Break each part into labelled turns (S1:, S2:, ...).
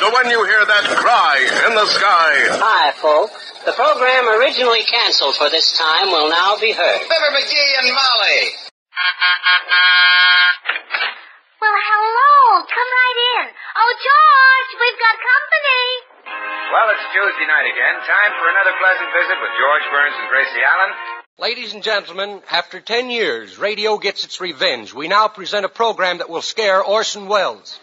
S1: So when you hear that cry in the sky...
S2: Hi, folks. The program originally canceled for this time will now be heard.
S3: Fibber McGee and Molly.
S4: Well, hello. Come right in. Oh, George, we've got company.
S5: Well, it's Tuesday night again. Time for another pleasant visit with George Burns and Gracie Allen.
S6: Ladies and gentlemen, after 10 years, radio gets its revenge. We now present a program that will scare Orson Welles.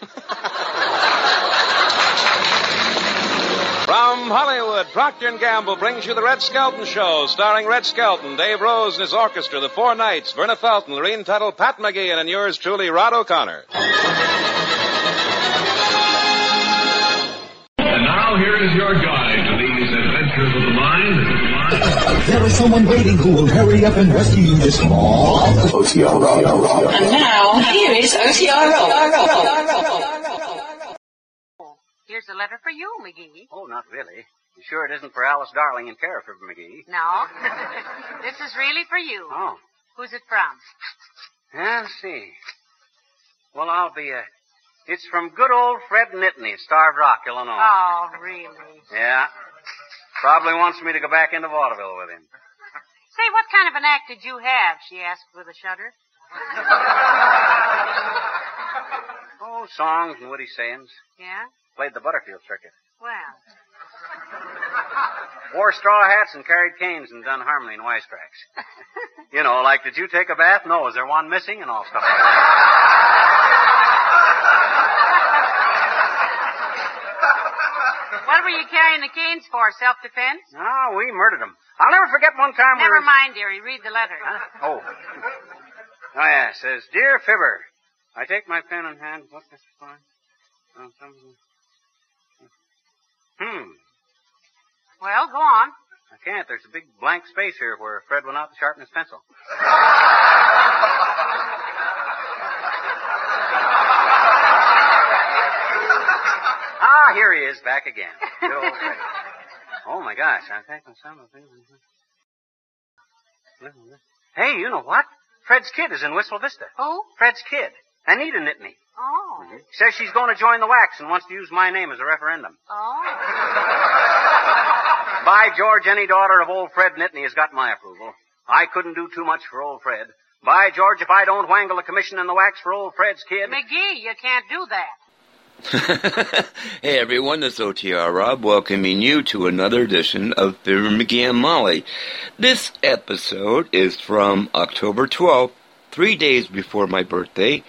S7: From Hollywood, Procter & Gamble brings you the Red Skelton Show, starring Red Skelton, Dave Rose and his orchestra, the Four Knights, Verna Felton, Lorene Tuttle, Pat McGee, and yours truly, Rod O'Connor.
S8: And now, here is your guide to these adventures of the mind.
S9: There is someone waiting who will hurry up and rescue you this small OTRO.
S10: And now, here is OTRO.
S11: Here's a letter for you, McGee.
S12: Oh, not really. You sure it isn't for Alice Darling in care of Fibber McGee?
S11: No. This is really for you.
S12: Oh.
S11: Who's it from?
S12: Let's see. Well, it's from good old Fred Nittany, Starved Rock, Illinois.
S11: Oh, really?
S12: Yeah. Probably wants me to go back into vaudeville with him.
S11: Say, what kind of an act did you have? She asked with a shudder.
S12: Oh, songs and witty sayings.
S11: Yeah?
S12: Played the Butterfield circuit.
S11: Well.
S12: Wore straw hats and carried canes and done harmony and wisecracks. You know, like, did you take a bath? No, is there one missing? And all stuff like that.
S11: What were you carrying the canes for? Self-defense?
S12: No, we murdered them. I'll never forget one time
S11: Never mind, dearie. Read the letter.
S12: Huh? Oh, yeah, it says, Dear Fibber, I take my pen in hand. What's this for?
S11: Well, go on.
S12: I can't. There's a big blank space here where Fred went out to sharpen his pencil. Here he is, back again. Good old Fred. Oh, my gosh. I think some of the things... Hey, you know what? Fred's kid is in Whistle Vista.
S11: Who?
S12: Fred's kid. Anita Nittany.
S11: Oh.
S12: Mm-hmm. Says she's going to join the wax and wants to use my name as a referendum.
S11: Oh.
S12: By George, any daughter of old Fred Nittany has got my approval. I couldn't do too much for old Fred. By George, if I don't wangle a commission in the wax for old Fred's kid...
S11: McGee, you can't do that.
S13: Hey everyone, this is OTR Rob welcoming you to another edition of Fibber McGee and Molly. This episode is from October 12th, 3 days before my birthday,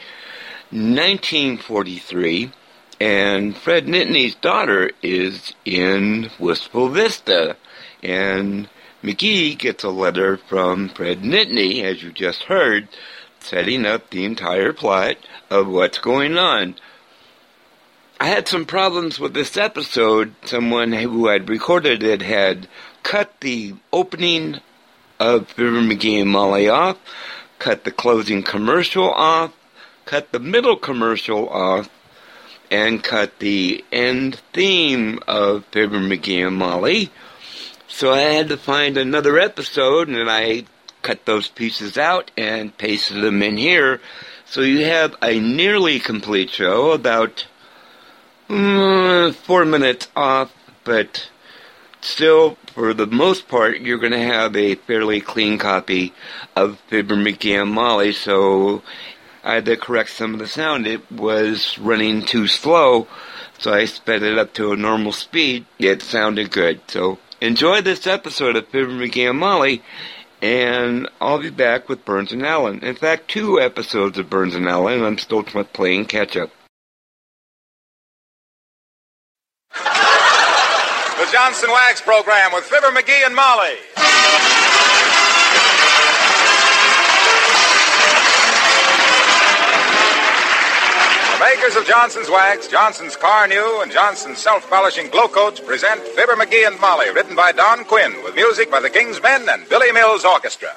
S13: 1943, and Fred Nittany's daughter is in Wistful Vista, and McGee gets a letter from Fred Nittany, as you just heard, setting up the entire plot of what's going on. I had some problems with this episode. Someone who had recorded it had cut the opening of Fibber McGee and Molly off, cut the closing commercial off, cut the middle commercial off, and cut the end theme of Fibber McGee and Molly. So I had to find another episode, and I cut those pieces out and pasted them in here. So you have a nearly complete show, about 4 minutes off, but still, for the most part, you're going to have a fairly clean copy of Fibber McGee and Molly, so I had to correct some of the sound. It was running too slow, so I sped it up to a normal speed. It sounded good, so enjoy this episode of Fibber McGee and Molly, and I'll be back with Burns and Allen. In fact, 2 episodes of Burns and Allen. I'm still playing catch-up.
S5: The Johnson Wax Program with Fibber McGee and Molly. The makers of Johnson's Wax, Johnson's Car New, and Johnson's Self-Polishing Glow Coats present Fibber McGee and Molly, written by Don Quinn, with music by the King's Men and Billy Mills Orchestra.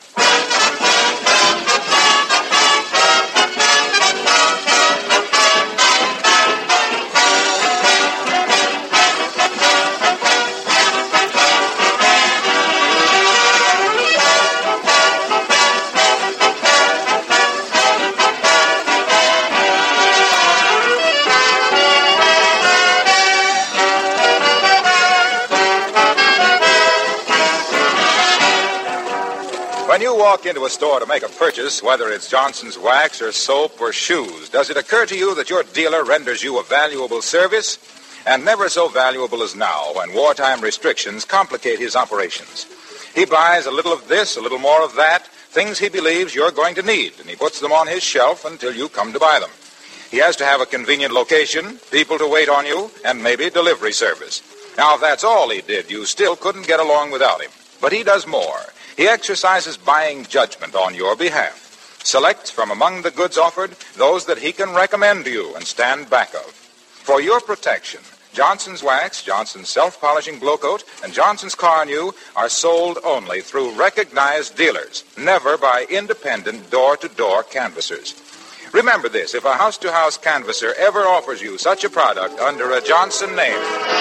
S5: When you walk into a store to make a purchase, whether it's Johnson's wax or soap or shoes, does it occur to you that your dealer renders you a valuable service? And never so valuable as now, when wartime restrictions complicate his operations. He buys a little of this, a little more of that, things he believes you're going to need, and he puts them on his shelf until you come to buy them. He has to have a convenient location, people to wait on you, and maybe delivery service. Now, if that's all he did, you still couldn't get along without him. But he does more. He exercises buying judgment on your behalf, selects from among the goods offered those that he can recommend to you and stand back of. For your protection, Johnson's Wax, Johnson's Self-Polishing Glow Coat, and Johnson's Car New are sold only through recognized dealers, never by independent door-to-door canvassers. Remember this, if a house-to-house canvasser ever offers you such a product under a Johnson name...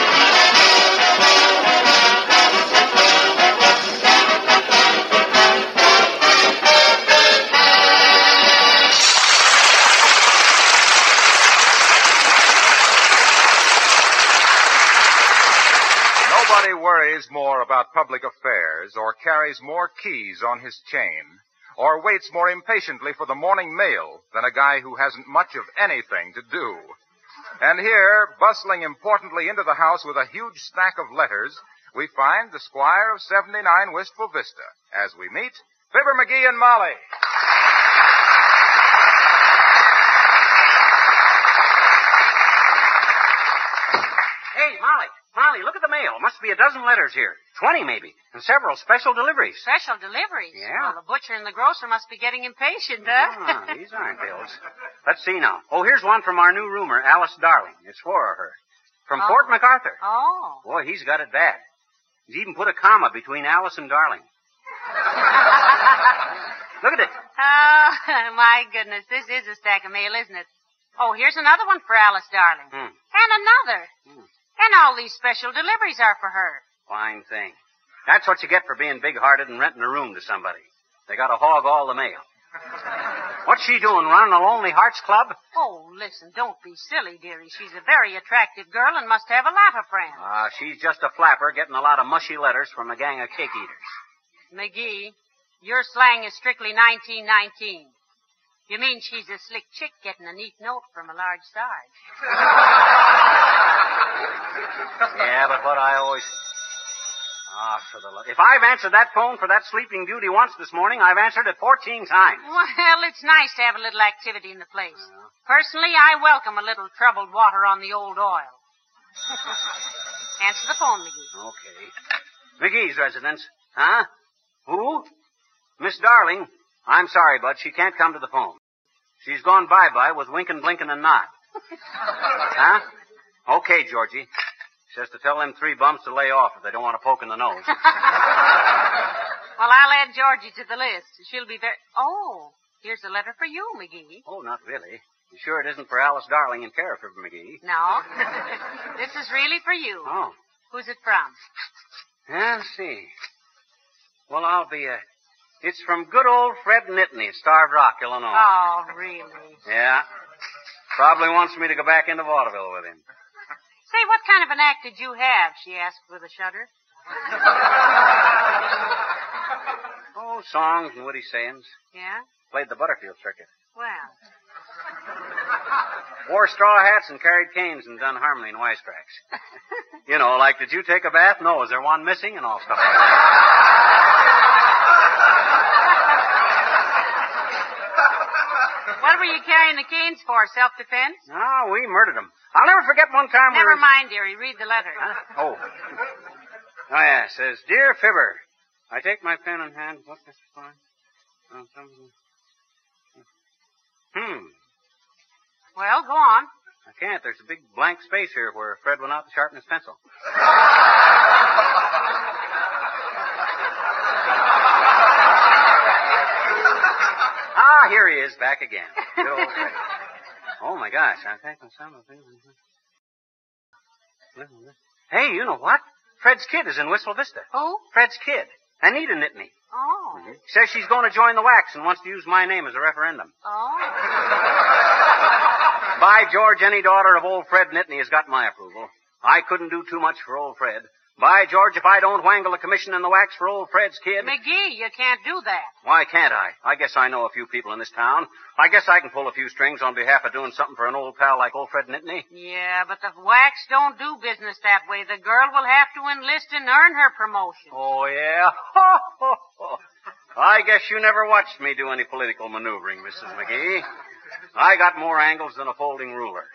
S5: Nobody worries more about public affairs or carries more keys on his chain or waits more impatiently for the morning mail than a guy who hasn't much of anything to do. And here, bustling importantly into the house with a huge stack of letters, we find the Squire of 79 Wistful Vista as we meet Fibber McGee and Molly.
S12: Hey, Molly, look at the mail. Must be a dozen letters here. 20 maybe. And several special deliveries.
S11: Special deliveries?
S12: Yeah.
S11: Well, the butcher and the grocer must be getting impatient, huh?
S12: Ah, these aren't bills. Let's see now. Oh, here's one from our new roomer, Alice Darling. It's for her. From Fort MacArthur.
S11: Oh.
S12: Boy, he's got it bad. He's even put a comma between Alice and Darling. Look at it.
S11: Oh, my goodness. This is a stack of mail, isn't it? Oh, here's another one for Alice Darling. And another. And all these special deliveries are for her.
S12: Fine thing. That's what you get for being big-hearted and renting a room to somebody. They got to hog all the mail. What's she doing, running a Lonely Hearts Club?
S11: Oh, listen, don't be silly, dearie. She's a very attractive girl and must have a lot of friends.
S12: She's just a flapper getting a lot of mushy letters from a gang of cake eaters.
S11: McGee, your slang is strictly 1919. You mean she's a slick chick getting a neat note from a large Sarge.
S12: Yeah, but what I always... If I've answered that phone for that sleeping beauty once this morning, I've answered it 14 times.
S11: Well, it's nice to have a little activity in the place. Personally, I welcome a little troubled water on the old oil. Answer the phone, McGee.
S12: Okay. McGee's residence. Huh? Who? Miss Darling. I'm sorry, bud. She can't come to the phone. She's gone bye-bye with winking, blinking, and nod. Huh? Okay, Georgie. Says to tell them 3 bums to lay off if they don't want to poke in the nose.
S11: Well, I'll add Georgie to the list. She'll be very... Oh, here's a letter for you, McGee.
S12: Oh, not really. You sure it isn't for Alice Darling in care of Fibber McGee?
S11: No. This is really for you.
S12: Oh.
S11: Who's it from?
S12: Let's see. Well, I'll be It's from good old Fred Nittany, Starved Rock, Illinois.
S11: Oh, really?
S12: Yeah. Probably wants me to go back into vaudeville with him.
S11: Say, what kind of an act did you have? She asked with a shudder.
S12: Oh, songs and witty sayings.
S11: Yeah?
S12: Played the Butterfield circuit.
S11: Well.
S12: Wore straw hats and carried canes and done harmony and wisecracks. You know, like, did you take a bath? No, is there one missing? And all stuff like that.
S11: What were you carrying the canes for? Self-defense?
S12: No, we murdered them. I'll never forget one time
S11: Never mind, dearie. Read the letter.
S12: Huh? Oh, yeah. It says, Dear Fibber, I take my pen in hand. What, Mr. Fine?
S11: Well, go on.
S12: I can't. There's a big blank space here where Fred went out to sharpen his pencil. Here he is, back again. Good old Fred. Oh, my gosh. I think some of things. Hey, you know what? Fred's kid is in Wistful Vista.
S11: Who?
S12: Fred's kid. Anita Nittany.
S11: Oh.
S12: Says she's going to join the wax and wants to use my name as a referendum.
S11: Oh.
S12: By George, any daughter of old Fred Nittany has got my approval. I couldn't do too much for old Fred. By George, if I don't wangle a commission in the wax for old Fred's kid...
S11: McGee, you can't do that.
S12: Why can't I? I guess I know a few people in this town. I guess I can pull a few strings on behalf of doing something for an old pal like old Fred Nittany.
S11: Yeah, but the wax don't do business that way. The girl will have to enlist and earn her promotion.
S12: Oh, yeah? I guess you never watched me do any political maneuvering, Mrs. McGee. I got more angles than a folding ruler.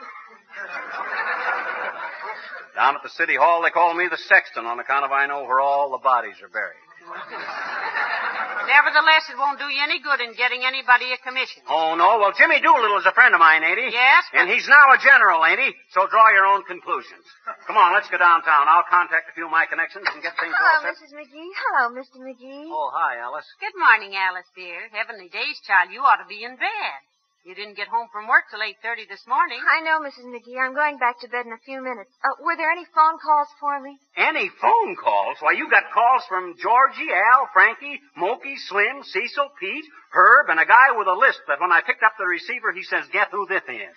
S12: Down at the city hall, they call me the sexton on account of I know where all the bodies are buried.
S11: Nevertheless, it won't do you any good in getting anybody a commission.
S12: Oh, no? Well, Jimmy Doolittle is a friend of mine, ain't he?
S11: Yes, but...
S12: And he's now a general, ain't he? So draw your own conclusions. Come on, let's go downtown. I'll contact a few of my connections and get things all
S4: Hello,
S12: set.
S4: Mrs. McGee. Hello, Mr. McGee.
S12: Oh, hi, Alice.
S11: Good morning, Alice, dear. Heavenly days, child. You ought to be in bed. You didn't get home from work till 8:30 this morning.
S4: I know, Mrs. McGee. I'm going back to bed in a few minutes. Were there any phone calls for me?
S12: Any phone calls? Why, you got calls from Georgie, Al, Frankie, Mokey, Slim, Cecil, Pete, Herb, and a guy with a lisp that when I picked up the receiver, he says, "Get who this is."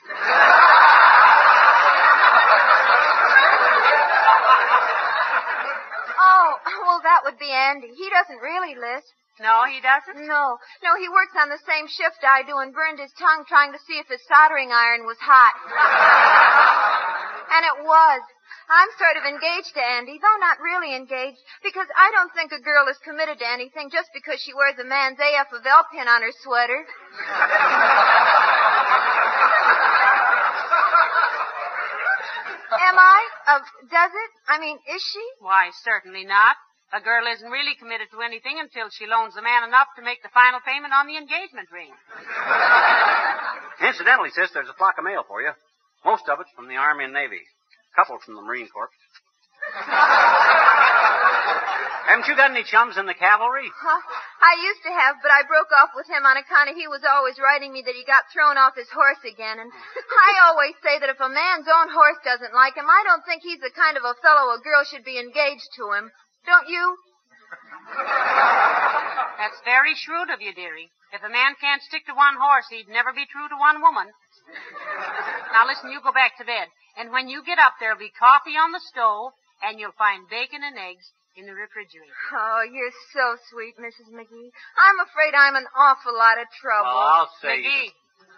S4: Oh, well, that would be Andy. He doesn't really lisp.
S11: No, he doesn't?
S4: No, he works on the same shift I do and burned his tongue trying to see if his soldering iron was hot. And it was. I'm sort of engaged to Andy, though not really engaged, because I don't think a girl is committed to anything just because she wears a man's AFL pin on her sweater. Am I? Does it? I mean, is she?
S11: Why, certainly not. A girl isn't really committed to anything until she loans the man enough to make the final payment on the engagement ring.
S12: Incidentally, sis, there's a flock of mail for you. Most of it's from the Army and Navy. A couple from the Marine Corps. Haven't you got any chums in the cavalry?
S4: Huh? I used to have, but I broke off with him on account of he was always writing me that he got thrown off his horse again. And I always say that if a man's own horse doesn't like him, I don't think he's the kind of a fellow a girl should be engaged to him. Don't you?
S11: That's very shrewd of you, dearie. If a man can't stick to one horse, he'd never be true to one woman. Now listen, you go back to bed. And when you get up, there'll be coffee on the stove, and you'll find bacon and eggs in the refrigerator.
S4: Oh, you're so sweet, Mrs. McGee. I'm afraid I'm an awful lot of trouble.
S12: Well, I'll say
S11: McGee.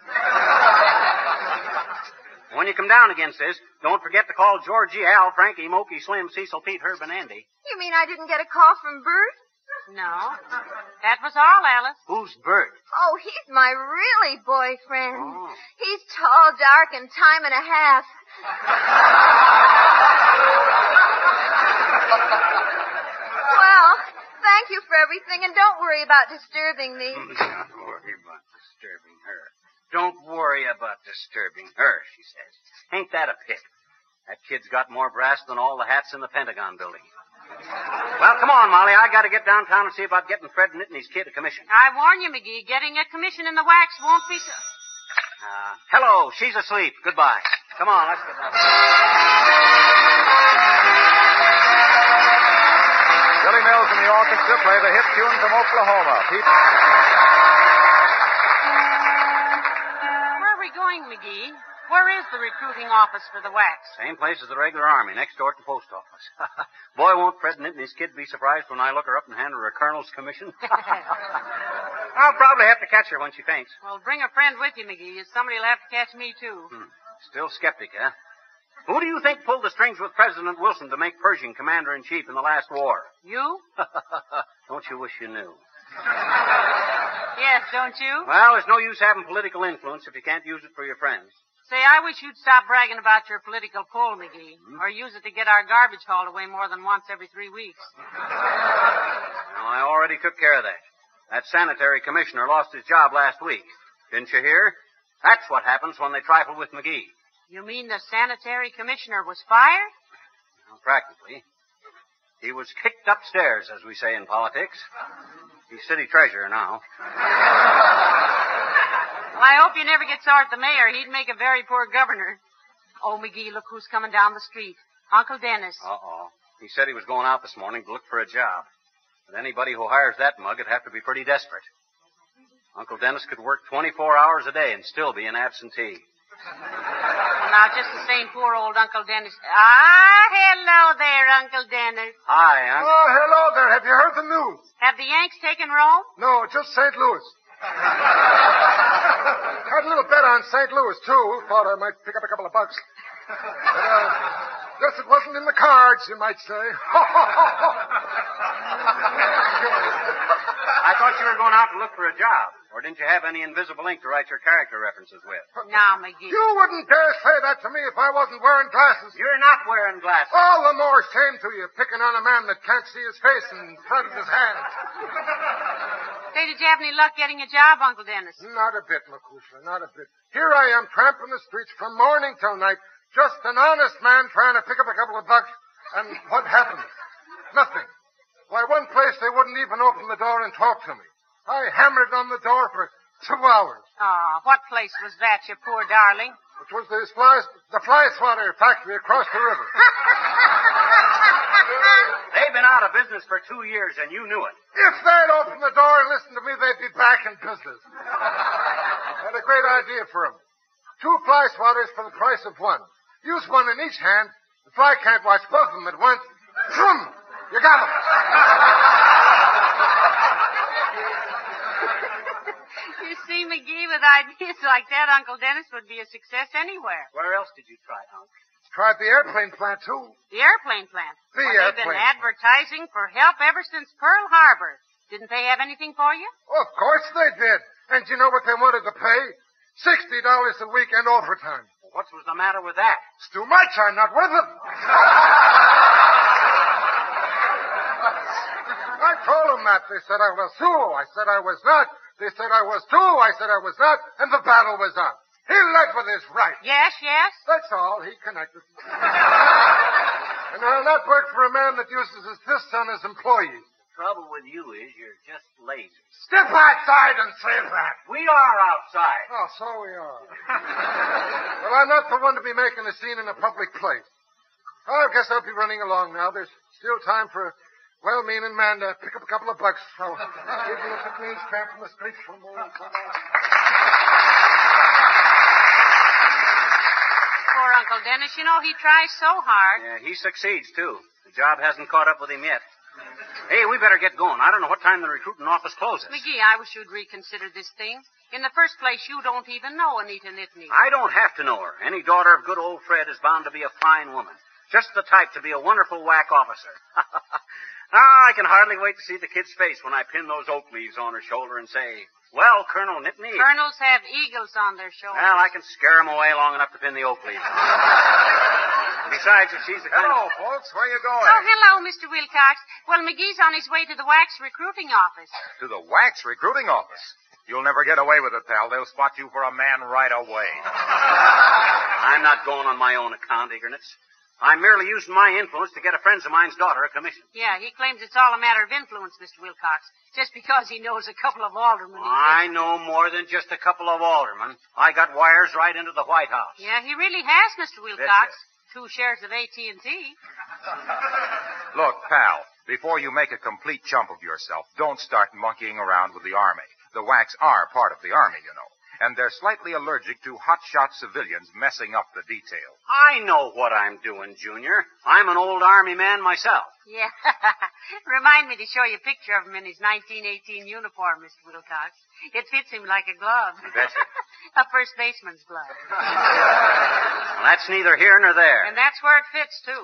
S12: When you come down again, sis, don't forget to call Georgie, Al, Frankie, Mokey, Slim, Cecil, Pete, Herb, and Andy.
S4: You mean I didn't get a call from Bert?
S11: No. That was all, Alice.
S12: Who's Bert?
S4: Oh, he's my really boyfriend. Oh. He's tall, dark, and time and a half. Well, thank you for everything, and don't worry about disturbing me.
S12: Don't worry about disturbing her. Don't worry about disturbing her, she says. Ain't that a pip? That kid's got more brass than all the hats in the Pentagon building. Well, come on, Molly. I got to get downtown and see about getting Fred Nittany's kid a commission.
S11: I warn you, McGee, getting a commission in the wax won't be so...
S12: Hello. She's asleep. Goodbye. Come on, let's get down.
S5: Billy Mills and the orchestra play the hit tune from Oklahoma.
S11: Where are we going, McGee? Where is the recruiting office for the wax?
S12: Same place as the regular Army, next door to the post office. Boy, won't Fred Nittany's kid be surprised when I look her up and hand her a colonel's commission. I'll probably have to catch her when she faints.
S11: Well, bring a friend with you, McGee. Somebody will have to catch me, too.
S12: Still skeptic, huh? Who do you think pulled the strings with President Wilson to make Pershing commander-in-chief in the last war?
S11: You?
S12: Don't you wish you knew?
S11: Yes, don't you?
S12: Well, there's no use having political influence if you can't use it for your friends.
S11: Say, I wish you'd stop bragging about your political pull, McGee. Or use it to get our garbage hauled away more than once every 3 weeks.
S12: No, I already took care of that. That sanitary commissioner lost his job last week. Didn't you hear? That's what happens when they trifle with McGee.
S11: You mean the sanitary commissioner was fired?
S12: Well, practically. He was kicked upstairs, as we say in politics. He's city treasurer now.
S11: Well, I hope you never get sore at the mayor. He'd make a very poor governor. Oh, McGee, look who's coming down the street. Uncle Dennis.
S12: Uh-oh. He said he was going out this morning to look for a job. But anybody who hires that mug would have to be pretty desperate. Uncle Dennis could work 24 hours a day and still be an absentee.
S11: Well, now, just the same, poor old Uncle Dennis. Ah, hello there, Uncle Dennis.
S12: Hi, Uncle.
S14: Oh, hello there. Have you heard the news?
S11: Have the Yanks taken Rome?
S14: No, just St. Louis. Had a little bet on St. Louis, too. Thought I might pick up a couple of bucks. But, guess it wasn't in the cards, you might say.
S12: I thought you were going out to look for a job. Or didn't you have any invisible ink to write your character references with?
S11: Now, McGee.
S14: You wouldn't dare say that to me if I wasn't wearing glasses.
S12: You're not wearing glasses.
S14: All the more shame to you, picking on a man that can't see his face in front of his hands.
S11: Say, did you have any luck getting a job, Uncle Dennis?
S14: Not a bit, Makusha, not a bit. Here I am tramping the streets from morning till night, just an honest man trying to pick up a couple of bucks. And what happened? Nothing. Why, one place they wouldn't even open the door and talk to me. I hammered on the door for 2 hours.
S11: Oh, what place was that, you poor darling?
S14: It was the fly swatter factory across the river.
S12: They've been out of business for 2 years, and you knew it.
S14: If they'd opened the door and listened to me, they'd be back in business. I had a great idea for them. 2 fly swatters for the price of 1. Use one in each hand. The fly can't watch both of them at once. Vroom! You got them.
S11: You see, McGee, with ideas like that, Uncle Dennis would be a success anywhere.
S12: Where else did you try, Unc?
S14: Tried the airplane plant, too.
S11: The airplane plant?
S14: The
S11: They've been advertising for help ever since Pearl Harbor. Didn't they have anything for you?
S14: Of course they did. And you know what they wanted to pay? $60 a week and overtime.
S12: Well, what was the matter with that?
S14: It's too much. I'm not with them. I told them that. They said I was too. I said I was not. They said I was too. I said I was not. And the battle was on. He led with his right.
S11: Yes, yes.
S14: That's all. He connected. And I'll not work for a man that uses his fists on his employees.
S12: The trouble with you is you're just lazy.
S14: Step outside and say that.
S12: We are outside.
S14: Oh, so we are. Well, I'm not the one to be making a scene in a public place. I guess I'll be running along now. There's still time for a well-meaning man to pick up a couple of bucks. So, even if it means tramping the streets for more.
S11: Poor Uncle Dennis. You know, he tries so hard.
S12: Yeah, he succeeds, too. The job hasn't caught up with him yet. Hey, we better get going. I don't know what time the recruiting office closes.
S11: McGee, I wish you'd reconsider this thing. In the first place, you don't even know Anita Nittany.
S12: I don't have to know her. Any daughter of good old Fred is bound to be a fine woman. Just the type to be a wonderful whack officer. I can hardly wait to see the kid's face when I pin those oak leaves on her shoulder and say, well, Colonel Nittany.
S11: Colonels have eagles on their shoulders.
S12: Well, I can scare them away long enough to pin the oak leaves. Besides, if she's the kind
S5: Hello, folks. Where you going?
S11: Oh, hello, Mr. Wilcox. Well, McGee's on his way to the wax recruiting office.
S5: To the wax recruiting office. You'll never get away with it, pal. They'll spot you for a man right away.
S12: I'm not going on my own account, Eagerness. I'm merely using my influence to get a friend of mine's daughter a commission.
S11: Yeah, he claims it's all a matter of influence, Mr. Wilcox, just because he knows a couple of aldermen.
S12: I know more than just a couple of aldermen. I got wires right into the White House.
S11: Yeah, he really has, Mr. Wilcox. 2 shares of AT&T.
S5: Look, pal, before you make a complete chump of yourself, don't start monkeying around with the Army. The WACs are part of the Army, you know. And they're slightly allergic to hotshot civilians messing up the details.
S12: I know what I'm doing, Junior. I'm an old Army man myself.
S11: Yeah. Remind me to show you a picture of him in his 1918 uniform, Mr. Wilcox. It fits him like a glove.
S12: You betcha.
S11: A first baseman's glove.
S12: Well, that's neither here nor there.
S11: And that's where it fits, too.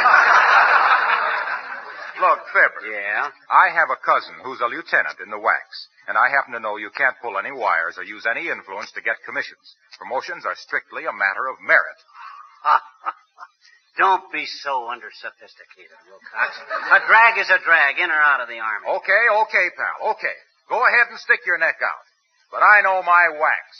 S5: Look, Fibber.
S12: Yeah?
S5: I have a cousin who's a lieutenant in the WACs, and I happen to know you can't pull any wires or use any influence to get commissions. Promotions are strictly a matter of merit.
S12: Don't be so under-sophisticated, Wilcox. A drag is a drag, in or out of the Army.
S5: Okay, pal, okay. Go ahead and stick your neck out. But I know my WACs.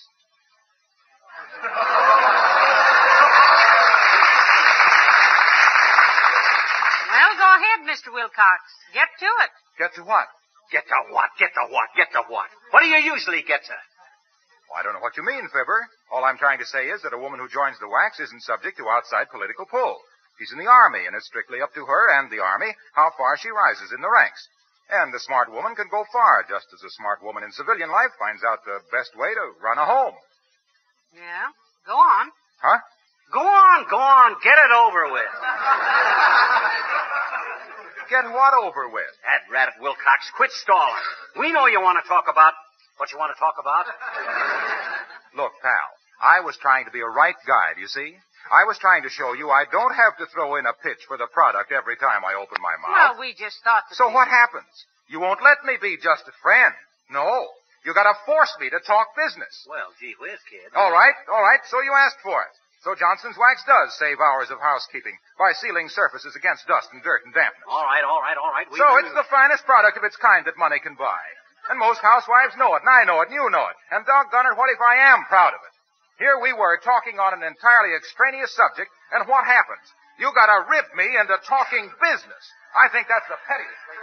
S11: Well, go ahead, Mr. Wilcox. Get to it.
S5: Get to what?
S12: Get to what? Get to what? Get to what? What do you usually get to?
S5: Well, I don't know what you mean, Fibber. All I'm trying to say is that a woman who joins the WACs isn't subject to outside political pull. She's in the Army, and it's strictly up to her and the Army how far she rises in the ranks. And the smart woman can go far, just as a smart woman in civilian life finds out the best way to run a home.
S11: Yeah? Go on.
S5: Huh?
S12: Go on. Get it over with.
S5: Get what over with?
S12: That rat at Wilcox, quit stalling. We know you want to talk about what you want to talk about.
S5: Look, pal, I was trying to be a right guy, do you see? I was trying to show you I don't have to throw in a pitch for the product every time I open my mouth.
S11: Well, we just thought that...
S5: So what happens? You won't let me be just a friend. No. You gotta force me to talk business.
S12: Well, gee whiz, kid.
S5: All right. So you asked for it. So Johnson's Wax does save hours of housekeeping by sealing surfaces against dust and dirt and dampness.
S12: All right.
S5: So it's the finest product of its kind that money can buy. And most housewives know it, and I know it, and you know it. And doggone it, what if I am proud of it? Here we were talking on an entirely extraneous subject, and what happens? You gotta rib me into talking business. I think that's the pettiest thing.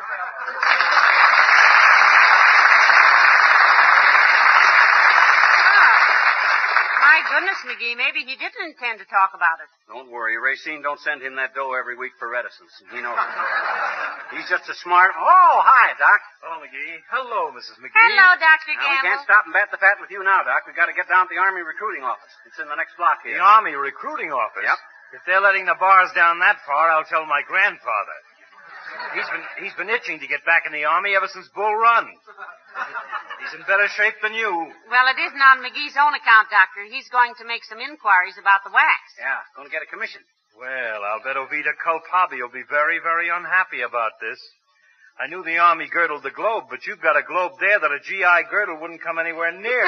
S11: My goodness, McGee, maybe he didn't intend to talk about it.
S12: Don't worry. Racine don't send him that dough every week for reticence. He knows it. He's just a smart... Oh, hi, Doc.
S15: Hello, McGee. Hello, Mrs. McGee.
S11: Hello, Dr.
S12: Now, we
S11: Gamble.
S12: can't stop and bat the fat with you now, Doc. We've got to get down to the Army recruiting office. It's in the next block here.
S15: The Army recruiting office?
S12: Yep.
S15: If they're letting the bars down that far, I'll tell my grandfather. He's been itching to get back in the Army ever since Bull Run. He's in better shape than you.
S11: Well, it isn't on McGee's own account, Doctor. He's going to make some inquiries about the wax.
S12: Yeah, going to get a commission.
S15: Well, I'll bet Ovita Culpabi will be very, very unhappy about this. I knew the Army girdled the globe, but you've got a globe there that a GI girdle wouldn't come anywhere near.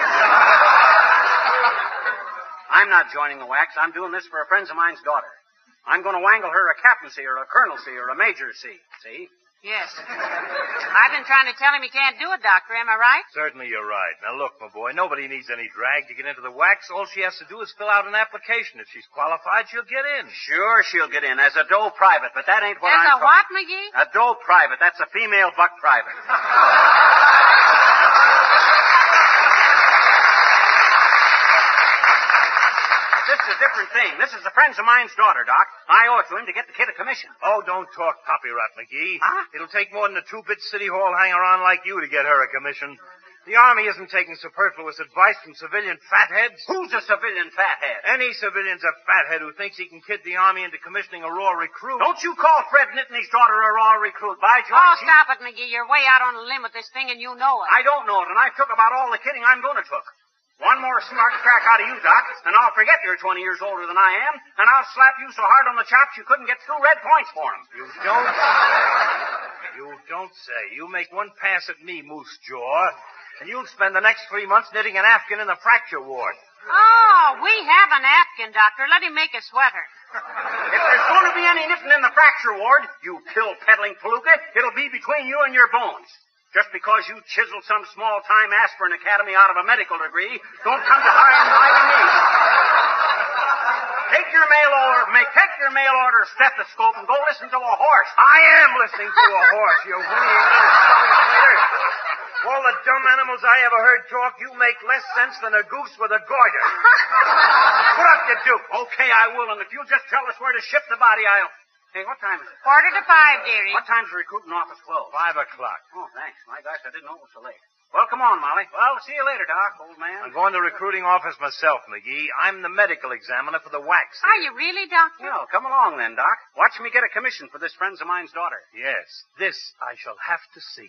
S12: I'm not joining the wax. I'm doing this for a friend of mine's daughter. I'm going to wangle her a captaincy or a colonelcy or a majorcy. See?
S11: Yes. I've been trying to tell him he can't do it, Doctor. Am I right?
S15: Certainly you're right. Now, look, my boy, nobody needs any drag to get into the wax. All she has to do is fill out an application. If she's qualified, she'll get in.
S12: Sure, she'll get in as a doe private, but that ain't what
S11: As
S12: I'm...
S11: a what, McGee?
S12: A doe private. That's a female buck private. This is a different thing. This is a friend of mine's daughter, Doc. I owe it to him to get the kid a commission.
S15: Oh, don't talk poppyrat, McGee.
S12: Huh?
S15: It'll take more than a two-bit city hall hanger-on like you to get her a commission. The Army isn't taking superfluous advice from civilian fatheads.
S12: Who's a civilian fathead?
S15: Any civilian's a fathead who thinks he can kid the Army into commissioning a raw recruit.
S12: Don't you call Fred Nittany's daughter a raw recruit. By George,
S11: Oh, stop it, McGee. You're way out on a limb with this thing, and you know it.
S12: I don't know it, and I've took about all the kidding I'm going to took. One more smart crack out of you, Doc, and I'll forget you're 20 years older than I am, and I'll slap you so hard on the chops you couldn't get 2 red points for him.
S15: You don't say. You don't say. You make one pass at me, Moose Jaw, and you'll spend the next 3 months knitting an Afghan in the fracture ward.
S11: Oh, we have an Afghan, Doctor. Let him make a sweater.
S12: If there's going to be any knitting in the fracture ward, you pill-peddling palooka, it'll be between you and your bones. Just because you chiseled some small-time aspirin academy out of a medical degree, don't come to hiding me. Take your mail order stethoscope and go listen to a horse.
S15: I am listening to a horse, you whinnying little traitor. All the dumb animals I ever heard talk, you make less sense than a goose with a goiter. Put up your duke.
S12: Okay, I will, and if you'll just tell us where to ship the body, I'll... Hey, what time is it?
S11: 4:45, dearie.
S12: What time's the recruiting office closed?
S15: 5 o'clock.
S12: Oh, thanks. My gosh, I didn't know it was so late. Well, come on, Molly. Well, see you later, Doc, old man.
S15: I'm going to the recruiting office myself, McGee. I'm the medical examiner for the wax.
S11: Are you really, Doctor?
S12: Well, come along then, Doc. Watch me get a commission for this friend of mine's daughter.
S15: Yes, this I shall have to see.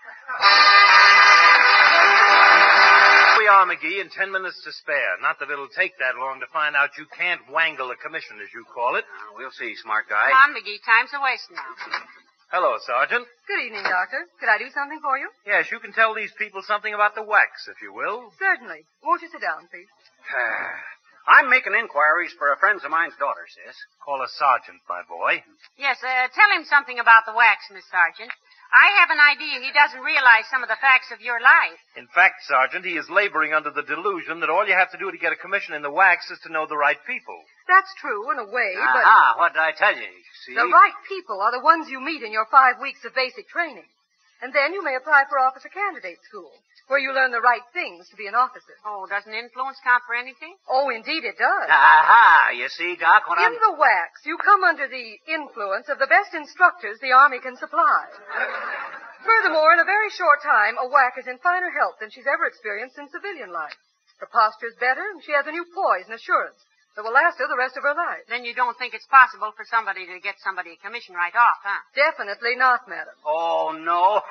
S15: We are, McGee, in 10 minutes to spare. Not that it'll take that long to find out you can't wangle a commission, as you call it.
S12: We'll see, smart guy.
S11: Come on, McGee. Time's a wasting now.
S15: Hello, Sergeant.
S16: Good evening, Doctor. Could I do something for you?
S15: Yes, you can tell these people something about the wax, if you will.
S16: Certainly. Won't you sit down, please?
S12: I'm making inquiries for a friend of mine's daughter, sis.
S15: Call a sergeant, my boy.
S11: Yes, tell him something about the wax, Miss Sargent. I have an idea he doesn't realize some of the facts of your life.
S15: In fact, Sergeant, he is laboring under the delusion that all you have to do to get a commission in the wax is to know the right people.
S16: That's true in a way, but...
S12: Aha, what did I tell you? See?
S16: The right people are the ones you meet in your 5 weeks of basic training. And then you may apply for officer candidate school, where you learn the right things to be an officer.
S11: Oh, doesn't influence count for anything?
S16: Oh, indeed it does.
S12: Aha, you see, Doc, when
S16: In the wax, you come under the influence of the best instructors the Army can supply. Furthermore, in a very short time, a whack is in finer health than she's ever experienced in civilian life. Her posture's better, and she has a new poise and assurance. that will last her the rest of her life.
S11: Then you don't think it's possible for somebody to get somebody a commission right off, huh?
S16: Definitely not, madam.
S12: Oh, no.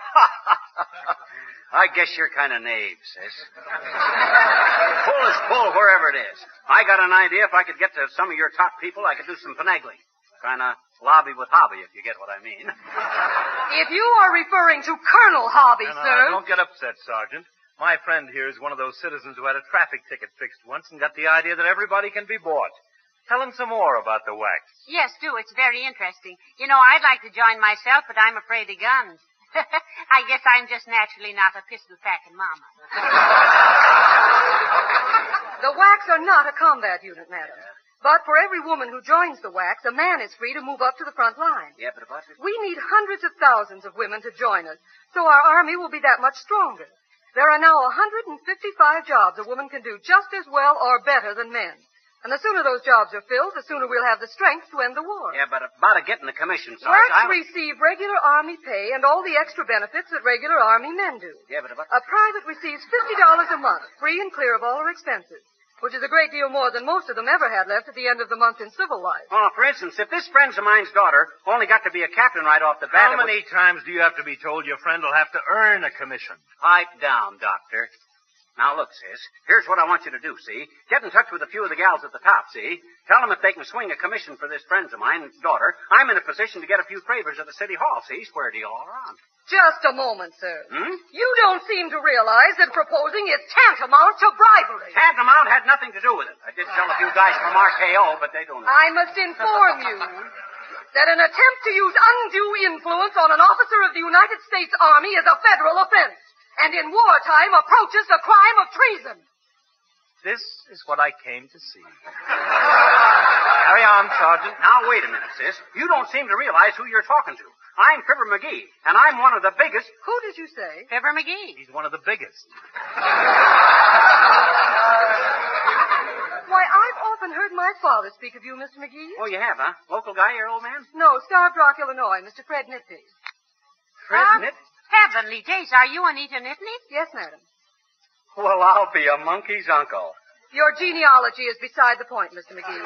S12: I guess you're kind of naive, sis. Pull is pull wherever it is. I got an idea if I could get to some of your top people, I could do some finagling. Kind of lobby with Hobby, if you get what I mean.
S16: If you are referring to Colonel Hobby, sir...
S15: Don't get upset, Sergeant. My friend here is one of those citizens who had a traffic ticket fixed once and got the idea that everybody can be bought. Tell him some more about the wax.
S11: Yes, do. It's very interesting. You know, I'd like to join myself, but I'm afraid of guns. I guess I'm just naturally not a pistol-packing mama.
S16: The wax are not a combat unit, madam. But for every woman who joins the wax, a man is free to move up to the front line.
S12: Yeah, but about...
S16: We need hundreds of thousands of women to join us, so our army will be that much stronger. There are now 155 jobs a woman can do just as well or better than men. And the sooner those jobs are filled, the sooner we'll have the strength to end the war.
S12: Yeah, but about getting the commission, Sarge,
S16: Blacks receive regular Army pay and all the extra benefits that regular Army men do.
S12: Yeah, but about...
S16: A private receives $50 a month, free and clear of all her expenses, which is a great deal more than most of them ever had left at the end of the month in civil life.
S12: Oh, for instance, if this friend of mine's daughter only got to be a captain right off the bat...
S15: How many times do you have to be told your friend will have to earn a commission?
S12: Pipe down, Doctor. Now, look, sis, here's what I want you to do, see? Get in touch with a few of the gals at the top, see? Tell them if they can swing a commission for this friend of mine's daughter, I'm in a position to get a few favors at the city hall, see? Square deal all around.
S16: Just a moment, sir. You don't seem to realize that proposing is tantamount to bribery.
S12: Tantamount had nothing to do with it. I did tell a few guys from RKO, but they don't know.
S16: I must inform you that an attempt to use undue influence on an officer of the United States Army is a federal offense, and in wartime approaches the crime of treason.
S15: This is what I came to see. Carry on, Sergeant.
S12: Now, wait a minute, sis. You don't seem to realize who you're talking to. I'm Fibber McGee, and I'm one of the biggest...
S16: Who did you say?
S11: Fibber McGee.
S15: He's one of the biggest.
S16: Why, I've often heard my father speak of you, Mr. McGee.
S12: Oh, you have, huh? Local guy, your old man?
S16: No, Starved Rock, Illinois, Mr. Fred Nitney.
S12: Fred Nitney?
S11: Heavenly days, are you Anita Nitney?
S16: Yes, madam.
S12: Well, I'll be a monkey's uncle.
S16: Your genealogy is beside the point, Mr. McGee.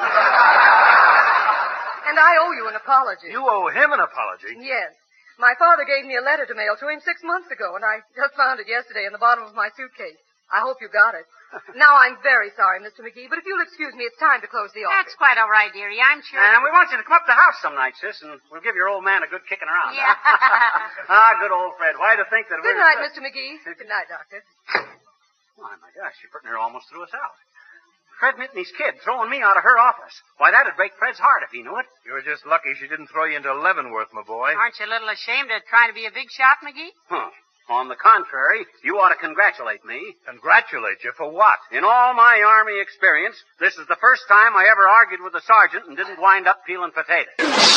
S16: And I owe you an apology.
S15: You owe him an apology?
S16: Yes. My father gave me a letter to mail to him 6 months ago, and I just found it yesterday in the bottom of my suitcase. I hope you got it. Now, I'm very sorry, Mr. McGee, but if you'll excuse me, it's time to close the office.
S11: That's quite all right, dearie. I'm sure...
S12: And we want you to come up to the house some night, sis, and we'll give your old man a good kicking around.
S11: Yeah.
S12: Huh? Good old Fred. Why to think that
S16: Good night, Mr. McGee. Good night, Doctor.
S12: Oh, my gosh, you're putting her almost threw us out. Fred Nitney's kid throwing me out of her office. Why, that'd break Fred's heart if he knew it.
S15: You're just lucky she didn't throw you into Leavenworth, my boy.
S11: Aren't you a little ashamed of trying to be a big shot, McGee?
S12: Huh. On the contrary, you ought to congratulate me.
S15: Congratulate you for what?
S12: In all my Army experience, this is the first time I ever argued with a sergeant and didn't wind up peeling potatoes.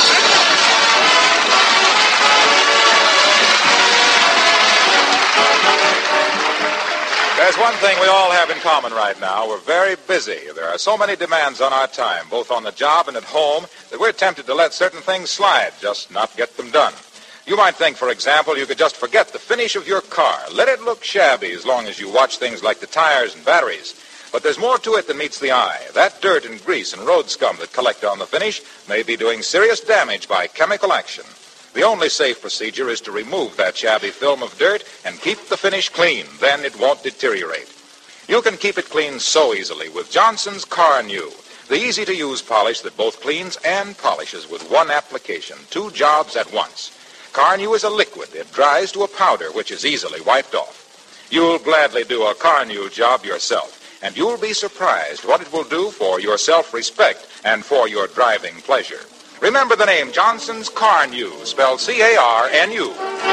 S5: There's one thing we all have in common right now. We're very busy. There are so many demands on our time, both on the job and at home, that we're tempted to let certain things slide, just not get them done. You might think, for example, you could just forget the finish of your car. Let it look shabby as long as you watch things like the tires and batteries. But there's more to it than meets the eye. That dirt and grease and road scum that collect on the finish may be doing serious damage by chemical action. The only safe procedure is to remove that shabby film of dirt and keep the finish clean. Then it won't deteriorate. You can keep it clean so easily with Johnson's Car New, the easy-to-use polish that both cleans and polishes with one application, 2 jobs at once. Car New is a liquid. It dries to a powder which is easily wiped off. You'll gladly do a Car New job yourself, and you'll be surprised what it will do for your self-respect and for your driving pleasure. Remember the name Johnson's Car New, spelled C-A-R-N-U.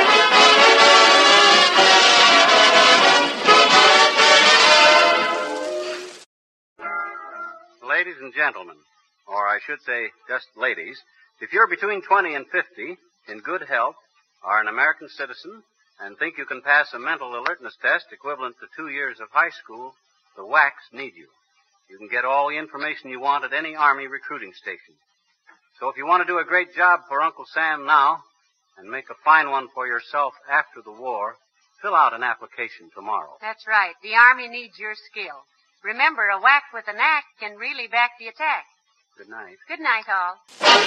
S12: Ladies and gentlemen, or I should say just ladies, if you're between 20 and 50, in good health, are an American citizen, and think you can pass a mental alertness test equivalent to 2 years of high school, the WACs need you. You can get all the information you want at any Army recruiting station. So if you want to do a great job for Uncle Sam now, and make a fine one for yourself after the war, fill out an application tomorrow.
S11: That's right. The Army needs your skill. Remember, a whack with a knack can really back the attack.
S12: Good night.
S11: Good night, all.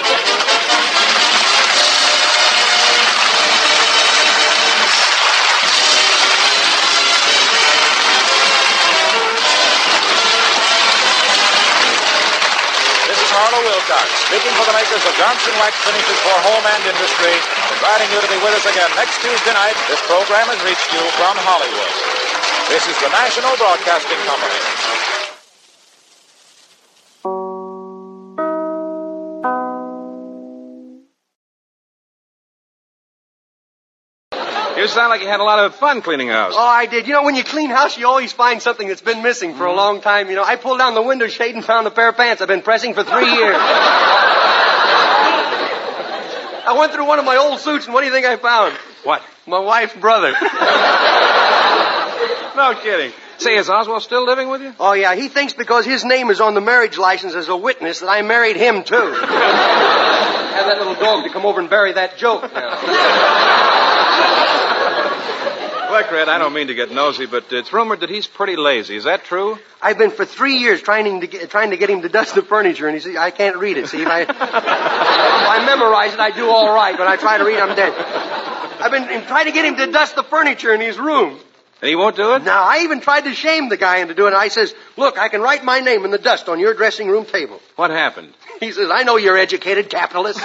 S5: This is Harlow Wilcox, speaking for the makers of Johnson Wax Finishes for Home and Industry, inviting you to be with us again next Tuesday night. This program has reached you from Hollywood. This is the National Broadcasting Company.
S7: You sound like you had a lot of fun cleaning house.
S6: Oh, I did. You know, when you clean house, you always find something that's been missing for a long time. You know, I pulled down the window shade and found a pair of pants I've been pressing for 3 years. I went through one of my old suits, and what do you think I found?
S7: What?
S6: My wife's brother.
S7: No kidding. Say, is Oswald still living with you?
S6: Oh, yeah. He thinks because his name is on the marriage license as a witness that I married him, too. Have that little dog to come over and bury that joke now.
S7: Look, Red, I don't mean to get nosy, but it's rumored that he's pretty lazy. Is that true?
S6: I've been for 3 years trying to get him to dust the furniture, and he says, I can't read it. See, if I memorize it, I do all right. When I try to read, I'm dead. I've been trying to get him to dust the furniture in his room.
S7: And he won't do it?
S6: No, I even tried to shame the guy into doing it. I says, look, I can write my name in the dust on your dressing room table.
S7: What happened?
S6: He says, I know you're educated, capitalist.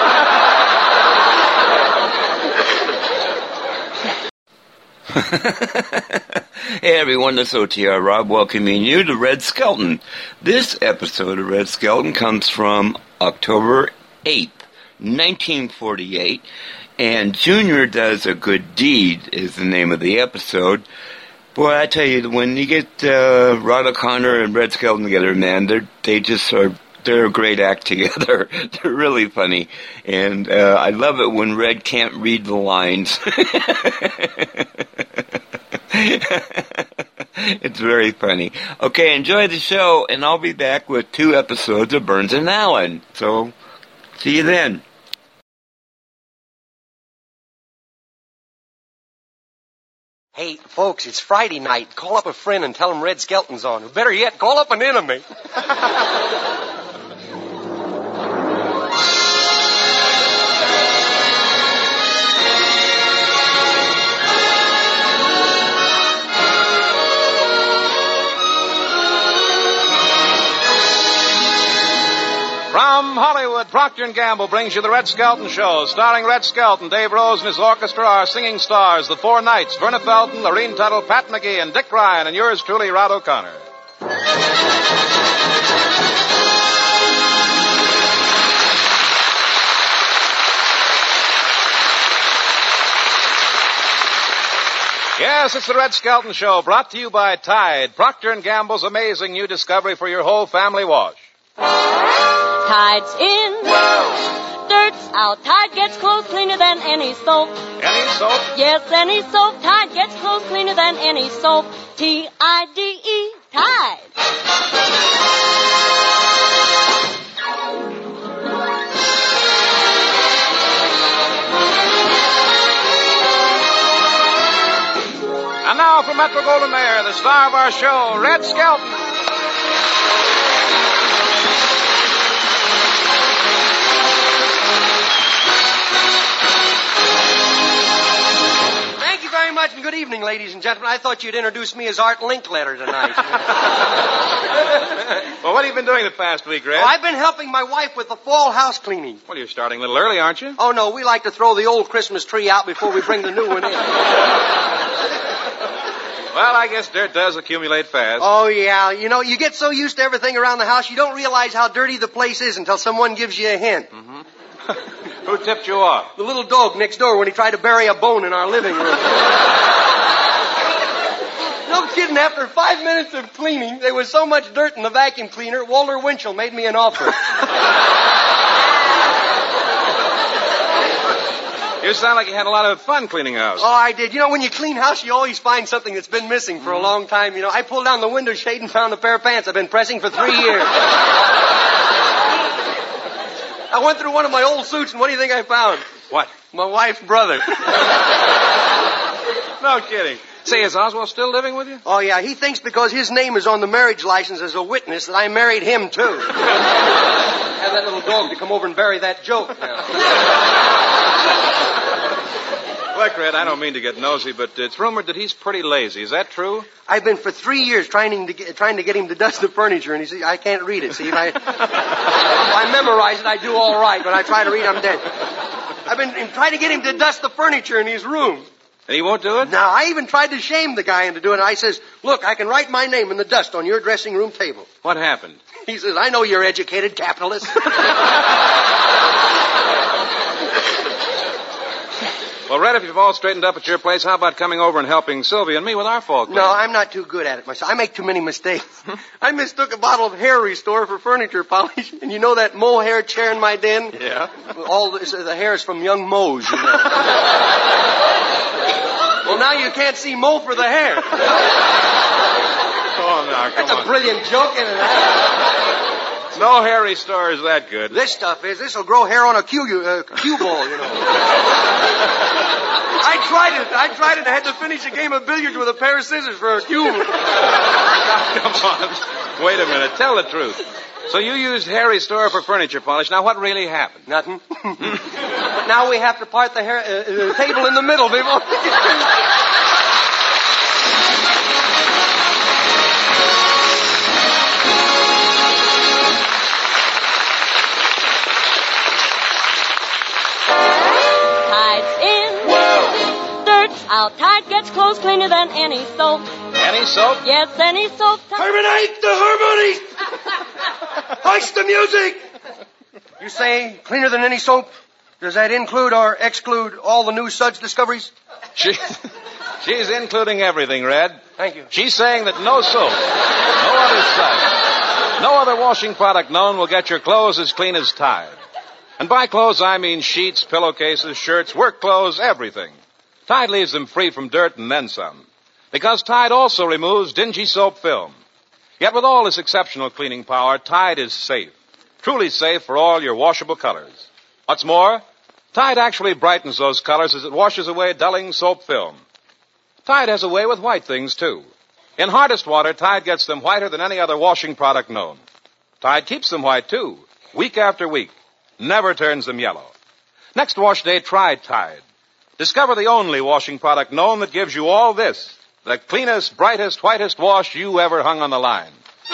S13: Hey everyone, this is OTR Rob welcoming you to Red Skelton. This episode of Red Skelton comes from October 8th, 1948, and Junior Does a Good Deed is the name of the episode. Boy, I tell you, when you get Rod O'Connor and Red Skelton together, man, they're a great act together. They're really funny. And I love it when Red can't read the lines. It's very funny. Okay, enjoy the show, and I'll be back with 2 episodes of Burns and Allen. So, see you then.
S6: Hey, folks, it's Friday night. Call up a friend and tell him Red Skelton's on. Or better yet, call up an enemy.
S7: From Hollywood, Procter & Gamble brings you the Red Skelton Show, starring Red Skelton, Dave Rose and his orchestra, our singing stars, the Four Knights, Verna Felton, Lorene Tuttle, Pat McGee, and Dick Ryan, and yours truly, Rod O'Connor. Yes, it's the Red Skelton Show, brought to you by Tide, Procter & Gamble's amazing new discovery for your whole family wash.
S17: Tide's in, dirt's out. Tide gets clothes cleaner than any soap.
S7: Any soap?
S17: Yes, any soap. Tide gets clothes cleaner than any soap. T-I-D-E, Tide.
S7: And now from Metro-Goldwyn-Mayer, the star of our show, Red Skelton.
S6: Thank you very much, and good evening, ladies and gentlemen. I thought you'd introduce me as Art Linkletter tonight.
S7: Well, what have you been doing the past week, Red?
S6: I've been helping my wife with the fall house cleaning.
S7: Well, you're starting a little early, aren't you?
S6: Oh, no, we like to throw the old Christmas tree out before we bring the new one in.
S7: Well, I guess dirt does accumulate fast.
S6: Oh, yeah. You know, you get so used to everything around the house, you don't realize how dirty the place is until someone gives you a hint.
S7: Mm-hmm. Who tipped you off?
S6: The little dog next door when he tried to bury a bone in our living room. No kidding, after 5 minutes of cleaning, there was so much dirt in the vacuum cleaner, Walter Winchell made me an offer.
S7: You sound like you had a lot of fun cleaning house.
S6: Oh, I did. You know, when you clean house, you always find something that's been missing for a long time. You know, I pulled down the window shade and found a pair of pants I've been pressing for 3 years. I went through one of my old suits, and what do you think I found?
S7: What?
S6: My wife's brother.
S7: No kidding. Say, is Oswald still living with you?
S6: Oh, yeah. He thinks because his name is on the marriage license as a witness that I married him, too. Have that little dog to come over and bury that joke now.
S7: Look, Red, I don't mean to get nosy, but it's rumored that he's pretty lazy. Is that true?
S6: I've been for 3 years trying to get him to dust the furniture, and he says, I can't read it. See, if I memorize it, I do all right. When I try to read, I'm dead. I've been trying to get him to dust the furniture in his room.
S7: And he won't do it?
S6: No, I even tried to shame the guy into doing it. I says, look, I can write my name in the dust on your dressing room table.
S7: What happened?
S6: He says, I know you're educated, capitalist.
S7: Well, Red, if you've all straightened up at your place, how about coming over and helping Sylvia and me with our fall cleaning?
S6: No, I'm not too good at it myself. I make too many mistakes. I mistook a bottle of hair restore for furniture polish. And you know that mohair chair in my den?
S7: Yeah.
S6: All the hair is from young Mose, you know. Well, now you can't see Mo for the hair.
S7: Oh, now, come on.
S6: That's a brilliant joke, isn't it?
S7: No hair restore is that good.
S6: This stuff is. This will grow hair on a cue ball, you know. I tried it. I had to finish a game of billiards with a pair of scissors for a cue.
S7: Come on. Wait a minute. Tell the truth. So you used hair restore for furniture polish. Now, what really happened?
S6: Nothing. But now we have to part the table in the middle before...
S17: Out. Tide gets clothes cleaner than any soap.
S7: Any soap?
S17: Yes, any soap.
S6: Terminate the harmony! Hoist the music! You say cleaner than any soap? Does that include or exclude all the new suds discoveries?
S7: She's including everything, Red.
S6: Thank you.
S7: She's saying that no soap, no other suds, no other washing product known will get your clothes as clean as Tide. And by clothes, I mean sheets, pillowcases, shirts, work clothes, everything. Tide leaves them free from dirt and then some. Because Tide also removes dingy soap film. Yet with all this exceptional cleaning power, Tide is safe. Truly safe for all your washable colors. What's more, Tide actually brightens those colors as it washes away dulling soap film. Tide has a way with white things, too. In hardest water, Tide gets them whiter than any other washing product known. Tide keeps them white, too, week after week. Never turns them yellow. Next wash day, try Tide. Discover the only washing product known that gives you all this. The cleanest, brightest, whitest wash you ever hung on the line.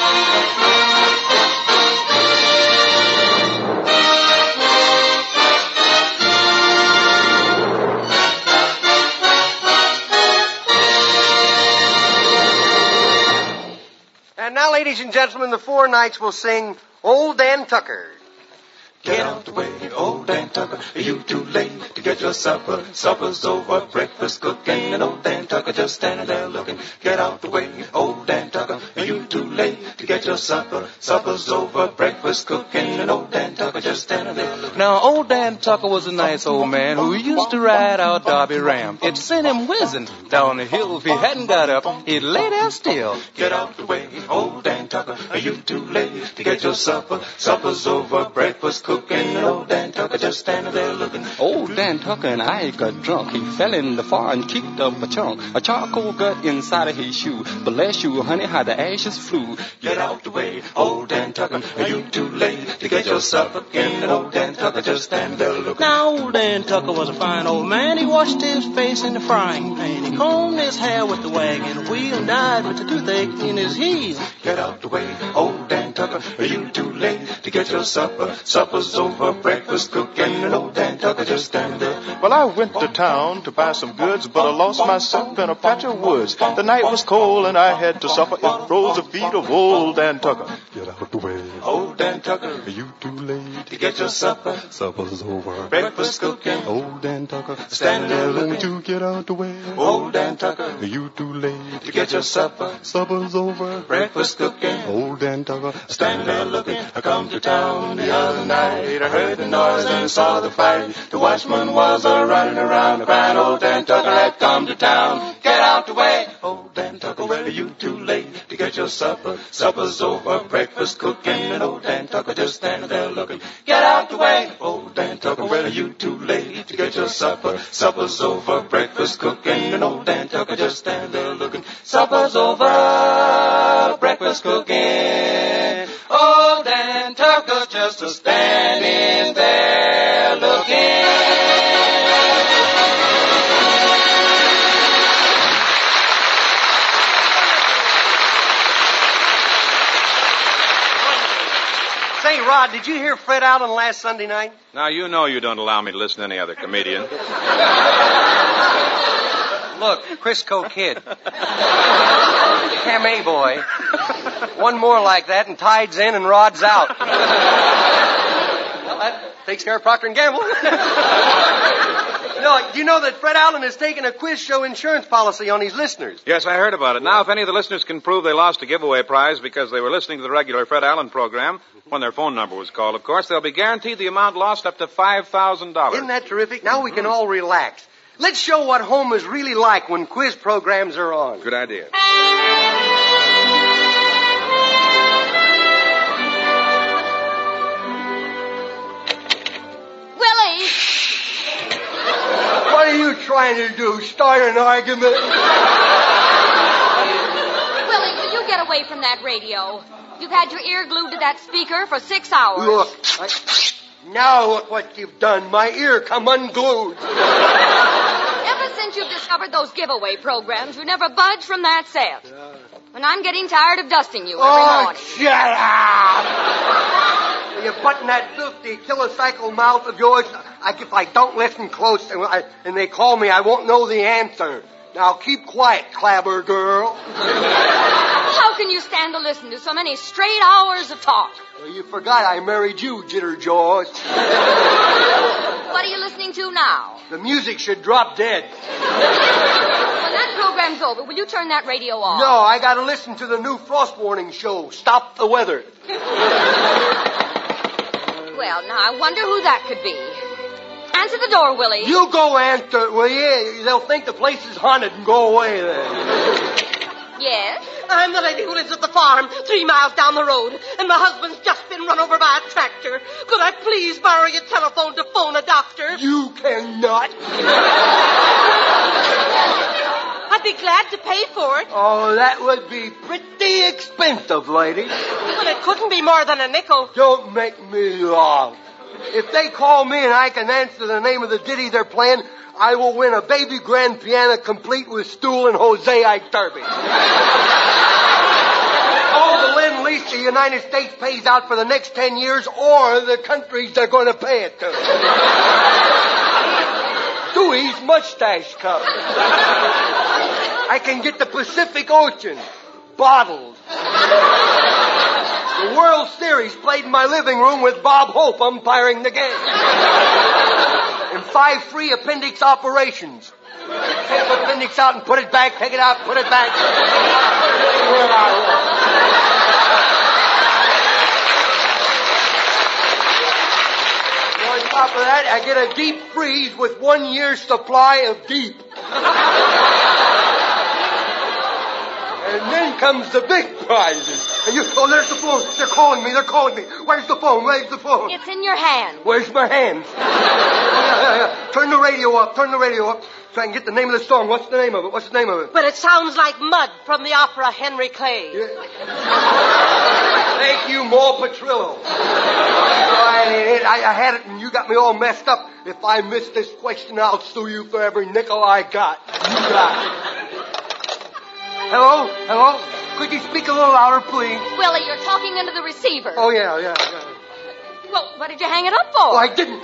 S6: And now, ladies and gentlemen, the Four Knights will sing Old Dan Tucker.
S9: Get out the way, old Dan Tucker. You too late to get your supper. Supper's over, breakfast cooking, and old Dan Tucker just standing there looking. Get out the way, old Dan Tucker. You too late to get your supper. Supper's over, breakfast cooking, and old Dan Tucker just standing there looking.
S18: Now, old Dan Tucker was a nice old man who used to ride our Derby Ram. It sent him whizzing down the hill. If he hadn't got up, he'd lay there still.
S9: Get out the way, old Dan Tucker. You too late to get your supper. Supper's over, breakfast cooking, and old Dan Tucker just standing there looking.
S18: Old Dan Tucker and I got drunk. He fell in the fire and kicked up a chunk. A charcoal gut inside of his shoe. But bless you, honey, how the ashes flew.
S9: Get out the way, old Dan Tucker. You too late to get your supper again, and old Dan Tucker just standing there looking.
S19: Now, old Dan Tucker was a fine old man. He washed his face in the frying pan. He combed his hair with the wagon wheel and died with the toothache in his heel.
S9: Get out the way, old Dan Tucker. You too late to get your supper. Supper's over, breakfast cooking, and old Dan Tucker just standing there.
S20: Well, I went to town to buy some goods, but I lost myself in a patch of woods. The night was cold and I had to suffer. It froze the feet of old Dan Tucker. Get out the way,
S9: old Dan Tucker.
S20: You too late
S9: to get your supper.
S20: Supper's over,
S9: breakfast cooking.
S20: Old Dan Tucker
S9: standing there looking.
S20: To get out the way,
S9: old Dan Tucker.
S20: You too late
S9: to get your supper.
S20: Supper's over,
S9: breakfast cooking.
S20: Old Dan Tucker
S9: standing there looking. I come to town the other night. I heard the noise and saw the fight. The watchman was a running around, crying, old Dan Tucker had come to town. Get out the way, old Dan Tucker, well, you too late to get your supper. Supper's over, breakfast cooking, and old Dan Tucker just standing there looking. Get out the way, old Dan Tucker, well, you too late to get your supper. Supper's over, breakfast cooking, and old Dan Tucker just standing there looking. Supper's over, breakfast cooking. Old Dan Tucker just a standing there looking.
S6: Say, Rod, did you hear Fred Allen last Sunday night?
S7: Now, you know you don't allow me to listen to any other comedian.
S6: Look, Crisco Kid. M.A. boy. One more like that and Tide's in and Rod's out. Well, that takes care of Procter & Gamble. No, you know that Fred Allen has taken a quiz show insurance policy on his listeners.
S7: Yes, I heard about it. Now, if any of the listeners can prove they lost a giveaway prize because they were listening to the regular Fred Allen program, when their phone number was called, of course, they'll be guaranteed the amount lost up to $5,000.
S6: Isn't that terrific? Now we can all relax. Let's show what home is really like when quiz programs are on.
S7: Good idea.
S4: Willie!
S6: What are you trying to do? Start an argument?
S4: Willie, will you get away from that radio? You've had your ear glued to that speaker for 6 hours.
S6: Look, now look what you've done. My ear come unglued.
S4: Ever since you've discovered those giveaway programs, you never budge from that set. And I'm getting tired of dusting you every morning.
S6: Shut up! You button that filthy kilocycle mouth of yours. If I don't listen close and they call me, I won't know the answer. Now keep quiet, Clabber girl.
S4: How can you stand to listen to so many straight hours of talk?
S6: Well, you forgot I married you, Jitter Jaws.
S4: What are you listening to now?
S6: The music should drop dead.
S4: When that program's over, will you turn that radio off?
S6: No, I gotta listen to the new frost warning show, Stop the Weather.
S4: Well, now, I wonder who that could be. Answer the door, Willie.
S6: You go answer, will you? They'll think the place is haunted and go away then.
S4: Yes?
S21: I'm the lady who lives at the farm 3 miles down the road, and my husband's just been run over by a tractor. Could I please borrow your telephone to phone a doctor?
S6: You cannot.
S21: I'd be glad to pay for it.
S6: Oh, that would be pretty expensive, lady.
S21: Well, it couldn't be more than a nickel.
S6: Don't make me laugh. If they call me and I can answer the name of the ditty they're playing, I will win a baby grand piano complete with stool and Jose Derby. All the Lend-Lease the United States pays out for the next 10 years or the countries they're going to pay it to. Dewey's Mustache Cup. I can get the Pacific Ocean. Bottles. The World Series played in my living room with Bob Hope umpiring the game. And 5 free appendix operations. Take the appendix out and put it back, take it out, put it back. On top of that, I get a deep freeze with 1 year's supply of deep. And then comes the big prizes. And there's the phone. They're calling me. Where's the phone?
S4: It's in your hand.
S6: Where's my hand? Yeah. Turn the radio up. So I can get the name of the song. What's the name of it?
S21: Well, it sounds like Mud from the opera Henry Clay.
S6: Yeah. Thank you, Mo Petrillo. I had it and you got me all messed up. If I miss this question, I'll sue you for every nickel I got. You got it. Hello? Could you speak a little louder, please?
S4: Willie, you're talking into the receiver.
S6: Oh, yeah.
S4: Well, what did you hang it up for?
S6: Oh, I didn't.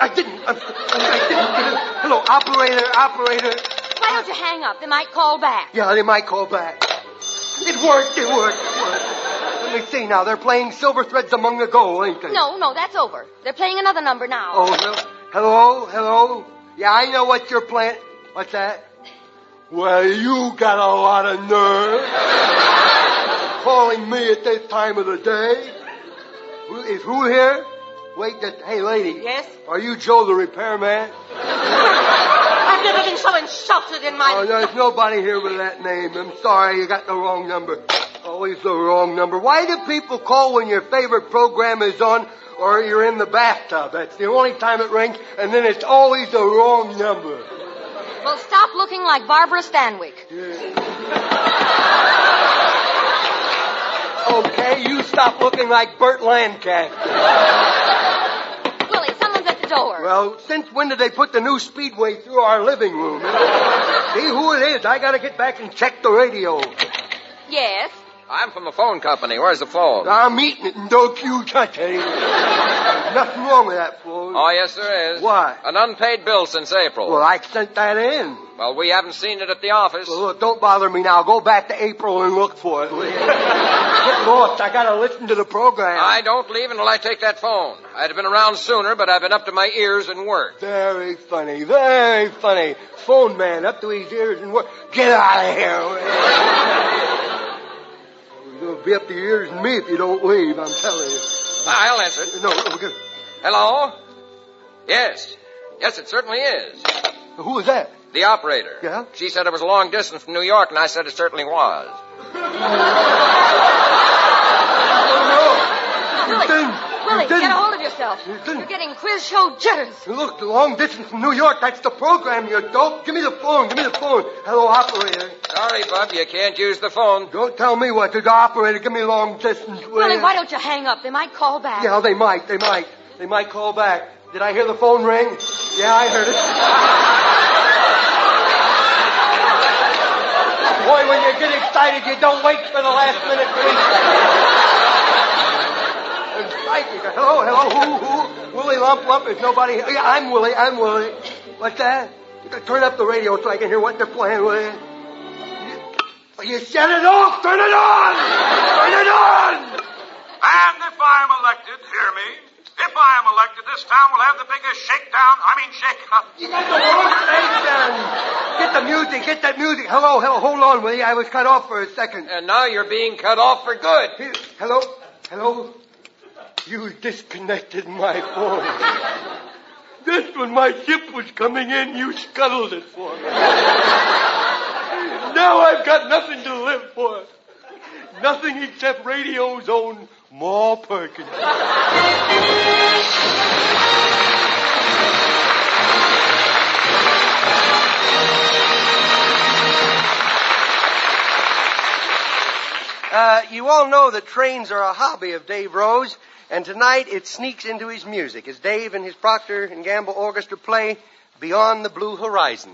S6: Hello, operator.
S4: Why don't you hang up? They might call back.
S6: Yeah, they might call back. It worked. Let me see now. They're playing Silver Threads Among the Gold, ain't they?
S4: No, that's over. They're playing another number now.
S6: Oh, hello? Yeah, I know what you're playing. What's that? Well, you got a lot of nerve. Calling me at this time of the day. Is who here? Wait, hey, lady.
S21: Yes?
S6: Are you Joe the repairman?
S21: I've never been so shouted in my...
S6: Oh, there's nobody here with that name. I'm sorry, you got the wrong number. Always the wrong number. Why do people call when your favorite program is on or you're in the bathtub? That's the only time it rings, and then it's always the wrong number.
S21: Well, stop looking like Barbara Stanwyck.
S6: Okay, you stop looking like Burt Lancaster.
S21: Willie, someone's at the door.
S6: Well, since when did they put the new Speedway through our living room? See who it is. I gotta get back and check the radio.
S21: Yes?
S1: I'm from the phone company. Where's the phone?
S6: I'm eating it, and don't you touch it. There's nothing wrong with that phone.
S1: Oh, yes, there is.
S6: Why?
S1: An unpaid bill since April.
S6: Well, I sent that in.
S1: Well, we haven't seen it at the office.
S6: Well, look, don't bother me now. Go back to April and look for it. Get lost. I gotta listen to the program.
S1: I don't leave until I take that phone. I'd have been around sooner, but I've been up to my ears in work.
S6: Very funny. Very funny. Phone man up to his ears in work. Get out of here. You'll be up to your ears in me if you don't leave, I'm telling you.
S1: I'll answer it.
S6: No, okay.
S1: Hello? Yes. Yes, it certainly is.
S6: Who was that?
S1: The operator.
S6: Yeah?
S1: She said it was a long distance from New York, and I said it certainly was.
S21: Willie, get a hold of yourself. You're getting quiz show jitters.
S6: Look, the long distance from New York, that's the program, you dope. Give me the phone. Hello, operator.
S1: Sorry, Bub, you can't use the phone.
S6: Don't tell me what to do, operator. Give me long distance.
S21: Willie, why don't you hang up? They might call back.
S6: Yeah, they might. They might call back. Did I hear the phone ring? Yeah, I heard it. Boy, when you get excited, you don't wait for the last minute to Hello, who? Willie Lump, there's nobody here. Yeah, I'm Willie. What's that? You gotta turn up the radio so I can hear what they're playing with. You shut it off! Turn it on!
S22: And if I am elected, hear me, if I am elected, this town will have the biggest shake-up.
S6: You got the wrong station! Get that music. Hello, hold on, Willie. I was cut off for a second.
S1: And now you're being cut off for good.
S6: Here, hello? You disconnected my phone. Just when my ship was coming in, you scuttled it for me. Now I've got nothing to live for. Nothing except radio's own Ma Perkins. You all know that trains are a hobby of Dave Rose, and tonight it sneaks into his music as Dave and his Procter & Gamble Orchestra play Beyond the Blue Horizon.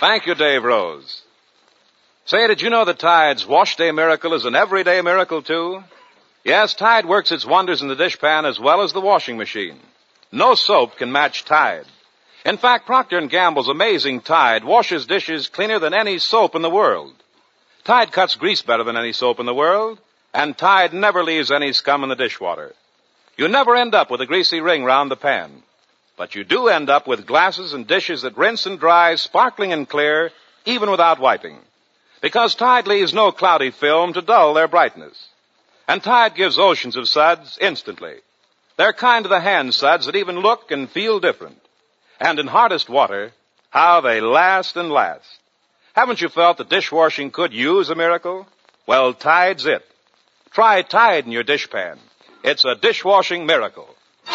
S7: Thank you, Dave Rose. Say, did you know that Tide's Wash Day Miracle is an everyday miracle, too? Yes, Tide works its wonders in the dishpan as well as the washing machine. No soap can match Tide. In fact, Procter & Gamble's amazing Tide washes dishes cleaner than any soap in the world. Tide cuts grease better than any soap in the world, and Tide never leaves any scum in the dishwater. You never end up with a greasy ring round the pan. But you do end up with glasses and dishes that rinse and dry sparkling and clear, even without wiping. Because Tide leaves no cloudy film to dull their brightness. And Tide gives oceans of suds instantly. They're kind to the hand suds that even look and feel different. And in hardest water, how they last and last. Haven't you felt that dishwashing could use a miracle? Well, Tide's it. Try Tide in your dishpan. It's a dishwashing miracle.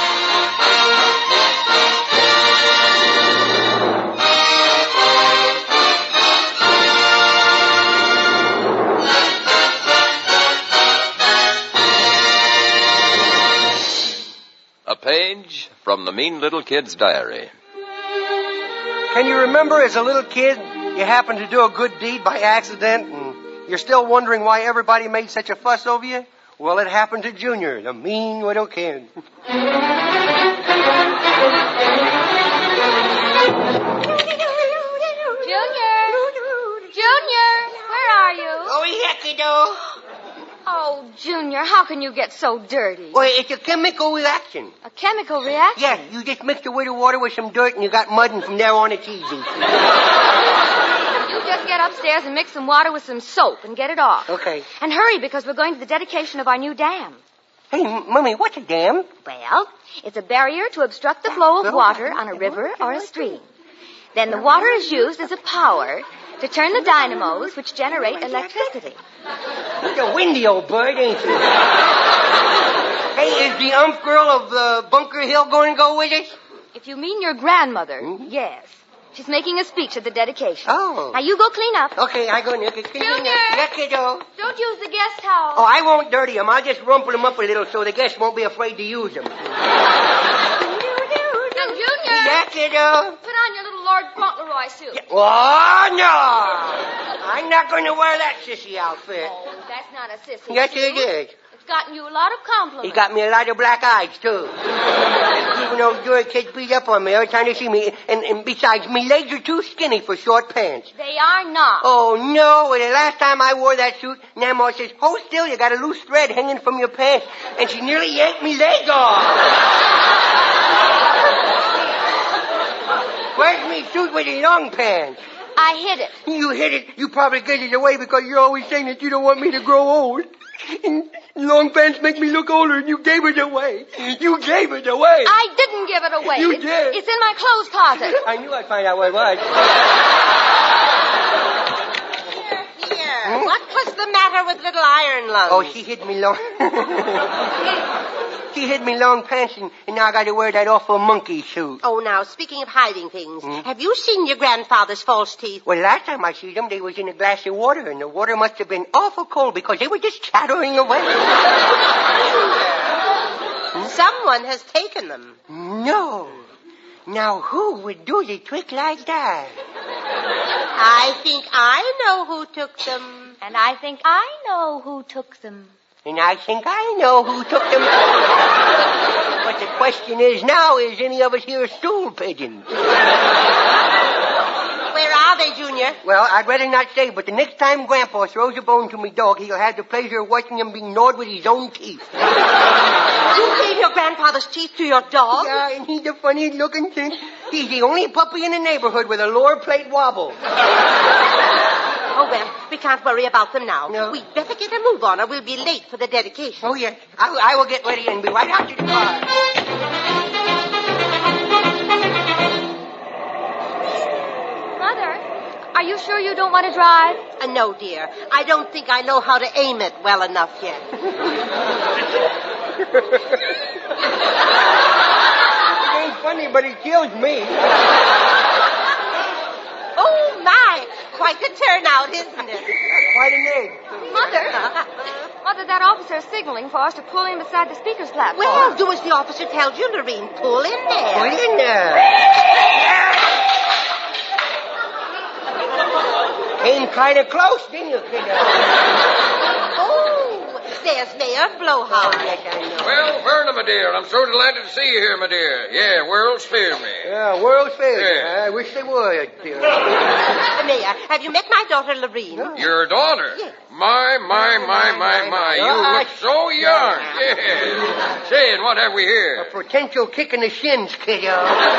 S1: A page from the Mean Little Kid's diary.
S6: Can you remember as a little kid, you happened to do a good deed by accident, and you're still wondering why everybody made such a fuss over you? Well, it happened to Junior, the mean little kid.
S4: Junior, where are you?
S6: Oh, Heckido.
S4: Oh, Junior, how can you get so dirty?
S6: Well, it's a chemical reaction.
S4: A chemical reaction?
S6: Yeah, you just mix the water with some dirt and you got mud, and from there on it's easy.
S4: You just get upstairs and mix some water with some soap and get it off.
S6: Okay.
S4: And hurry, because we're going to the dedication of our new dam.
S6: Hey, Mummy, what's a dam?
S4: Well, it's a barrier to obstruct the flow of water on a river or a stream. Then the water is used as a power to turn the dynamos which generate electricity.
S6: You're a windy old bird, ain't you? Hey, is the girl of Bunker Hill going to go with us?
S4: If you mean your grandmother, yes. She's making a speech at the dedication.
S6: Oh.
S4: Now you go clean up.
S6: Okay, I go in there.
S4: Junior!
S6: Yeah, kiddo.
S4: Don't use the guest towel.
S6: Oh, I won't dirty them. I'll just rumple them up a little so the guests won't be afraid to use them.
S4: And Junior!
S6: Yeah, kiddo.
S4: Put on your little Lord Fauntleroy suit.
S6: Yeah. Oh, no! I'm not going to wear that sissy outfit.
S4: Oh, that's not a sissy
S6: Yes,
S4: suit.
S6: it is.
S4: It's gotten you a lot of compliments.
S6: He got me a lot of black eyes, too. Even those Dura kids beat up on me every time they see me. And besides, me legs are too skinny for short pants.
S4: They are not.
S6: Oh, no. Well, the last time I wore that suit, Namo says, hold still, you got a loose thread hanging from your pants. And she nearly yanked me leg off. Where's me suit with the long pants?
S4: I hid it.
S6: You hid it. You probably gave it away because you're always saying that you don't want me to grow old. And long pants make me look older, and you gave it away. You gave it away.
S4: I didn't give it away.
S6: You did.
S4: It's in my clothes closet.
S6: I knew I'd find out what it was.
S21: Here. What was the matter with little Iron Lungs?
S6: Oh, she hid me long. She hid me long pants, and now I got to wear that awful monkey suit.
S21: Oh, now, speaking of hiding things, have you seen your grandfather's false teeth?
S6: Well, last time I see them, they was in a glass of water, and the water must have been awful cold because they were just chattering away.
S21: Someone has taken them.
S6: No. Now, who would do the trick like that?
S21: I think I know who took them.
S4: And I think I know who took them.
S6: And I think I know who took them. But the question is now, is any of us here stool pigeons?
S21: Where are they, Junior?
S6: Well, I'd rather not say, but the next time Grandpa throws a bone to me dog, he'll have the pleasure of watching him being gnawed with his own teeth.
S21: You gave your grandfather's teeth to your dog?
S6: Yeah, and he's a funny-looking thing. He's the only puppy in the neighborhood with a lower plate wobble.
S21: Oh, well, we can't worry about them now.
S6: No.
S21: We'd better get a move on or we'll be late for the dedication.
S6: Oh, yes. I will get ready and be right out to the car.
S4: Mother, are you sure you don't want to drive?
S21: No, dear. I don't think I know how to aim it well enough yet.
S6: It ain't funny, but it kills me.
S21: Oh, my. Quite a turnout, isn't it?
S6: Quite an egg.
S4: Mother, that officer's signaling for us to pull in beside the speaker's platform.
S21: Well, do as the officer tells you, Lorene. Pull in there.
S6: Pull in there. kind of close, didn't you, kiddo?
S21: Oh, there's Mayor Blowhard.
S6: Oh, yes, I know.
S1: Well, Verna, my dear, I'm so delighted to see you here, my dear. Yeah, World's Fair me.
S6: Yeah, World's Fair.
S1: Yeah.
S6: I wish they would.
S21: Mayor, have you met my daughter, Lorene?
S1: Your daughter?
S21: Yes.
S1: My. You look so young. Yeah. Say, and what have we here?
S6: A potential kick in the shins, kiddo.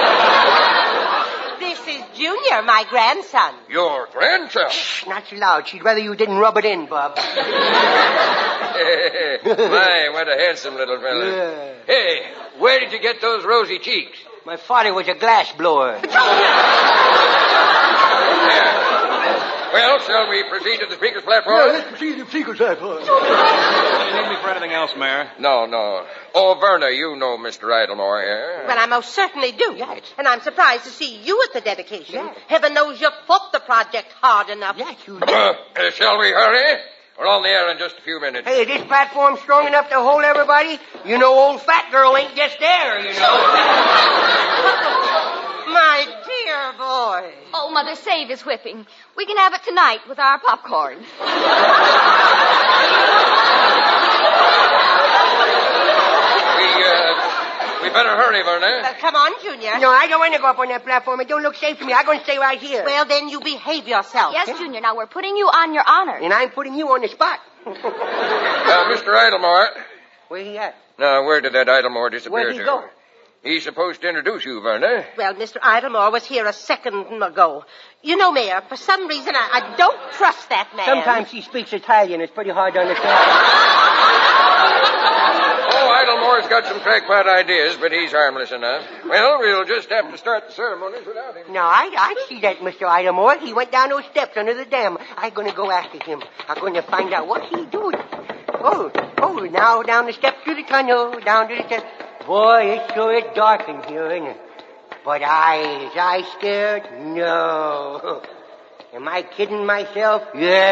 S21: This is Junior, my grandson.
S1: Your grandson?
S6: Shh, not so loud. She'd rather you didn't rub it in, Bob.
S1: My, what a handsome little fella.
S6: Yeah.
S1: Hey, where did you get those rosy cheeks?
S6: My father was a glass blower.
S1: Well, shall we proceed to the speaker's platform?
S6: No, let's proceed to the speaker's platform.
S7: Do you need me for anything else, Mayor?
S1: No. Oh, Verna, you know Mr. Idlemore here.
S21: Well, I most certainly do.
S6: Yes.
S21: And I'm surprised to see you at the dedication.
S6: Yes.
S21: Heaven knows you fought the project hard enough.
S6: Yes, you did.
S1: Shall we hurry? We're on the air in just a few minutes.
S6: Hey, is this platform strong enough to hold everybody? You know, old fat girl ain't just there, you know.
S21: My dear boy.
S4: Oh, Mother, save his whipping. We can have it tonight with our popcorn.
S1: We better hurry, Verna.
S21: Come on, Junior.
S6: No, I don't want to go up on that platform. It don't look safe to me. I'm going to stay right here.
S21: Well, then you behave yourself.
S4: Yes, Junior. Now, we're putting you on your honor.
S6: And I'm putting you on the spot.
S1: Mr. Idlemore.
S6: Where he at?
S1: Now, where did that Idlemore disappear
S6: Where'd he
S1: to?
S6: go?
S1: He's supposed to introduce you, Verna.
S21: Well, Mr. Idlemore was here a second ago. You know, Mayor, for some reason, I don't trust that man.
S6: Sometimes he speaks Italian. It's pretty hard to understand.
S1: Oh, Idlemore's got some crackpot ideas, but he's harmless enough. Well, we'll just have to start the ceremonies without him.
S6: No, I see that, Mr. Idlemore. He went down those steps under the dam. I'm going to go after him. I'm going to find out what he's doing. Oh, now down the steps to the tunnel, down to the steps. Boy, it sure is dark in here, isn't it? But I scared? No. Am I kidding myself?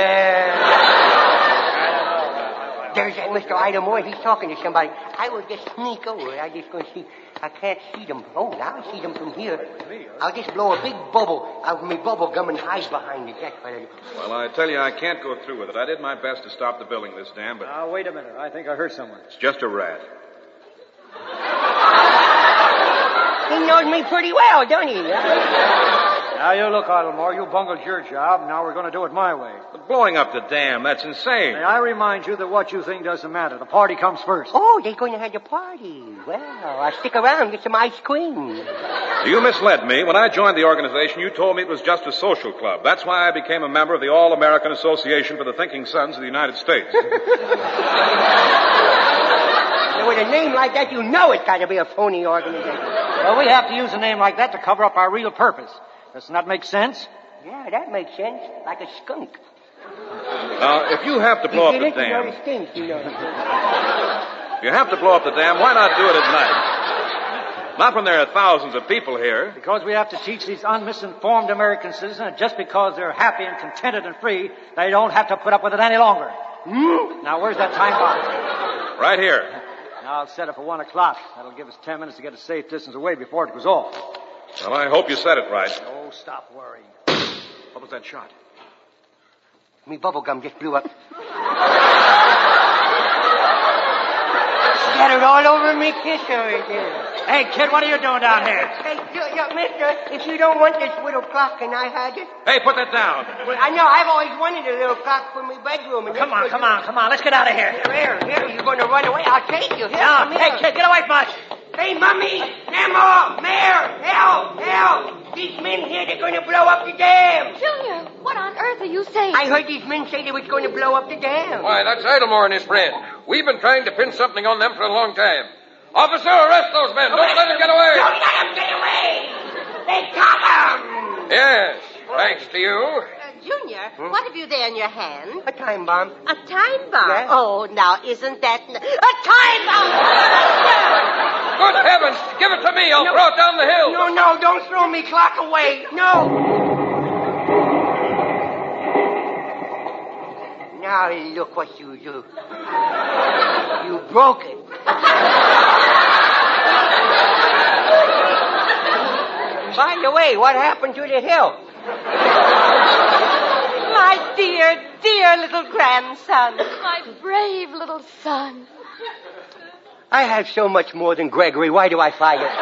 S6: Yeah. There's that Mr. Idlemore. He's talking to somebody. I will just sneak over. I just going to see. I can't see them. Oh, now I see them from here. I'll just blow a big bubble out of my bubble gum and hide behind it. That's what I do.
S7: Well, I tell you, I can't go through with it. I did my best to stop the building this dam, but...
S2: Now, wait a minute. I think I heard someone.
S7: It's just a rat.
S6: He knows me pretty well, don't he?
S2: Now, you look, Idlemore. You bungled your job. Now we're going to do it my way.
S7: But blowing up the dam, that's insane.
S2: May I remind you that what you think doesn't matter. The party comes first.
S6: Oh, they're going to have the party. Well, I'll stick around and get some ice cream.
S7: You misled me. When I joined the organization, you told me it was just a social club. That's why I became a member of the All-American Association for the Thinking Sons of the United States.
S6: With a name like that, you know it's got to be a phony organization.
S2: Well, we have to use a name like that to cover up our real purpose. Doesn't that make sense?
S6: Yeah, that makes sense. Like a skunk.
S7: Now, if you have to blow up the dam...
S6: Stinks, you know.
S7: If you have to blow up the dam, why not do it at night? Not when there are thousands of people here.
S2: Because we have to teach these unmisinformed American citizens that just because they're happy and contented and free, they don't have to put up with it any longer. Now, where's that time bomb?
S7: Right here.
S2: Now, I'll set it for 1 o'clock. That'll give us 10 minutes to get a safe distance away before it goes off.
S7: Well, I hope you said it right.
S2: Oh, stop worrying.
S7: What was that shot?
S6: Me bubble gum just blew up. Scattered all over me kisser right there.
S2: Hey, kid, what are you doing down here?
S6: Hey, mister, if you don't want this little clock, can I have it?
S7: Hey, put that down.
S6: Well, I know, I've always wanted a little clock for my bedroom. And
S2: Come on. Let's get out of here.
S6: Here, you're going to run away. I'll take you. Here,
S2: No,
S6: come here.
S2: hey, kid, get away from us.
S6: Hey, Mummy, Nemo, Mayor, help. These men here, they're going to blow up the dam.
S4: Junior, what on earth are you saying?
S6: I heard these men say they was going to blow up the dam.
S1: Why, that's Idlemore and his friend. We've been trying to pin something on them for a long time. Officer, arrest those men. Don't let them get away.
S6: Don't let them get away. They got them.
S1: Yes, thanks to you.
S21: Junior, what have you there in your hand?
S6: A time bomb.
S21: A time bomb?
S6: Yes.
S21: Oh, now, isn't that... A time bomb!
S1: Good heavens, give it to me. I'll throw it down the hill.
S6: No, don't throw me clock away. No. Now look what you do. You broke it. By the way, what happened to the hill?
S21: My My dear, dear little grandson.
S17: My brave little son.
S6: I have so much more than Gregory. Why do I fight it?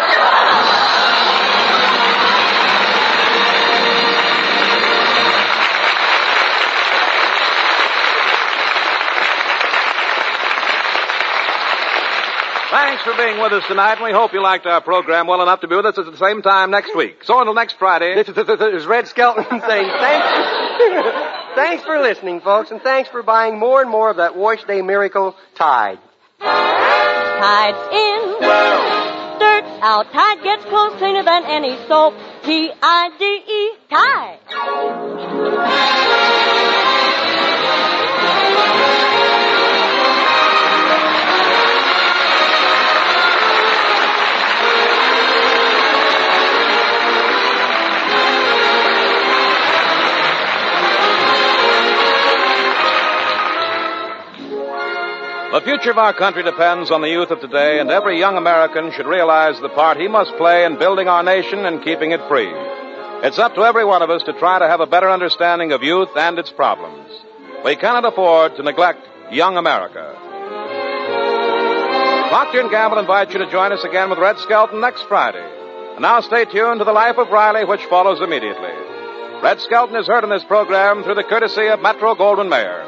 S7: Thanks for being with us tonight, and we hope you liked our program well enough to be with us at the same time next week. So until next Friday...
S6: This is Red Skelton saying thanks for listening, folks, and thanks for buying more and more of that Wash Day Miracle Tide.
S17: Tide's in, dirt's out. Tide gets clothes cleaner than any soap. T-I-D-E, Tide.
S7: The future of our country depends on the youth of today, and every young American should realize the part he must play in building our nation and keeping it free. It's up to every one of us to try to have a better understanding of youth and its problems. We cannot afford to neglect young America. Procter & Gamble invites you to join us again with Red Skelton next Friday. And now stay tuned to The Life of Riley, which follows immediately. Red Skelton is heard in this program through the courtesy of Metro-Goldwyn-Mayer.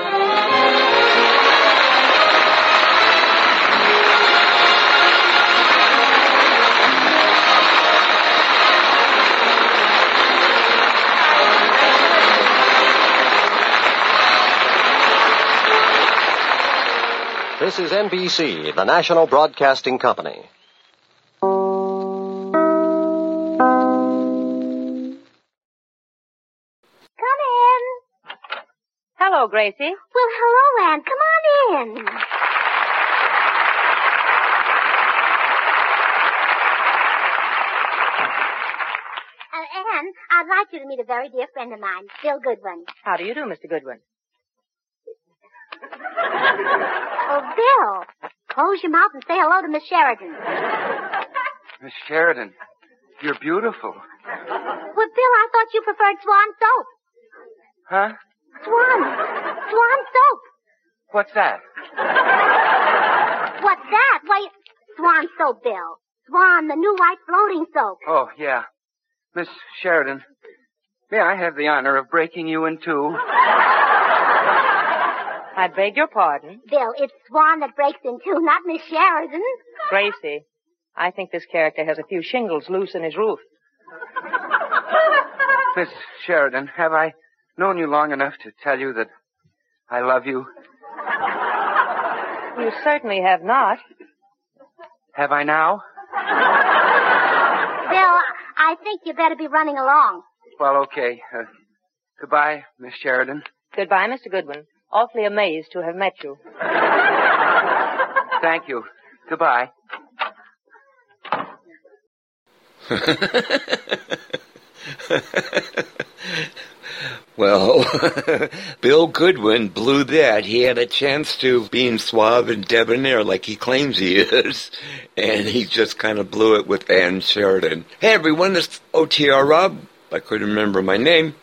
S3: This is NBC, the national broadcasting company.
S8: Come in.
S11: Hello, Gracie.
S8: Well, hello, Ann. Come on in. Ann, I'd like you to meet a very dear friend of mine, Bill Goodwin.
S11: How do you do, Mr. Goodwin?
S8: Oh, Bill, close your mouth and say hello to Miss Sheridan.
S23: Miss Sheridan, you're beautiful.
S8: Well, Bill, I thought you preferred Swan soap.
S23: Huh?
S8: Swan soap.
S23: What's that?
S8: What's that? Why, Swan soap, Bill. Swan, the new white floating soap.
S23: Oh, yeah. Miss Sheridan, may I have the honor of breaking you in two?
S11: I beg your pardon.
S8: Bill, it's Swan that breaks in two, not Miss Sheridan.
S11: Gracie, I think this character has a few shingles loose in his roof.
S23: Miss Sheridan, have I known you long enough to tell you that I love you?
S11: You certainly have not.
S23: Have I now?
S8: Bill, I think you better be running along.
S23: Well, okay. Goodbye, Miss Sheridan.
S11: Goodbye, Mr. Goodwin. Awfully amazed to have met you.
S23: Thank you. Goodbye.
S13: Well, Bill Goodwin blew that. He had a chance to being suave and debonair like he claims he is, and he just kind of blew it with Ann Sheridan. Hey, everyone, this is OTR Rob. I couldn't remember my name.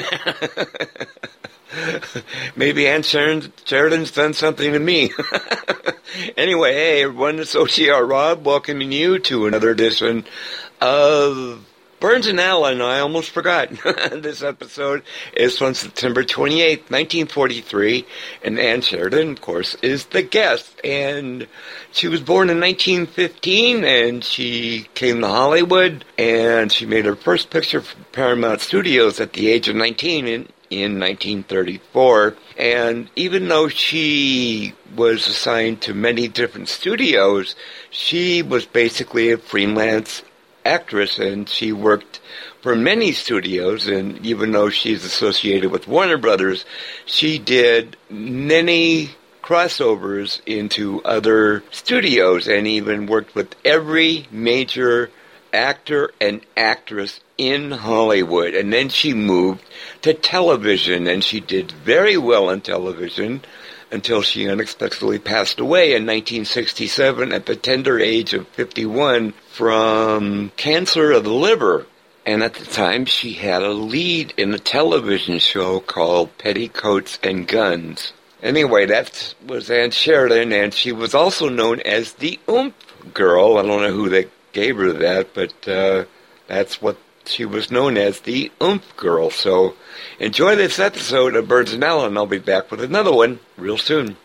S13: Maybe Ann Sheridan's done something to me. Anyway, hey, everyone, it's OTR Rob welcoming you to another edition of Burns and Allen. I almost forgot. This episode is from September 28th, 1943, and Ann Sheridan, of course, is the guest. And she was born in 1915, and she came to Hollywood, and she made her first picture for Paramount Studios at the age of 19 in 1934. And even though she was assigned to many different studios, she was basically a freelance actress, and she worked for many studios. And even though she's associated with Warner Brothers, she did many crossovers into other studios and even worked with every major actor and actress in Hollywood. And then she moved to television, and she did very well on television until she unexpectedly passed away in 1967 at the tender age of 51 from cancer of the liver. And at the time, she had a lead in a television show called Petticoats and Guns. Anyway, that was Ann Sheridan, and she was also known as the Oomph Girl. I don't know who they gave her that, but that's what she was known as, the Oomph Girl. So enjoy this episode of Burns and Allen. I'll be back with another one real soon.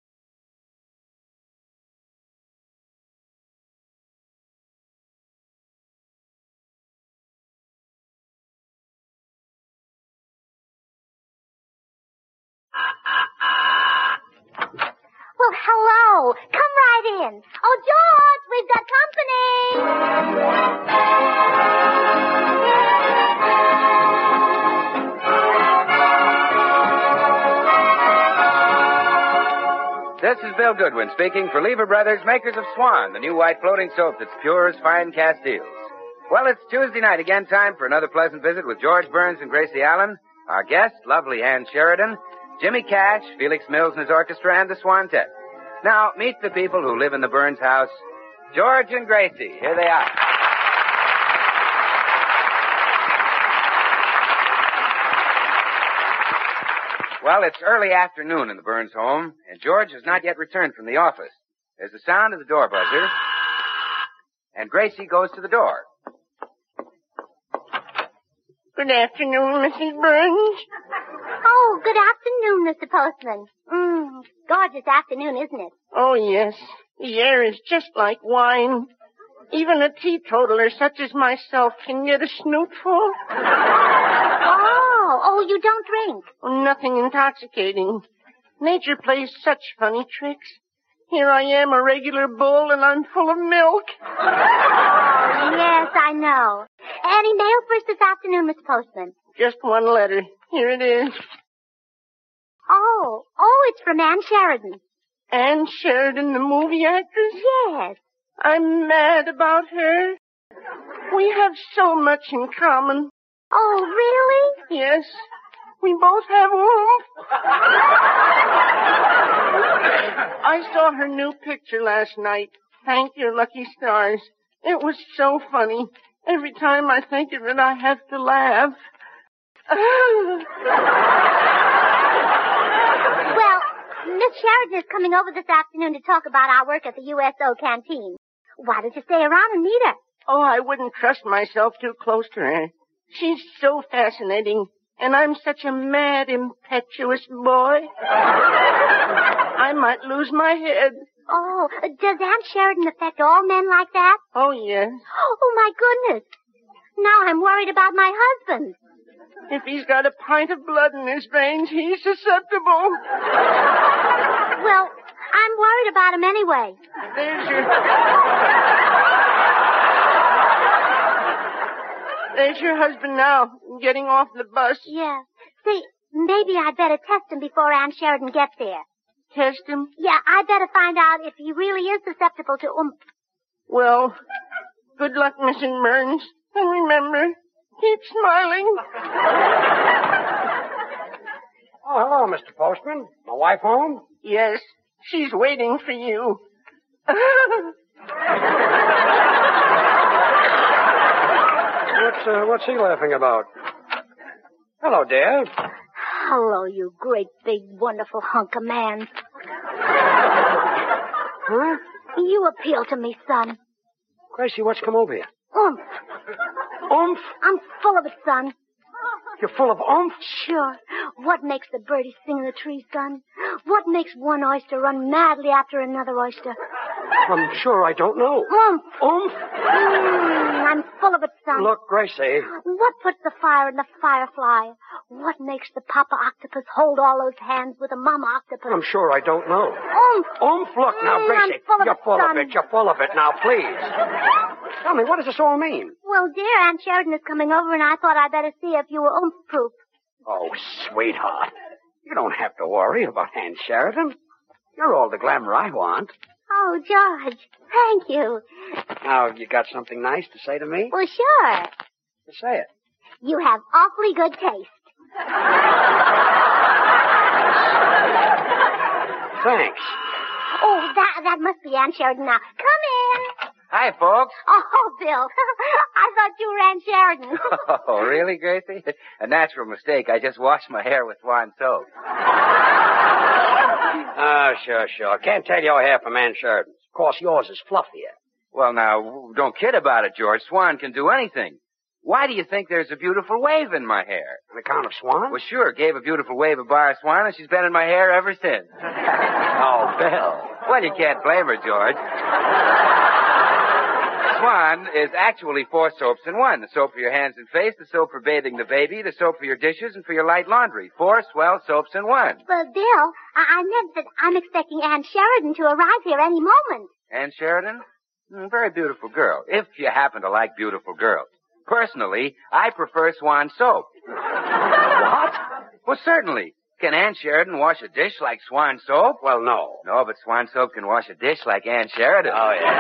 S8: Well, hello. Come right in. Oh, George, we've got company.
S23: This is Bill Goodwin speaking for Lever Brothers, makers of Swan, the new white floating soap that's pure as fine Castiles. Well, it's Tuesday night again, time for another pleasant visit with George Burns and Gracie Allen, our guest, lovely Ann Sheridan, Jimmy Cash, Felix Mills and his orchestra, and the Swantet. Now, meet the people who live in the Burns house. George and Gracie, here they are. Well, it's early afternoon in the Burns home, and George has not yet returned from the office. There's the sound of the door buzzer, and Gracie goes to the door.
S21: Good afternoon, Mrs. Burns.
S8: Oh, good afternoon, Mr. Postman. Gorgeous afternoon, isn't it?
S21: Oh, yes. The air is just like wine. Even a teetotaler such as myself can get a snootful.
S8: Oh, you don't drink?
S21: Oh, nothing intoxicating. Nature plays such funny tricks. Here I am, a regular bull, and I'm full of milk.
S8: Oh, yes, I know. Any mail for us this afternoon, Mr. Postman?
S21: Just one letter. Here it is.
S8: Oh, it's from Ann Sheridan.
S21: Ann Sheridan, the movie actress?
S8: Yes.
S21: I'm mad about her. We have so much in common.
S8: Oh, really?
S21: Yes. We both have oomph. I saw her new picture last night. Thank Your Lucky Stars. It was so funny. Every time I think of it, I have to laugh.
S8: Well, Miss Sheridan is coming over this afternoon to talk about our work at the USO canteen. Why don't you stay around and meet her?
S21: Oh, I wouldn't trust myself too close to her. She's so fascinating, and I'm such a mad, impetuous boy. I might lose my head.
S8: Oh, does Aunt Sheridan affect all men like that?
S21: Oh, yes.
S8: Oh, my goodness. Now I'm worried about my husband.
S21: If he's got a pint of blood in his veins, he's susceptible.
S8: Well, I'm worried about him anyway.
S21: There's your husband now, getting off the bus.
S8: Yeah. See, maybe I'd better test him before Aunt Sheridan gets there.
S21: Test him?
S8: Yeah, I'd better find out if he really is susceptible to oomph.
S21: Well, good luck, Mrs. Burns. And remember, keep smiling.
S10: Oh, hello, Mr. Postman. My wife home?
S21: Yes, she's waiting for you.
S10: What's he laughing about? Hello, dear.
S8: Hello, you great, big, wonderful hunk of man.
S10: Huh?
S8: You appeal to me, son.
S10: Gracie, what's come over you?
S8: Oomph.
S10: Oomph?
S8: I'm full of it, son.
S10: You're full of oomph?
S8: Sure. What makes the birdies sing in the trees, son? What makes one oyster run madly after another oyster?
S10: I'm sure I don't know.
S8: Oomph.
S10: Oomph?
S8: I'm full of it, son.
S10: Look, Gracie.
S8: What puts the fire in the firefly? What makes the papa octopus hold all those hands with the mama octopus?
S10: I'm sure I don't know.
S8: Oomph.
S10: Oomph? Look now, Gracie. You're full of it. You're full of it. Now, please. Tell me, what does this all mean?
S8: Well, dear, Aunt Sheridan is coming over, and I thought I'd better see if you were oomph-proof.
S10: Oh, sweetheart. You don't have to worry about Aunt Sheridan. You're all the glamour I want.
S8: Oh, George, thank you.
S10: Now, you got something nice to say to me?
S8: Well, sure.
S10: Say it.
S8: You have awfully good taste.
S10: Thanks.
S8: Oh, that must be Aunt Sheridan now. Come in.
S23: Hi, folks.
S8: Oh, Bill. I I thought you were Ann Sheridan.
S23: Oh, really, Gracie? A natural mistake. I just washed my hair with Swan soap.
S10: Oh, sure. Can't tell your hair from Ann Sheridan's. Of course, yours is fluffier.
S23: Well, now, don't kid about it, George. Swan can do anything. Why do you think there's a beautiful wave in my hair?
S10: On account of Swan?
S23: Well, sure. Gave a beautiful wave of Bar Swan, and she's been in my hair ever since.
S10: Oh, Bill.
S23: Well, you can't blame her, George. Swan is actually 4 soaps in one. The soap for your hands and face, the soap for bathing the baby, the soap for your dishes, and for your light laundry. 4 swell soaps in one.
S8: Well, Bill, I meant that I'm expecting Ann Sheridan to arrive here any moment.
S23: Ann Sheridan? Very beautiful girl, if you happen to like beautiful girls. Personally, I prefer Swan soap.
S10: What?
S23: Well, certainly. Can Ann Sheridan wash a dish like Swan soap?
S10: Well, no.
S23: No, but Swan soap can wash a dish like Ann Sheridan.
S10: Oh, yeah.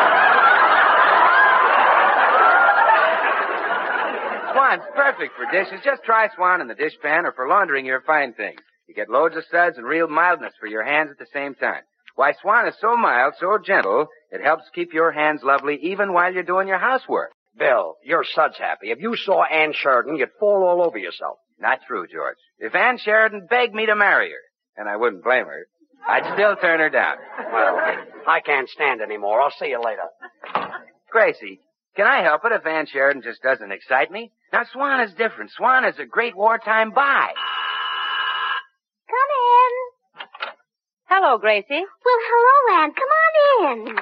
S23: Swan's perfect for dishes. Just try Swan in the dishpan or for laundering your fine things. You get loads of suds and real mildness for your hands at the same time. Why, Swan is so mild, so gentle, it helps keep your hands lovely even while you're doing your housework.
S10: Bill, you're suds happy. If you saw Ann Sheridan, you'd fall all over yourself.
S23: Not true, George. If Ann Sheridan begged me to marry her, and I wouldn't blame her, I'd still turn her down.
S10: Well, I can't stand anymore. I'll see you later.
S23: Gracie, can I help it if Ann Sheridan just doesn't excite me? Now, Swan is different. Swan is a great wartime buy.
S8: Come in.
S11: Hello, Gracie.
S8: Well, hello, Ann. Come on in.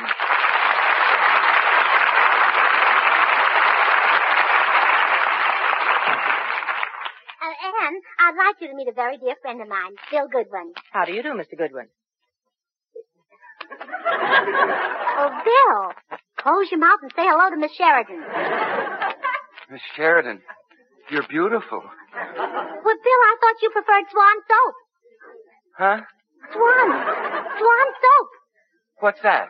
S8: Ann, I'd like you to meet a very dear friend of mine, Bill Goodwin.
S11: How do you do, Mr. Goodwin?
S8: Oh, Bill, close your mouth and say hello to Miss Sheridan.
S23: Miss Sheridan, you're beautiful.
S8: Well, Bill, I thought you preferred Swan soap.
S23: Huh?
S8: Swan soap.
S23: What's that?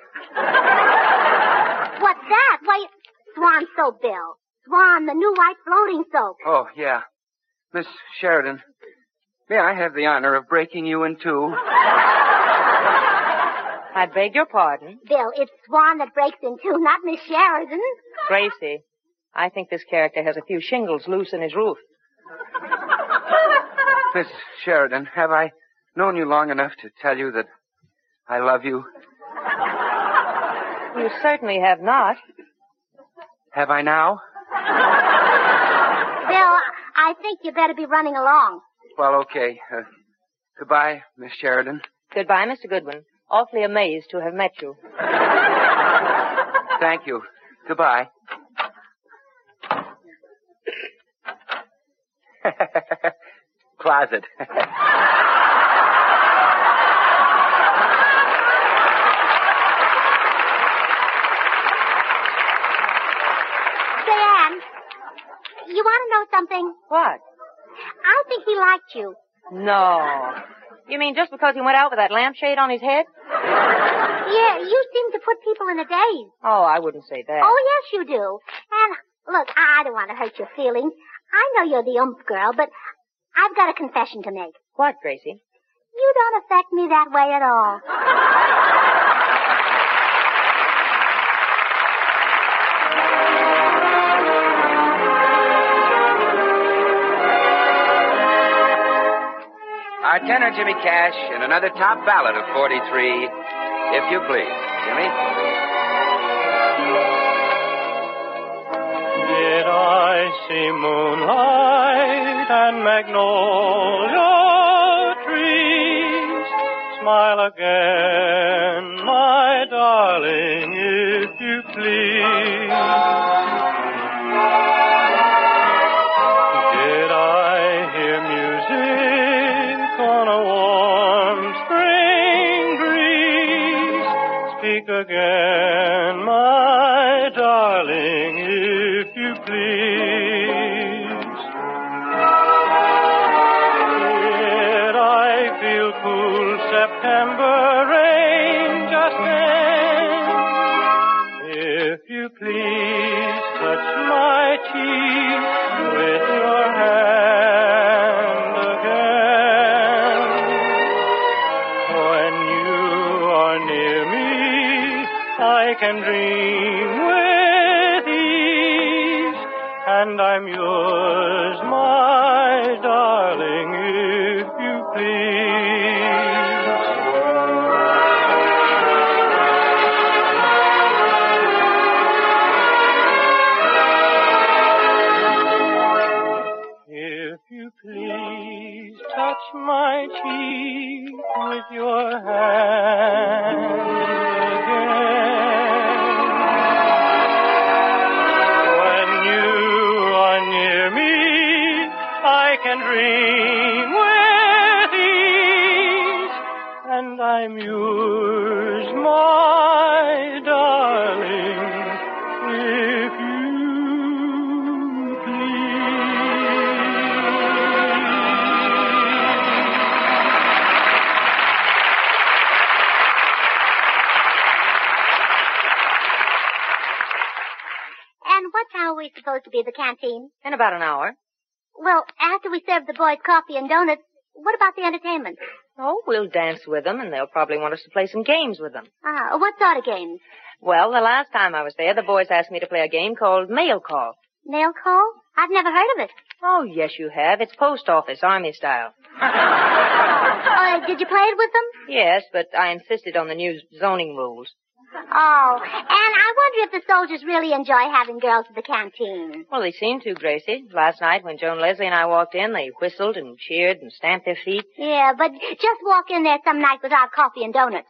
S8: What's that? Why, Swan soap, Bill. Swan, the new white floating soap.
S23: Oh, yeah. Miss Sheridan, may I have the honor of breaking you in two?
S11: I beg your pardon.
S8: Bill, it's Swan that breaks in two, not Miss Sheridan.
S11: Gracie, I think this character has a few shingles loose in his roof.
S23: Miss Sheridan, have I known you long enough to tell you that I love you?
S11: You certainly have not.
S23: Have I now?
S8: Bill, I think you better be running along.
S23: Well, okay. Goodbye, Miss Sheridan.
S11: Goodbye, Mr. Goodwin. Awfully amazed to have met you.
S23: Thank you. Goodbye. Closet.
S8: You want to know something?
S11: What?
S8: I think he liked you.
S11: No. You mean just because he went out with that lampshade on his head?
S8: Yeah, you seem to put people in a daze.
S11: Oh, I wouldn't say that.
S8: Oh, yes, you do. And, look, I don't want to hurt your feelings. I know you're the oomph girl, but I've got a confession to make.
S11: What, Gracie?
S8: You don't affect me that way at all.
S23: Our tenor, Jimmy Cash, and another top ballad of 43, if you please. Jimmy?
S14: Did I see moonlight and magnolia trees? Smile again, my darling, if you please. Did I hear music on a warm spring breeze? Speak again, my darling, if you please. Did I feel cool September rain just then? If you please, touch my cheek with your hand again. When you are near me, I can dream with ease. and I'm yours, my darling, if you please. If you please touch my cheek with your hand again. When you are near me, I can dream with ease, and I'm yours, my darling, if you
S8: What time are we supposed to be at the canteen?
S12: In about an hour.
S8: Well, after we serve the boys coffee and donuts, what about the entertainment?
S12: Oh, we'll dance with them, and they'll probably want us to play some games with them.
S8: Ah, what sort of games?
S12: Well, the last time I was there, the boys asked me to play a game called Mail Call.
S8: Mail call? I've never heard of it.
S12: Oh, yes, you have. It's post office, army style.
S8: Did you play it with them?
S12: Yes, but I insisted on the new zoning rules.
S8: Oh, and I wonder if the soldiers really enjoy having girls at the canteen.
S12: Well, they seem to, Gracie. Last night when Joan Leslie and I walked in, they whistled and cheered and stamped their feet.
S8: Yeah, but just walk in there some night without coffee and donuts.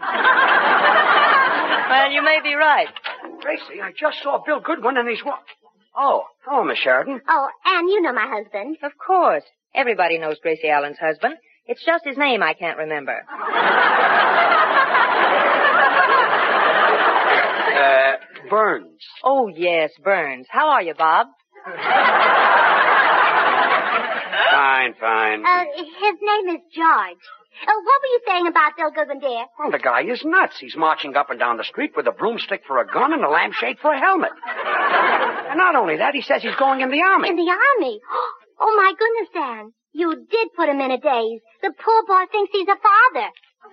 S12: Well, you may be right.
S10: Gracie, I just saw Bill Goodwin and he's Oh, hello, Miss Sheridan.
S8: Oh, and you know my husband.
S12: Of course. Everybody knows Gracie Allen's husband. It's just his name I can't remember.
S10: Burns.
S12: Oh, yes, Burns. How are you, Bob?
S10: Fine.
S8: His name is George. What were you saying about Bill Goodwin, dear?
S10: Well, the guy is nuts. He's marching up and down the street with a broomstick for a gun and a lampshade for a helmet. And not only that, he says he's going in the army.
S8: In the army? Oh, my goodness, Dan. You did put him in a daze. The poor boy thinks he's a father.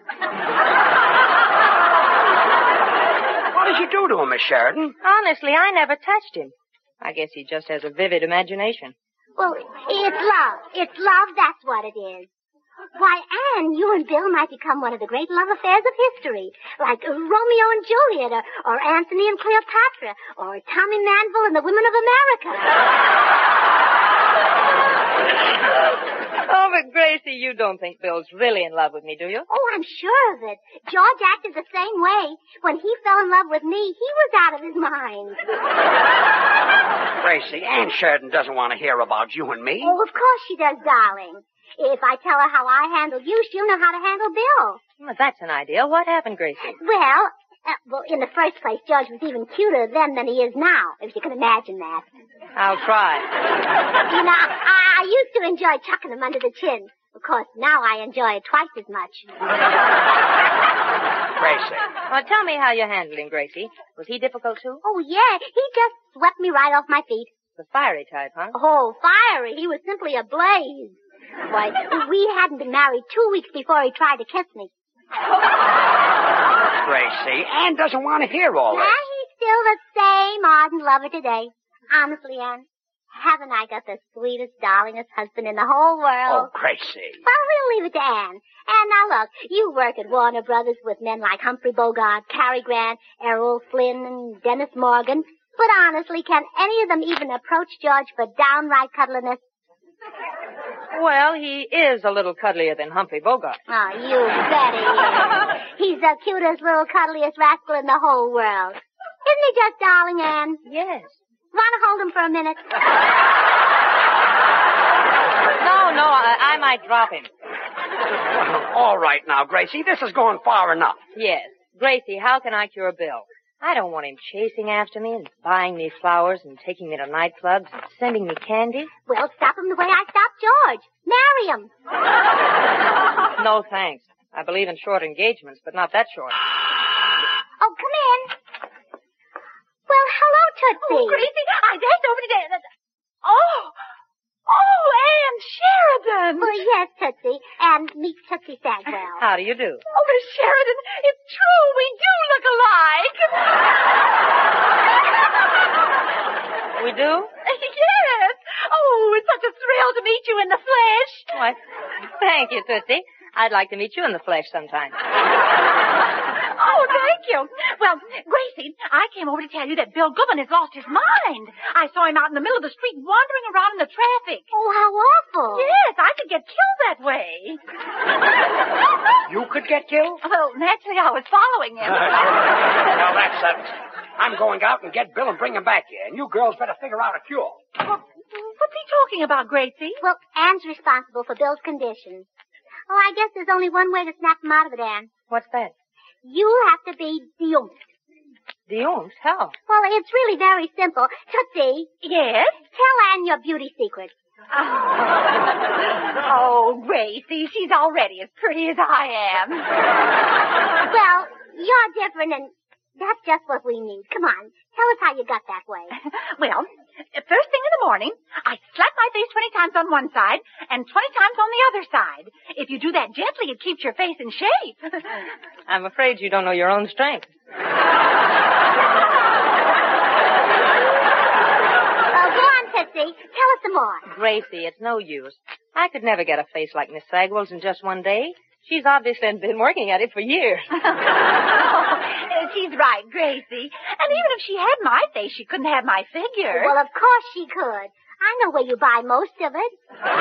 S10: What did you do to him, Miss Sheridan?
S12: Honestly, I never touched him. I guess he just has a vivid imagination.
S8: Well, it's love. It's love, that's what it is. Why, Anne, you and Bill might become one of the great love affairs of history, like Romeo and Juliet, or Antony and Cleopatra, or Tommy Manville and the Women of America.
S12: Oh, but Gracie, you don't think Bill's really in love with me, do you?
S8: Oh, I'm sure of it. George acted the same way. When he fell in love with me, he was out of his mind.
S10: Gracie, Ann Sheridan doesn't want to hear about you and me.
S8: Oh, of course she does, darling. If I tell her how I handle you, she'll know how to handle Bill.
S12: Well, that's an idea. What happened, Gracie?
S8: Well, in the first place, George was even cuter then than he is now, if you can imagine that.
S12: I'll try.
S8: You know, I used to enjoy chucking him under the chin. Of course, now I enjoy it twice as much.
S10: Gracie.
S12: Well, tell me how you handled him, Gracie. Was he difficult, too?
S8: Oh, yeah. He just swept me right off my feet.
S12: The fiery type, huh?
S8: Oh, fiery. He was simply a blaze. Why, we hadn't been married 2 weeks before he tried to kiss me.
S10: Gracie, Ann doesn't want to hear all this.
S8: And he's still the same ardent lover today. Honestly, Ann, haven't I got the sweetest, darlingest husband in the whole world?
S10: Oh, Gracie.
S8: Well, we'll leave it to Ann. And now look, you work at Warner Brothers with men like Humphrey Bogart, Cary Grant, Errol Flynn, and Dennis Morgan. But honestly, can any of them even approach George for downright cuddliness?
S12: Well, he is a little cuddlier than Humphrey Bogart.
S8: Oh, you bet he is. He's the cutest little cuddliest rascal in the whole world. Isn't he just darling, Ann?
S12: Yes.
S8: Want to hold him for a minute?
S12: No, I might drop him.
S10: All right now, Gracie, this is going far enough.
S12: Yes. Gracie, how can I cure Bill? I don't want him chasing after me and buying me flowers and taking me to nightclubs and sending me candy.
S8: Well, stop him the way I stopped George. Marry him.
S12: No, thanks. I believe in short engagements, but not that short.
S8: Oh, come in. Well, hello, Tootsie.
S15: Oh, Gracie, I dashed over today. Oh, Ann Sheridan.
S8: Well, yes, Tootsie. And meet Tootsie Sagwell.
S12: How do you do?
S15: Oh, Miss Sheridan, it's true. We do look alike.
S12: We do?
S15: Oh, it's such a thrill to meet you in the flesh.
S12: Why, thank you, Tootsie. I'd like to meet you in the flesh sometime.
S15: Oh, thank you. Well, Gracie, I came over to tell you that Bill Goodman has lost his mind. I saw him out in the middle of the street wandering around in the traffic.
S8: Oh, how awful.
S15: Yes, I could get killed that way.
S10: You could get killed?
S15: Well, naturally, I was following him.
S10: Well, that settles it. I'm going out and get Bill and bring him back here, and you girls better figure out a cure.
S15: What's he talking about, Gracie?
S8: Well, Anne's responsible for Bill's condition. Oh, I guess there's only one way to snap him out of it, Anne.
S12: What's that?
S8: You have to be Dioned.
S12: Dioned? How?
S8: Well, it's really very simple. Tootsie.
S15: Yes?
S8: Tell Anne your beauty secret.
S15: Oh, Gracie, she's already as pretty as I am.
S8: Well, you're different, and that's just what we need. Come on, tell us how you got that way.
S15: Well, first thing in the morning, I slap my face 20 times on one side and 20 times on the other side. If you do that gently, it keeps your face in shape.
S12: I'm afraid you don't know your own strength.
S8: Go on, Tootsie. Tell us some more.
S12: Gracie, it's no use. I could never get a face like Miss Sagwell's in just one day. She's obviously been working at it for years.
S15: She's right, Gracie. And even if she had my face, she couldn't have my figure.
S8: Well, of course she could. I know where you buy most of it.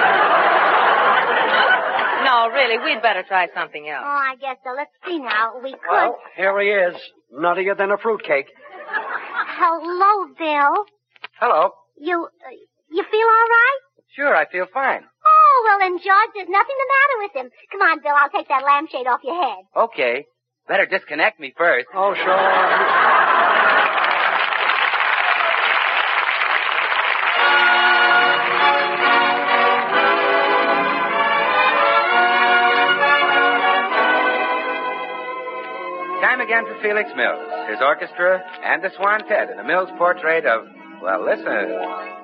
S12: No, really, we'd better try something else.
S8: Oh, I guess so. Let's see now. We could.
S10: Well, here he is. Nuttier than a fruitcake.
S8: Hello, Bill.
S23: Hello.
S8: You feel all right?
S23: Sure, I feel fine.
S8: Oh, well, then, George, there's nothing the matter with him. Come on, Bill, I'll take that lampshade off your head.
S23: Okay. Better disconnect me first.
S10: Oh, sure.
S23: Time again for Felix Mills, his orchestra, and the Swan-Tet in the Mills portrait of, well, listen.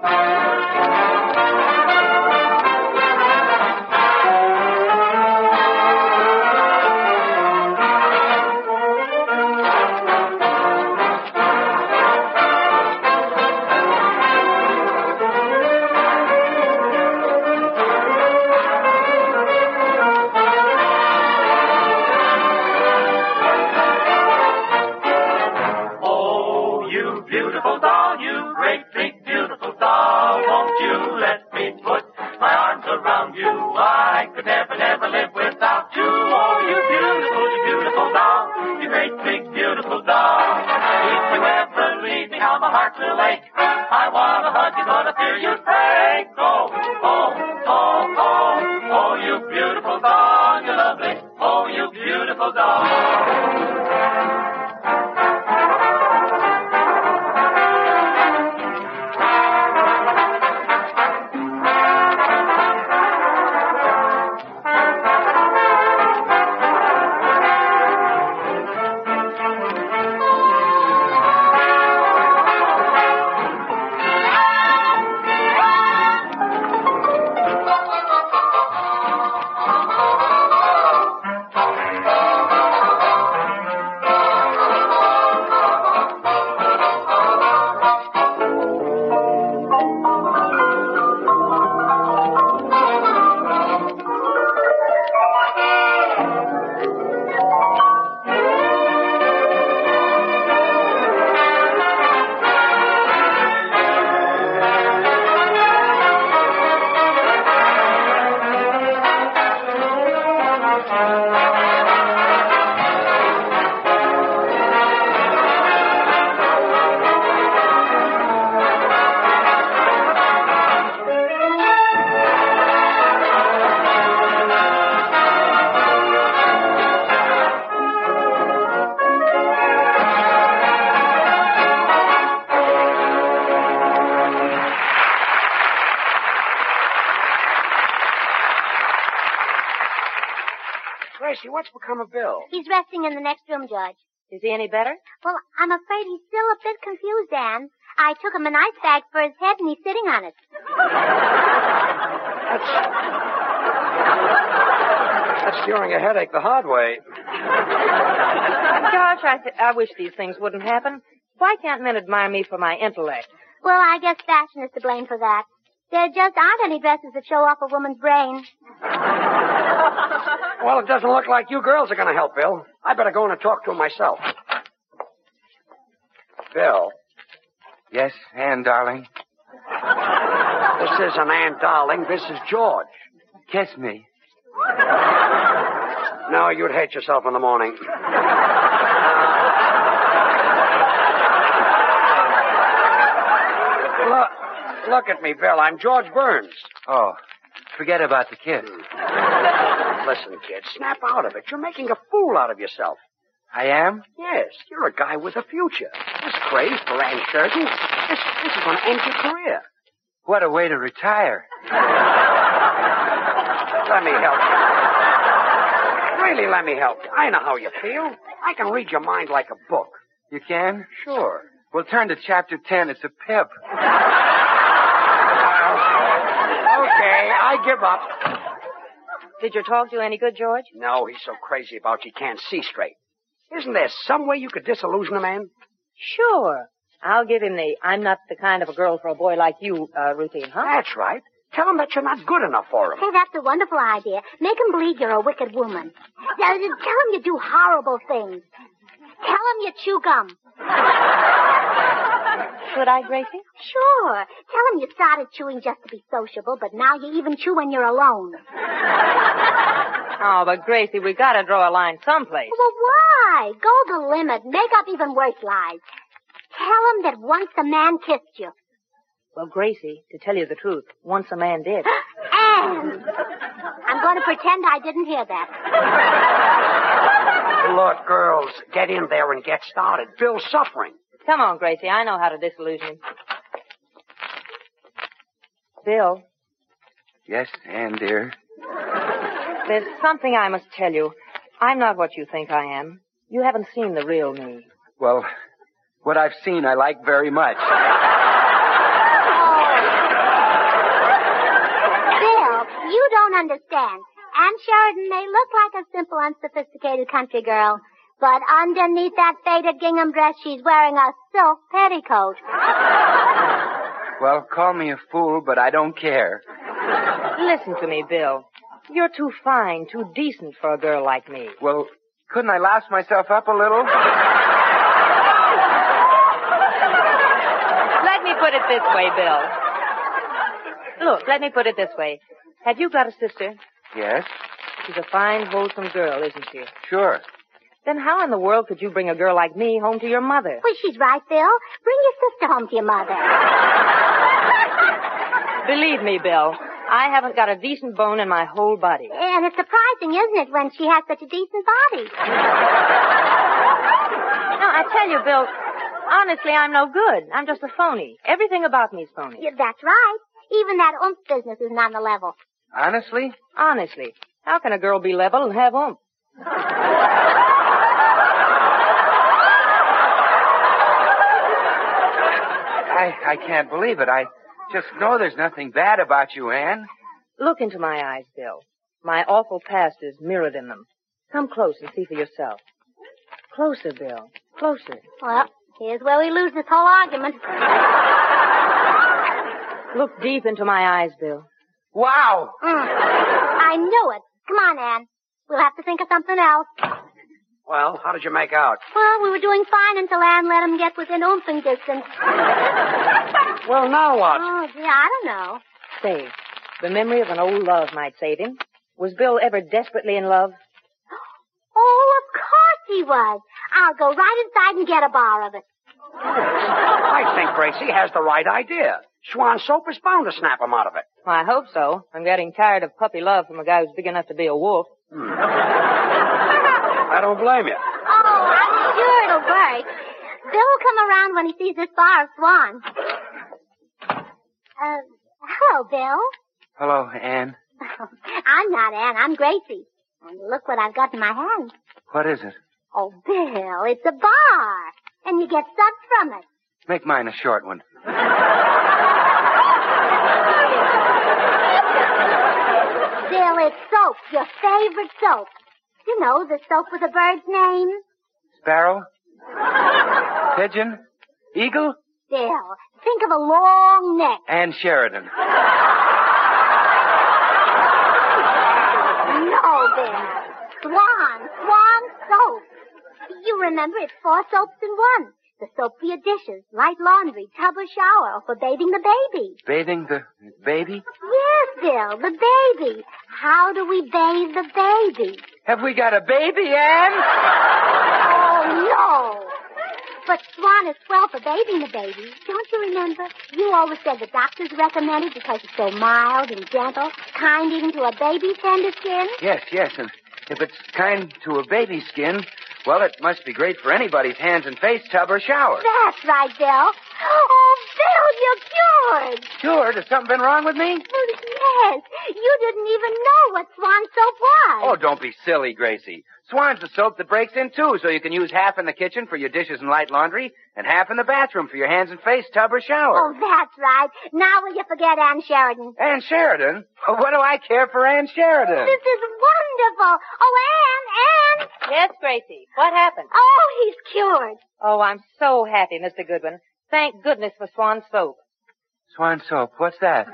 S10: Gracie, what's become of Bill?
S8: He's resting in the next room, George.
S12: Is he any better?
S8: Well, I'm afraid he's still a bit confused, Anne. I took him an ice bag for his head, and he's sitting on it.
S10: That's curing a headache the hard way.
S12: George, I wish these things wouldn't happen. Why can't men admire me for my intellect?
S8: Well, I guess fashion is to blame for that. There just aren't any dresses that show off a woman's brain.
S10: Well, it doesn't look like you girls are going to help, Bill. I better go in and talk to him myself. Bill.
S23: Yes, Ann, darling.
S10: This isn't Ann, darling. This is George.
S23: Kiss me.
S10: No, you'd hate yourself in the morning. Look at me, Bill. I'm George Burns.
S23: Oh, forget about the kiss.
S10: Listen, kid, snap out of it. You're making a fool out of yourself.
S23: I am?
S10: Yes, you're a guy with a future. This craze for Ann Sheridan, this is going to end your career.
S23: What a way to retire.
S10: Let me help you. Really, let me help you. I know how you feel. I can read your mind like a book.
S23: You can?
S10: Sure.
S23: Well, turn to chapter 10. It's a pip.
S10: Okay, I give up.
S12: Did your talk do any good, George?
S10: No, he's so crazy about you can't see straight. Isn't there some way you could disillusion a man?
S12: Sure. I'll give him the I'm not the kind of a girl for a boy like you routine, huh?
S10: That's right. Tell him that you're not good enough for him.
S8: Hey, that's a wonderful idea. Make him believe you're a wicked woman. Tell him you do horrible things. Tell him you chew gum.
S12: Should I, Gracie?
S8: Sure. Tell him you started chewing just to be sociable, but now you even chew when you're alone.
S12: Oh, but Gracie, we gotta draw a line someplace.
S8: Well, why? Go the limit. Make up even worse lies. Tell him that once a man kissed you.
S12: Well, Gracie, to tell you the truth, once a man did.
S8: And I'm going to pretend I didn't hear that.
S10: Look, girls, get in there and get started. Bill's suffering.
S12: Come on, Gracie. I know how to disillusion him. Bill.
S23: Yes, Ann, dear.
S12: There's something I must tell you. I'm not what you think I am. You haven't seen the real me.
S23: Well, what I've seen I like very much.
S8: Bill, you don't understand. Ann Sheridan may look like a simple, unsophisticated country girl, but underneath that faded gingham dress, she's wearing a silk petticoat.
S23: Well, call me a fool, but I don't care.
S12: Listen to me, Bill. You're too fine, too decent for a girl like me.
S23: Well, couldn't I louse myself up a little?
S12: Let me put it this way, Bill. Look, let me put it this way. Have you got a sister?
S23: Yes.
S12: She's a fine, wholesome girl, isn't she?
S23: Sure.
S12: Then how in the world could you bring a girl like me home to your mother?
S8: Well, she's right, Bill. Bring your sister home to your mother.
S12: Believe me, Bill, I haven't got a decent bone in my whole body.
S8: And it's surprising, isn't it, when she has such a decent body?
S12: No, I tell you, Bill, honestly, I'm no good. I'm just a phony. Everything about me's phony.
S8: Yeah, that's right. Even that oomph business isn't on the level.
S23: Honestly?
S12: Honestly. How can a girl be level and have oomph?
S23: I can't believe it. I just know there's nothing bad about you, Ann.
S12: Look into my eyes, Bill. My awful past is mirrored in them. Come close and see for yourself. Closer, Bill. Closer.
S8: Well, here's where we lose this whole argument.
S12: Look deep into my eyes, Bill.
S23: Wow!
S8: I knew it. Come on, Ann. We'll have to think of something else.
S10: Well, how did you make out?
S8: Well, we were doing fine until Ann let him get within oomping distance.
S10: Well, now what?
S8: Oh, gee, I don't know.
S12: Say, the memory of an old love might save him. Was Bill ever desperately in love?
S8: Oh, of course he was. I'll go right inside and get a bar of it.
S10: I think Gracie has the right idea. Swan soap is bound to snap him out of it.
S12: Well, I hope so. I'm getting tired of puppy love from a guy who's big enough to be a wolf.
S10: I don't blame you.
S8: Oh, I'm sure it'll work. Bill will come around when he sees this bar of Swan. Hello, Bill.
S23: Hello, Ann.
S8: I'm not Ann. I'm Gracie. And look what I've got in my hand.
S23: What is it?
S8: Oh, Bill, it's a bar. And you get sucked from it.
S23: Make mine a short one.
S8: Bill, it's soap. Your favorite soap. You know, the soap with a bird's name.
S23: Sparrow? Pigeon? Eagle?
S8: Bill, think of a long neck.
S23: Ann Sheridan.
S8: Bill. Swan soap. You remember it's 4 soaps in one. The soap for your dishes, light laundry, tub or shower, or for bathing the baby.
S23: Bathing the baby?
S8: Yes, Bill, the baby. How do we bathe the baby?
S23: Have we got a baby, Ann?
S8: Oh, no. But Swan is swell for bathing the baby. Don't you remember? You always said the doctors recommend it because it's so mild and gentle, kind even to a baby's tender skin.
S23: Yes. And if it's kind to a baby's skin, well, it must be great for anybody's hands and face tub or shower.
S8: That's right, Bill. Oh, Bill, you're cured.
S23: Cured? Has something been wrong with me?
S8: Oh, yes. You didn't even know what Swan soap was.
S23: Oh, don't be silly, Gracie. Swan's the soap that breaks in two, so you can use half in the kitchen for your dishes and light laundry, and half in the bathroom for your hands and face tub or shower.
S8: Oh, that's right. Now will you forget Ann Sheridan?
S23: Ann Sheridan? What do I care for Ann Sheridan?
S8: This is wonderful. Oh, Ann.
S12: Yes, Gracie. What happened?
S8: Oh, he's cured.
S12: Oh, I'm so happy, Mr. Goodwin. Thank goodness for Swan soap.
S23: Swan soap? What's that?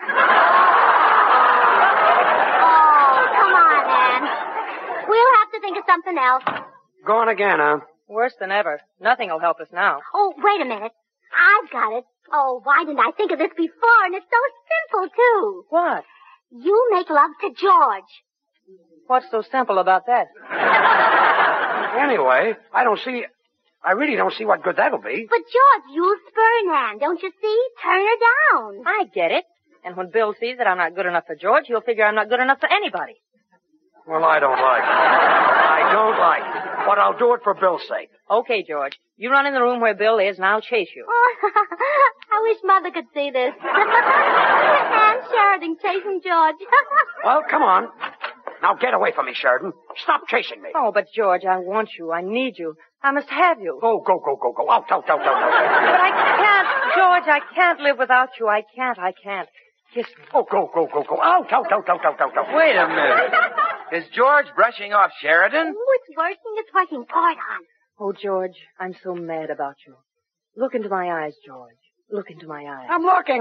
S8: We'll have to think of something else.
S10: Gone again, huh?
S12: Worse than ever. Nothing will help us now.
S8: Oh, wait a minute. I've got it. Oh, why didn't I think of this before? And it's so simple, too.
S12: What?
S8: You make love to George.
S12: What's so simple about that?
S10: Anyway, I really don't see what good that'll be.
S8: But, George, you'll spurn Ann, don't you see? Turn her down.
S12: I get it. And when Bill sees that I'm not good enough for George, he'll figure I'm not good enough for anybody.
S10: Well, I don't like it. But I'll do it for Bill's sake.
S12: Okay, George. You run in the room where Bill is, and I'll chase you.
S8: Oh, I wish Mother could see this. Ann Sheridan chasing George.
S10: Well, come on. Now get away from me, Sheridan. Stop chasing me.
S12: Oh, but George, I want you. I need you. I must have you.
S10: Go. Out.
S12: But I can't, George. I can't live without you. I can't. Kiss me.
S10: Oh, go. Out.
S23: Wait a minute. Is George brushing off Sheridan?
S8: Oh, it's working. It's working. Pour it on.
S12: Oh, George, I'm so mad about you. Look into my eyes, George. Look into my eyes.
S10: I'm looking.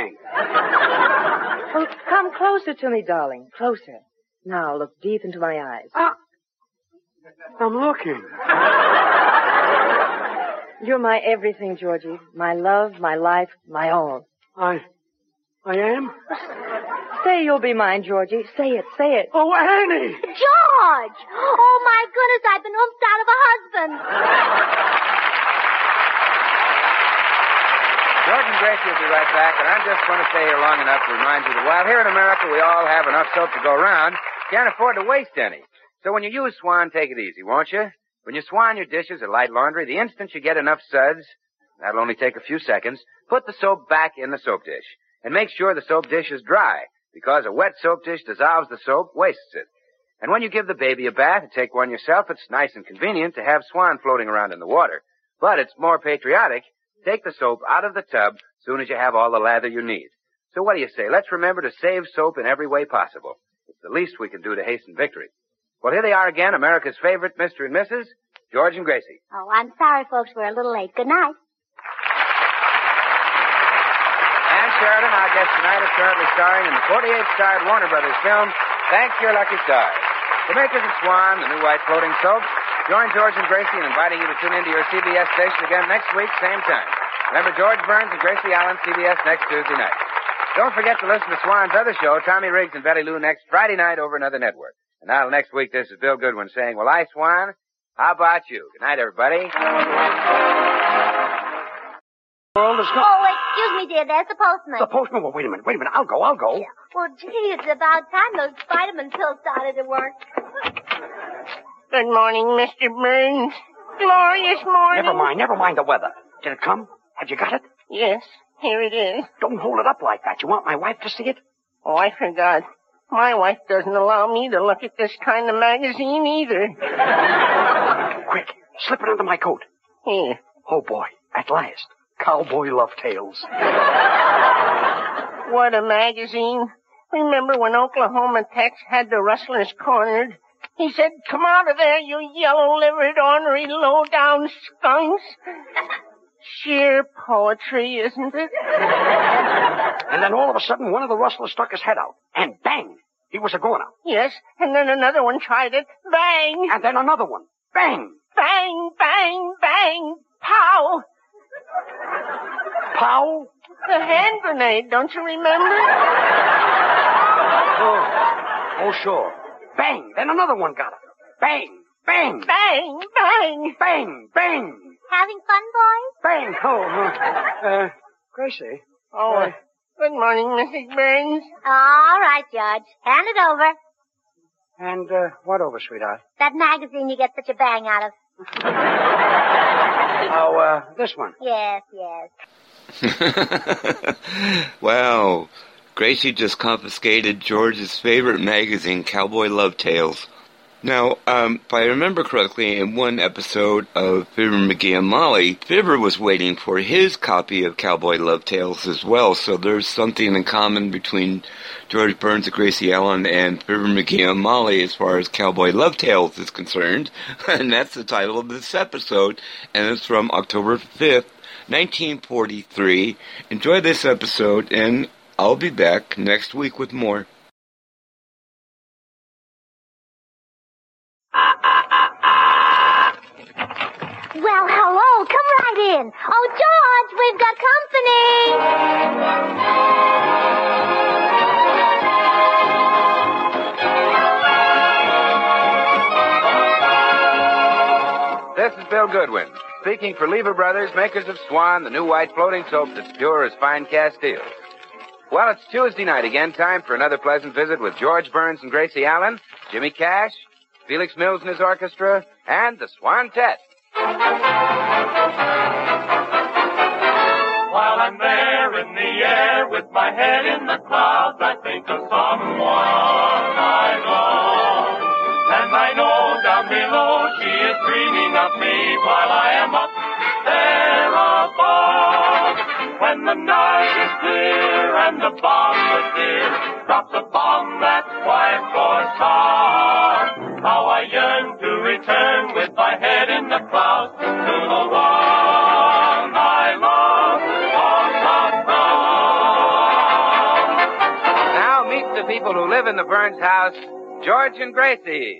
S12: Well, come closer to me, darling. Closer. Now, look deep into my eyes.
S10: I'm looking.
S12: You're my everything, Georgie. My love, my life, my all.
S10: I am?
S12: Say you'll be mine, Georgie. Say it.
S10: Oh, Annie!
S8: George! Oh, my goodness, I've been oofed out of a husband.
S23: George and Gracie will be right back, and I'm just going to stay here long enough to remind you that while here in America we all have enough soap to go around, can't afford to waste any. So when you use Swan, take it easy, won't you? When you swan your dishes or light laundry, the instant you get enough suds, that'll only take a few seconds, put the soap back in the soap dish. And make sure the soap dish is dry, because a wet soap dish dissolves the soap, wastes it. And when you give the baby a bath and take one yourself, it's nice and convenient to have Swan floating around in the water. But it's more patriotic. Take the soap out of the tub as soon as you have all the lather you need. So what do you say? Let's remember to save soap in every way possible. It's the least we can do to hasten victory. Well, here they are again, America's favorite Mr. and Mrs. George and Gracie.
S8: Oh, I'm sorry, folks. We're a little late. Good night.
S23: Ann Sheridan, our guest tonight, is currently starring in the 48-starred Warner Brothers film, Thank Your Lucky Stars. The makers of Swan, the new white floating soap, join George and Gracie in inviting you to tune into your CBS station again next week, same time. Remember, George Burns and Gracie Allen, CBS next Tuesday night. Don't forget to listen to Swan's other show, Tommy Riggs and Betty Lou, next Friday night over another network. And now, next week, this is Bill Goodwin saying, well, I, Swan, how about you? Good night, everybody.
S8: Oh, excuse me, dear. There's the postman.
S10: The postman? Well, wait a minute. I'll go.
S8: Yeah. Well, gee, it's about time those vitamin pills started to work.
S21: Good morning, Mr. Burns. Glorious morning.
S10: Never mind the weather. Did it come? Have you got it?
S21: Yes, here it is.
S10: Don't hold it up like that. You want my wife to see it?
S21: Oh, I forgot. My wife doesn't allow me to look at this kind of magazine either.
S10: Quick, slip it under my coat.
S21: Here.
S10: Oh, boy, at last. Cowboy Love Tales.
S21: What a magazine. Remember when Oklahoma Tex had the rustlers cornered? He said, come out of there, you yellow-livered, ornery, low-down skunks. Sheer poetry, isn't it?
S10: And then all of a sudden, one of the rustlers stuck his head out. And bang! He was a goner.
S21: Yes, and then another one tried it. Bang!
S10: And then another one. Bang!
S21: Bang, bang, bang! Pow!
S10: Pow?
S21: The hand grenade, don't you remember?
S10: Oh, sure. Bang! Then another one got her. Bang! Bang!
S21: Bang, bang!
S10: Bang! Bang!
S8: Having fun, boys?
S10: Bang! Oh, Gracie.
S21: Oh, good morning, Mrs. Burns.
S8: All right, Judge. Hand it over.
S10: And, what over, sweetheart?
S8: That magazine you get such a bang out of.
S10: Oh, this one.
S8: Yes.
S13: Wow. Gracie just confiscated George's favorite magazine, Cowboy Love Tales. Now, if I remember correctly, in one episode of Fibber, McGee, and Molly, Fibber was waiting for his copy of Cowboy Love Tales as well, so there's something in common between George Burns and Gracie Allen and Fibber, McGee, and Molly as far as Cowboy Love Tales is concerned, and that's the title of this episode, and it's from October 5th, 1943. Enjoy this episode, and I'll be back next week with more.
S8: Well, hello. Come right in. Oh, George, we've got company.
S23: This is Bill Goodwin, speaking for Lever Brothers, makers of Swan, the new white floating soap that's pure as fine Castile. Well, it's Tuesday night again, time for another pleasant visit with George Burns and Gracie Allen, Jimmy Cash, Felix Mills and his orchestra, and the Swan-Tette.
S14: While I'm there in the air with my head in the clouds, I think of someone I love. And I know down below she is dreaming of me while I am up there above. When the night is clear and the bomb dear drops a bomb that's quiet for some, how I yearn to return with my head in the clouds to the one I love on the ground.
S23: Now meet the people who live in the Burns house, George and Gracie.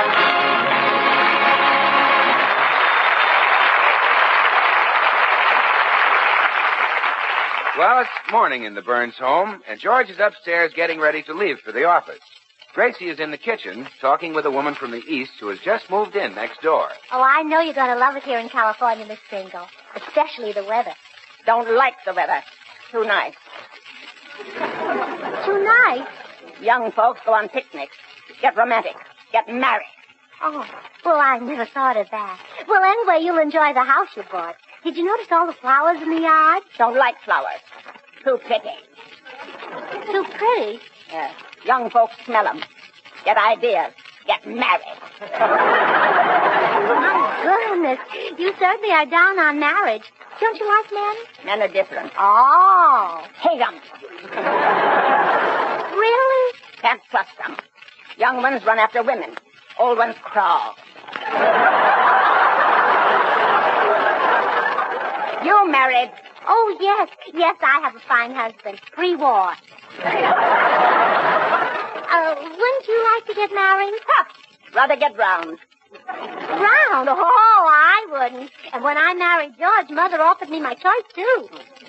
S23: Well, it's morning in the Burns home, and George is upstairs getting ready to leave for the office. Gracie is in the kitchen talking with a woman from the East who has just moved in next door.
S8: Oh, I know you're going to love it here in California, Miss Pringle. Especially the weather.
S21: Don't like the weather. Too nice.
S8: Too nice?
S21: Young folks go on picnics. Get romantic. Get married.
S8: Oh, well, I never thought of that. Well, anyway, you'll enjoy the house you bought. Did you notice all the flowers in the yard?
S21: Don't like flowers. Too pretty.
S8: Too pretty?
S21: Yes. Young folks smell them. Get ideas. Get married.
S8: My goodness. You certainly are down on marriage. Don't you like men?
S21: Men are different.
S8: Oh.
S21: Hate them.
S8: Really?
S21: Can't trust them. Young ones run after women. Old ones crawl. You married?
S8: Oh, yes. Yes, I have a fine husband. Pre-war. Wouldn't you like to get married?
S21: Huh. Rather get drowned.
S8: Drowned? Oh, I wouldn't. And when I married George, Mother offered me my choice, too.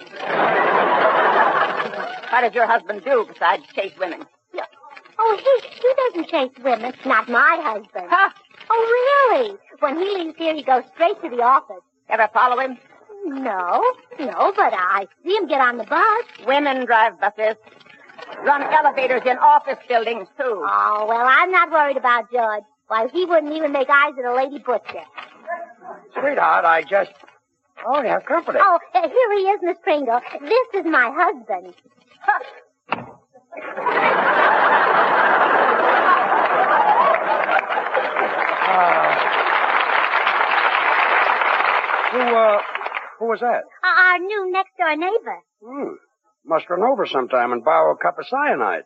S21: What does your husband do besides chase women?
S8: Oh, he doesn't chase women. Not my husband.
S21: Huh?
S8: Oh, really? When he leaves here, he goes straight to the office.
S21: Ever follow him?
S8: No, but I see him get on the bus.
S21: Women drive buses. Run elevators in office buildings, too.
S8: Oh, well, I'm not worried about George. Why, he wouldn't even make eyes at a lady butcher.
S10: Sweetheart, I just... Oh, you have company.
S8: Oh, here he is, Miss Pringle. This is my husband.
S10: Who was that?
S8: Our new next-door neighbor.
S10: Must run over sometime and borrow a cup of cyanide.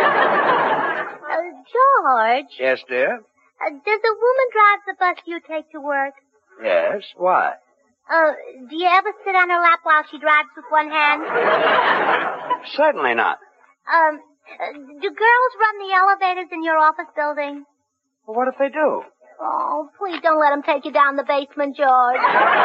S8: George.
S10: Yes, dear?
S8: Does a woman drive the bus you take to work?
S10: Yes. Why?
S8: Do you ever sit on her lap while she drives with one hand?
S10: Certainly not.
S8: Do girls run the elevators in your office building?
S10: Well, what if they do?
S8: Oh, please don't let them take you down the basement, George.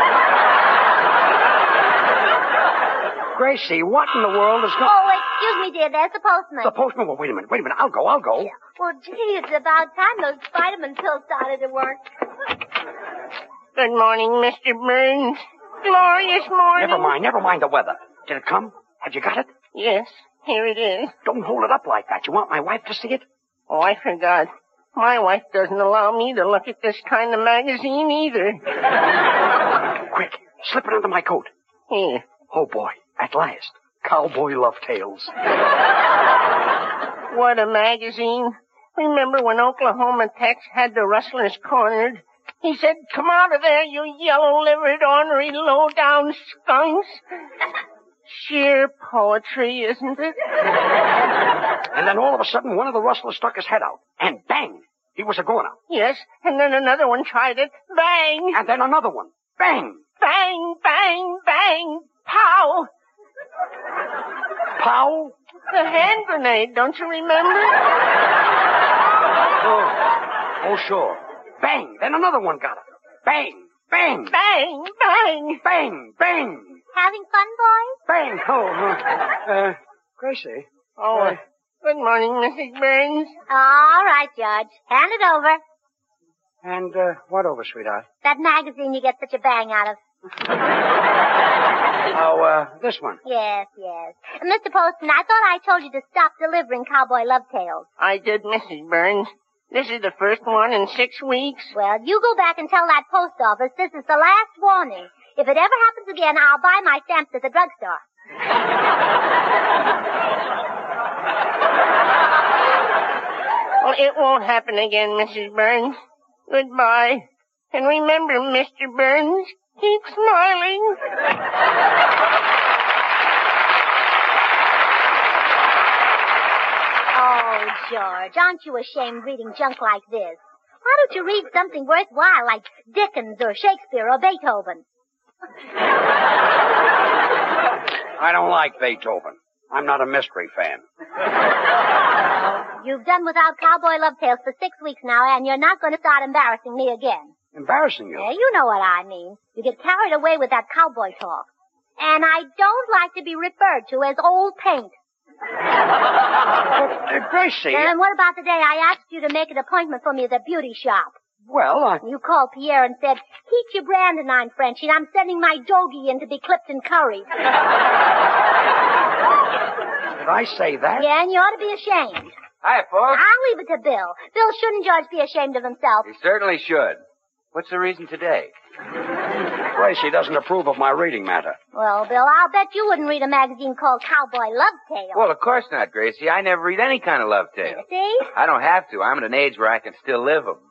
S10: Gracie, what in the world is going...
S8: Oh, excuse me, dear. There's the postman.
S10: The postman? Well, wait a minute. I'll go.
S8: Well, gee, it's about time those vitamin pills started to work.
S21: Good morning, Mr. Burns. Glorious morning.
S10: Never mind the weather. Did it come? Have you got it?
S21: Yes, here it is.
S10: Don't hold it up like that. You want my wife to see it?
S21: Oh, I forgot. My wife doesn't allow me to look at this kind of magazine either.
S10: Quick, slip it under my coat.
S21: Here.
S10: Oh, boy. At last. Cowboy Love Tales.
S21: What a magazine. Remember when Oklahoma Tex had the rustlers cornered? He said, "Come out of there, you yellow-livered, ornery, low-down skunks." Sheer poetry, isn't it?
S10: And then all of a sudden, one of the rustlers stuck his head out. And bang! He was a-going out.
S21: Yes, and then another one tried it. Bang!
S10: And then another one. Bang!
S21: Bang, bang, bang! Pow!
S10: Pow?
S21: The hand grenade, don't you remember?
S10: Oh, sure. Bang! Then another one got it. Bang! Bang!
S21: Bang! Bang!
S10: Bang! Bang!
S8: Having fun, boys?
S10: Bang! Oh, Gracie.
S21: Oh, good morning, Mrs. Burns.
S8: All right, Judge. Hand it over.
S10: And, what over, sweetheart?
S8: That magazine you get such a bang out of.
S10: Oh, this one.
S8: Yes. Mr. Postman, I thought I told you to stop delivering Cowboy Love Tales.
S21: I did, Mrs. Burns. This is the first one in 6 weeks.
S8: Well, you go back and tell that post office this is the last warning. If it ever happens again, I'll buy my stamps at the drugstore.
S21: Well, it won't happen again, Mrs. Burns. Goodbye. And remember, Mr. Burns, keep smiling.
S8: Oh, George, aren't you ashamed reading junk like this? Why don't you read something worthwhile like Dickens or Shakespeare or Beethoven?
S10: I don't like Beethoven. I'm not a mystery fan.
S8: You've done without Cowboy Love Tales for 6 weeks now, and you're not going to start embarrassing me again.
S10: Embarrassing you?
S8: Yeah, you know what I mean. You get carried away with that cowboy talk. And I don't like to be referred to as old paint.
S10: Gracie...
S8: And what about the day I asked you to make an appointment for me at the beauty shop?
S10: Well,
S8: You called Pierre and said, "Heat your brandonine, Frenchie, and I'm sending my doggie in to be clipped and curried."
S10: Did I say that?
S8: Yeah, and you ought to be ashamed.
S23: Hi, folks.
S8: I'll leave it to Bill. Bill, shouldn't George be ashamed of himself?
S23: He certainly should. What's the reason today?
S10: Gracie doesn't approve of my reading matter.
S8: Well, Bill, I'll bet you wouldn't read a magazine called Cowboy Love Tales.
S23: Well, of course not, Gracie. I never read any kind of love tale.
S8: See?
S23: I don't have to. I'm at an age where I can still live them.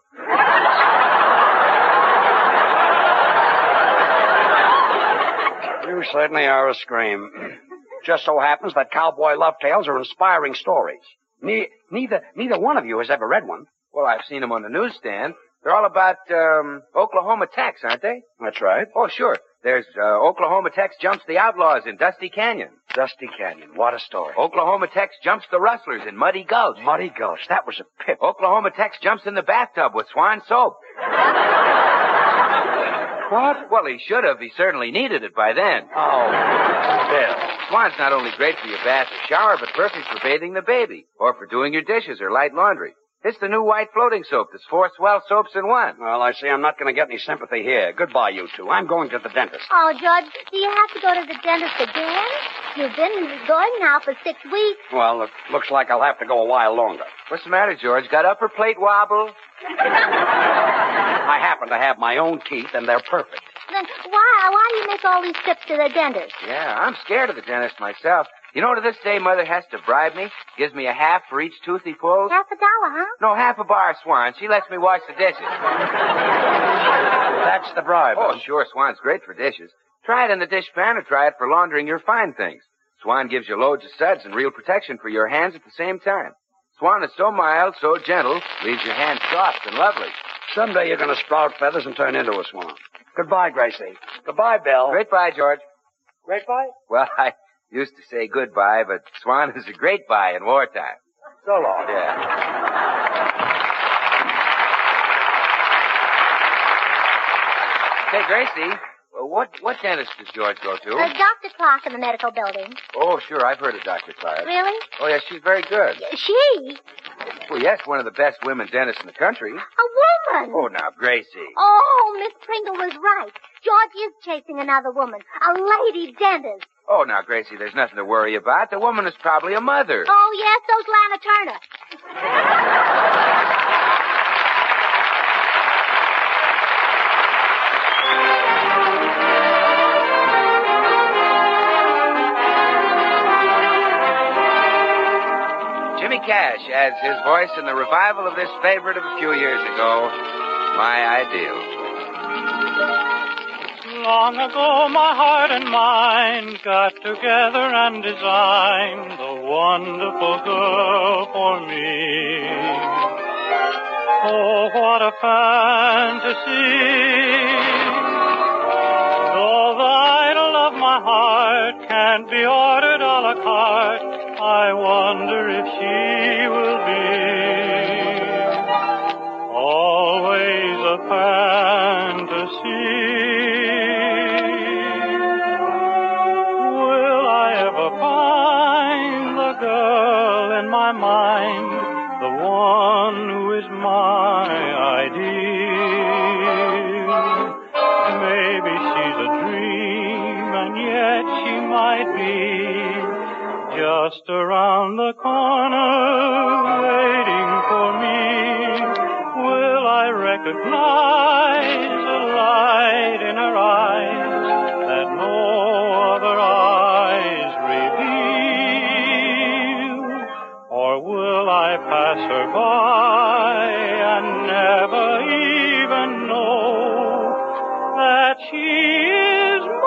S10: You certainly are a scream. Just so happens that Cowboy Love Tales are inspiring stories. Neither one of you has ever read one.
S23: Well, I've seen them on the newsstand. They're all about, Oklahoma Tex, aren't they?
S10: That's right.
S23: Oh, sure. There's, Oklahoma Tex jumps the outlaws in Dusty Canyon.
S10: Dusty Canyon. What a story.
S23: Oklahoma Tex jumps the rustlers in Muddy Gulch.
S10: Muddy Gulch. That was a pip.
S23: Oklahoma Tex jumps in the bathtub with Swan soap.
S10: What?
S23: Well, he should have. He certainly needed it by then.
S10: Oh, Bill.
S23: Swan's not only great for your bath or shower, but perfect for bathing the baby, or for doing your dishes or light laundry. It's the new white floating soap. There's 4 swell soaps in one.
S10: Well, I see I'm not going to get any sympathy here. Goodbye, you two. I'm going to the dentist.
S8: Oh, George, do you have to go to the dentist again? You've been going now for 6 weeks.
S10: Well, it looks like I'll have to go a while longer.
S23: What's the matter, George? Got upper plate wobble?
S10: I happen to have my own teeth, and they're perfect.
S8: Then why do you make all these trips to the dentist?
S23: Yeah, I'm scared of the dentist myself. You know, to this day, Mother has to bribe me. Gives me a half for each tooth he pulls.
S8: $50, huh?
S23: No, half a bar, Swan. She lets me wash the dishes.
S10: That's the bribe.
S23: Oh, sure, Swan's great for dishes. Try it in the dish pan or try it for laundering your fine things. Swan gives you loads of suds and real protection for your hands at the same time. Swan is so mild, so gentle, leaves your hands soft and lovely.
S10: Someday you're going to sprout feathers and turn into a swan. Goodbye, Gracie. Goodbye, Bill.
S23: Great bye, George.
S10: Great bye?
S23: Well, I used to say goodbye, but Swan is a great bye in wartime. So long. Yeah. Hey, Gracie, what dentist does George go to?
S8: Dr. Clark in the medical building.
S23: Oh, sure, I've heard of Dr. Clark.
S8: Really?
S23: Oh, yes, she's very good.
S8: She?
S23: Well, yes, one of the best women dentists in the country.
S8: A woman?
S23: Oh, now, Gracie.
S8: Oh, Miss Pringle was right. George is chasing another woman, a lady dentist.
S23: Oh, now, Gracie, there's nothing to worry about. The woman is probably a mother.
S8: Oh, yes, so's Lana Turner.
S23: Jimmy Cash adds his voice in the revival of this favorite of a few years ago, My Ideal.
S5: Long ago, my heart and mind got together and designed the wonderful girl for me. Oh, what a fantasy. Though the idol of my heart can't be ordered a la carte, I wonder if she will be always a fantasy. My mind, the one who is my ideal. Maybe she's a dream, and yet she might be just around the corner, waiting for me. Will I recognize a light in her eyes that no other eyes reveal? Or will I pass her by and never even know that she is my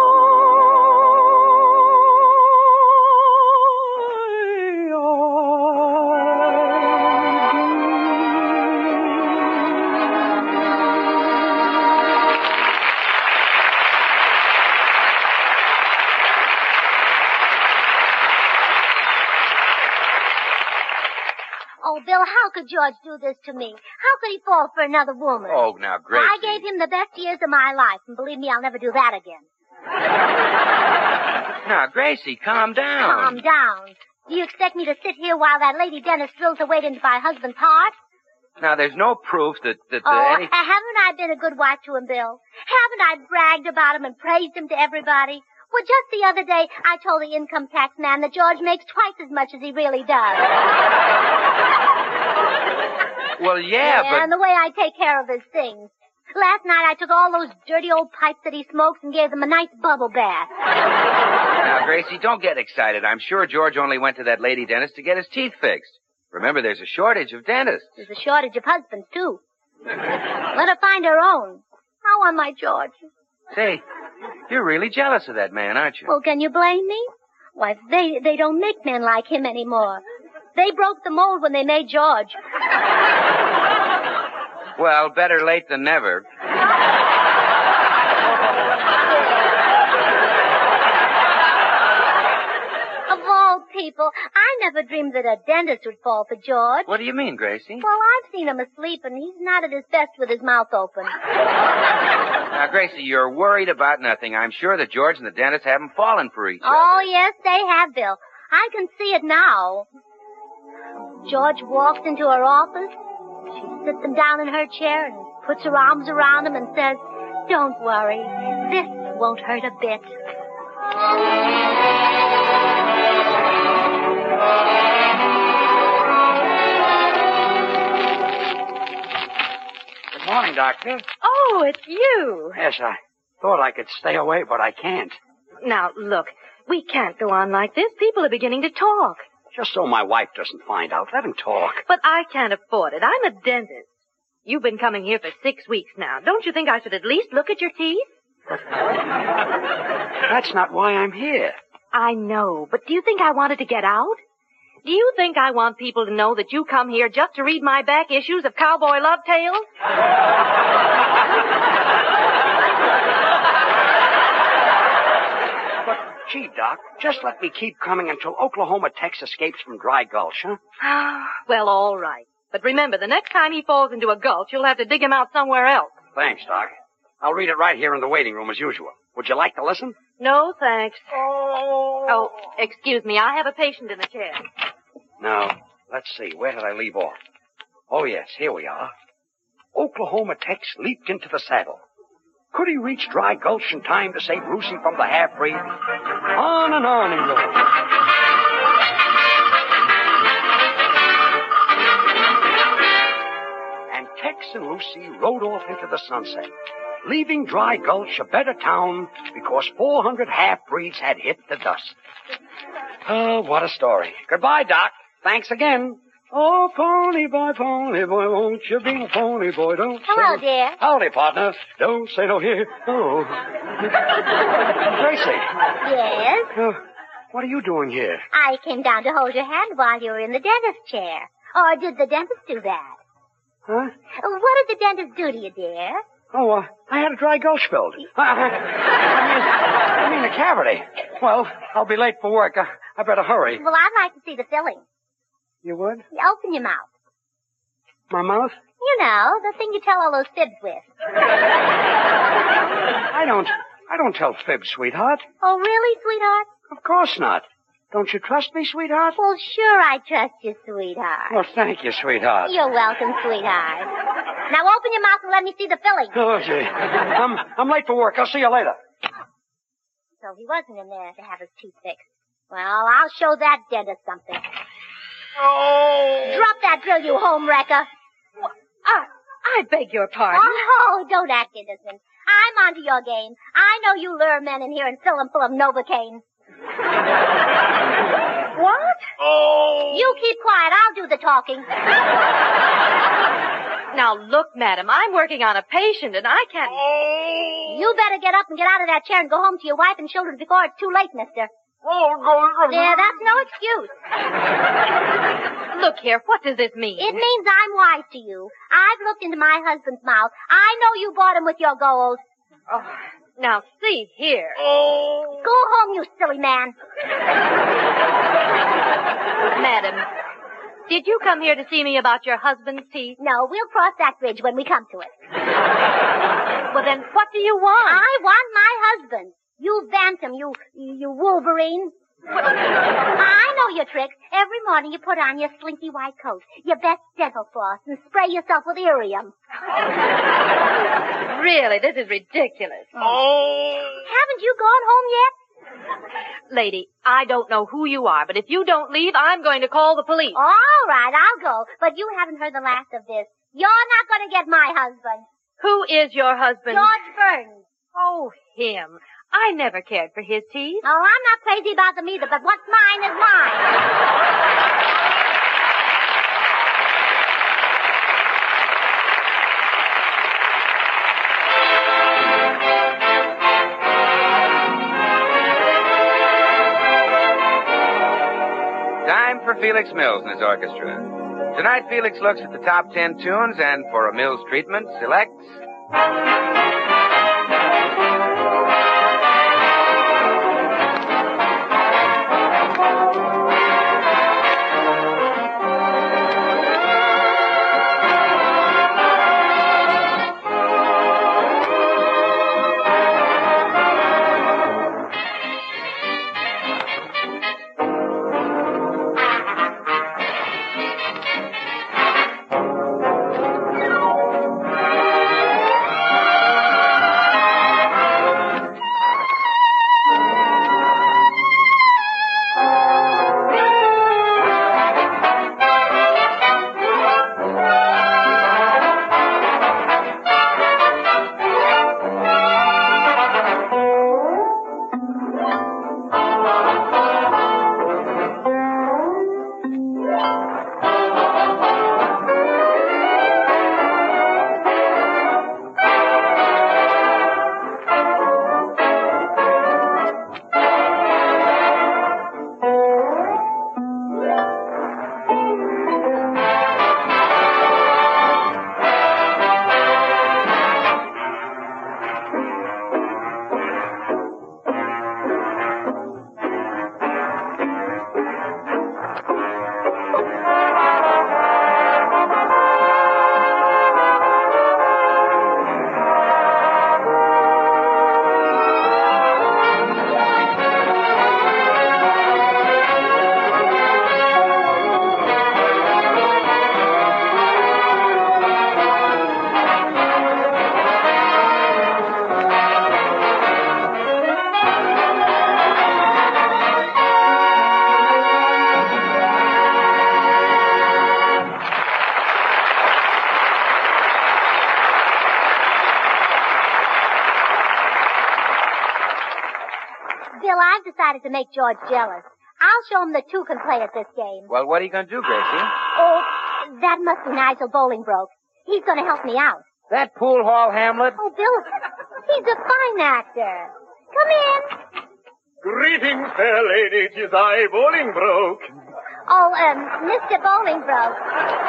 S8: Oh, Bill, how could George do this to me? How could he fall for another woman?
S23: Oh, now, Gracie.
S8: I gave him the best years of my life, and believe me, I'll never do that again.
S23: Now, Gracie, calm down.
S8: Calm down. Do you expect me to sit here while that lady dentist drills her way into my husband's heart?
S23: Now, there's no proof that
S8: Haven't
S23: any...
S8: I been a good wife to him, Bill? Haven't I bragged about him and praised him to everybody? Well, just the other day, I told the income tax man that George makes twice as much as he really does.
S23: Well, yeah, but...
S8: And the way I take care of his things. Last night, I took all those dirty old pipes that he smokes and gave them a nice bubble bath.
S23: Now, Gracie, don't get excited. I'm sure George only went to that lady dentist to get his teeth fixed. Remember, there's a shortage of dentists.
S8: There's a shortage of husbands, too. Let her find her own. I want my George.
S23: Say, you're really jealous of that man, aren't you?
S8: Well, can you blame me? Why, they don't make men like him anymore. They broke the mold when they made George.
S23: Well, better late than never.
S8: Of all people, I never dreamed that a dentist would fall for George.
S23: What do you mean, Gracie?
S8: Well, I've seen him asleep, and he's not at his best with his mouth open.
S23: Now, Gracie, you're worried about nothing. I'm sure that George and the dentist haven't fallen for each other.
S8: Oh, yes, they have, Bill. I can see it now. George walks into her office. She sits him down in her chair and puts her arms around him and says, "Don't worry. This won't hurt a bit."
S10: Good morning, Doctor.
S12: Oh, it's you.
S10: Yes, I thought I could stay away, but I can't.
S12: Now, look, we can't go on like this. People are beginning to talk.
S10: Just so my wife doesn't find out. Let him talk.
S12: But I can't afford it. I'm a dentist. You've been coming here for 6 weeks now. Don't you think I should at least look at your teeth?
S10: That's not why I'm here.
S12: I know, but do you think I wanted to get out? Do you think I want people to know that you come here just to read my back issues of Cowboy Love Tales?
S10: Gee, Doc, just let me keep coming until Oklahoma Tex escapes from Dry Gulch, huh?
S12: Well, all right. But remember, the next time he falls into a gulch, you'll have to dig him out somewhere else.
S10: Thanks, Doc. I'll read it right here in the waiting room as usual. Would you like to listen?
S12: No, thanks. Oh, excuse me. I have a patient in the chair.
S10: Now, let's see. Where did I leave off? Oh, yes, here we are. Oklahoma Tex leaped into the saddle. Could he reach Dry Gulch in time to save Lucy from the half-breed? On and on he rode. And Tex and Lucy rode off into the sunset, leaving Dry Gulch a better town because 400 half-breeds had hit the dust. Oh, what a story. Goodbye, Doc. Thanks again. Oh, pony boy, won't you be my pony boy? Don't
S8: Hello, dear.
S10: Howdy, partner. Don't say no here. Oh. Gracie.
S8: Yes?
S10: What are you doing here?
S8: I came down to hold your hand while you were in the dentist's chair. Or did the dentist do that?
S10: Huh?
S8: What did the dentist do to you, dear?
S10: Oh, I had a Dry Gulch filled. I mean a cavity. Well, I'll be late for work. I better hurry.
S8: Well, I'd like to see the filling.
S10: You would?
S8: You open your mouth.
S10: My mouth?
S8: You know, the thing you tell all those fibs with.
S10: I don't tell fibs, sweetheart.
S8: Oh, really, sweetheart?
S10: Of course not. Don't you trust me, sweetheart?
S8: Well, sure I trust you, sweetheart.
S10: Well, thank you, sweetheart.
S8: You're welcome, sweetheart. Now open your mouth and let me see the filling.
S10: Oh, gee. I'm late for work. I'll see you later.
S8: So he wasn't in there to have his teeth fixed. Well, I'll show that dentist something.
S10: Oh!
S8: Drop that drill, you home wrecker.
S12: I beg your pardon.
S8: Oh, don't act innocent. I'm onto your game. I know you lure men in here and fill them full of Novocaine.
S12: What?
S10: Oh!
S8: You keep quiet. I'll do the talking.
S12: Now, look, madam, I'm working on a patient, and I can't...
S10: Oh!
S8: You better get up and get out of that chair and go home to your wife and children before it's too late, mister. Yeah, that's no excuse.
S12: Look here, what does this mean?
S8: It means I'm wise to you. I've looked into my husband's mouth. I know you bought him with your gold.
S12: Oh, now, see here.
S10: Oh!
S8: Go home, you silly man.
S12: Madam, did you come here to see me about your husband's teeth?
S8: No, we'll cross that bridge when we come to it.
S12: Well, then, what do you want?
S8: I want my husband. You bantam, you Wolverine. I know your tricks. Every morning you put on your slinky white coat, your best dental floss, and spray yourself with Irium.
S12: Really, this is ridiculous.
S10: Oh!
S8: Haven't you gone home yet?
S12: Lady, I don't know who you are, but if you don't leave, I'm going to call the police.
S8: All right, I'll go. But you haven't heard the last of this. You're not going to get my husband.
S12: Who is your husband?
S8: George Burns.
S12: Oh, him. I never cared for his teeth.
S8: Oh, I'm not crazy about them either, but what's mine is mine.
S23: Time for Felix Mills and his orchestra. Tonight, Felix looks at the top 10 tunes and, for a Mills treatment, selects...
S8: decided to make George jealous. I'll show him that two can play at this game.
S23: Well, what are you going to do, Gracie?
S8: Oh, that must be Nigel Bolingbroke. He's going to help me out.
S23: That pool hall Hamlet?
S8: Oh, Bill, he's a fine actor. Come in.
S14: Greetings, fair lady. 'Tis I, Bolingbroke.
S8: Oh, Mr. Bolingbroke.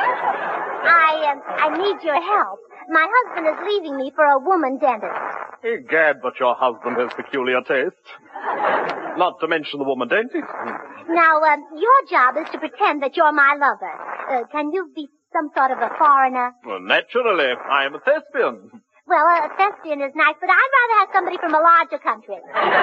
S8: I need your help. My husband is leaving me for a woman dentist.
S14: Egad, but your husband has peculiar tastes. Not to mention the woman dentist.
S8: Now, your job is to pretend that you're my lover. Can you be some sort of a foreigner?
S14: Well, naturally. I am a thespian.
S8: Well, a thespian is nice, but I'd rather have somebody from a larger country.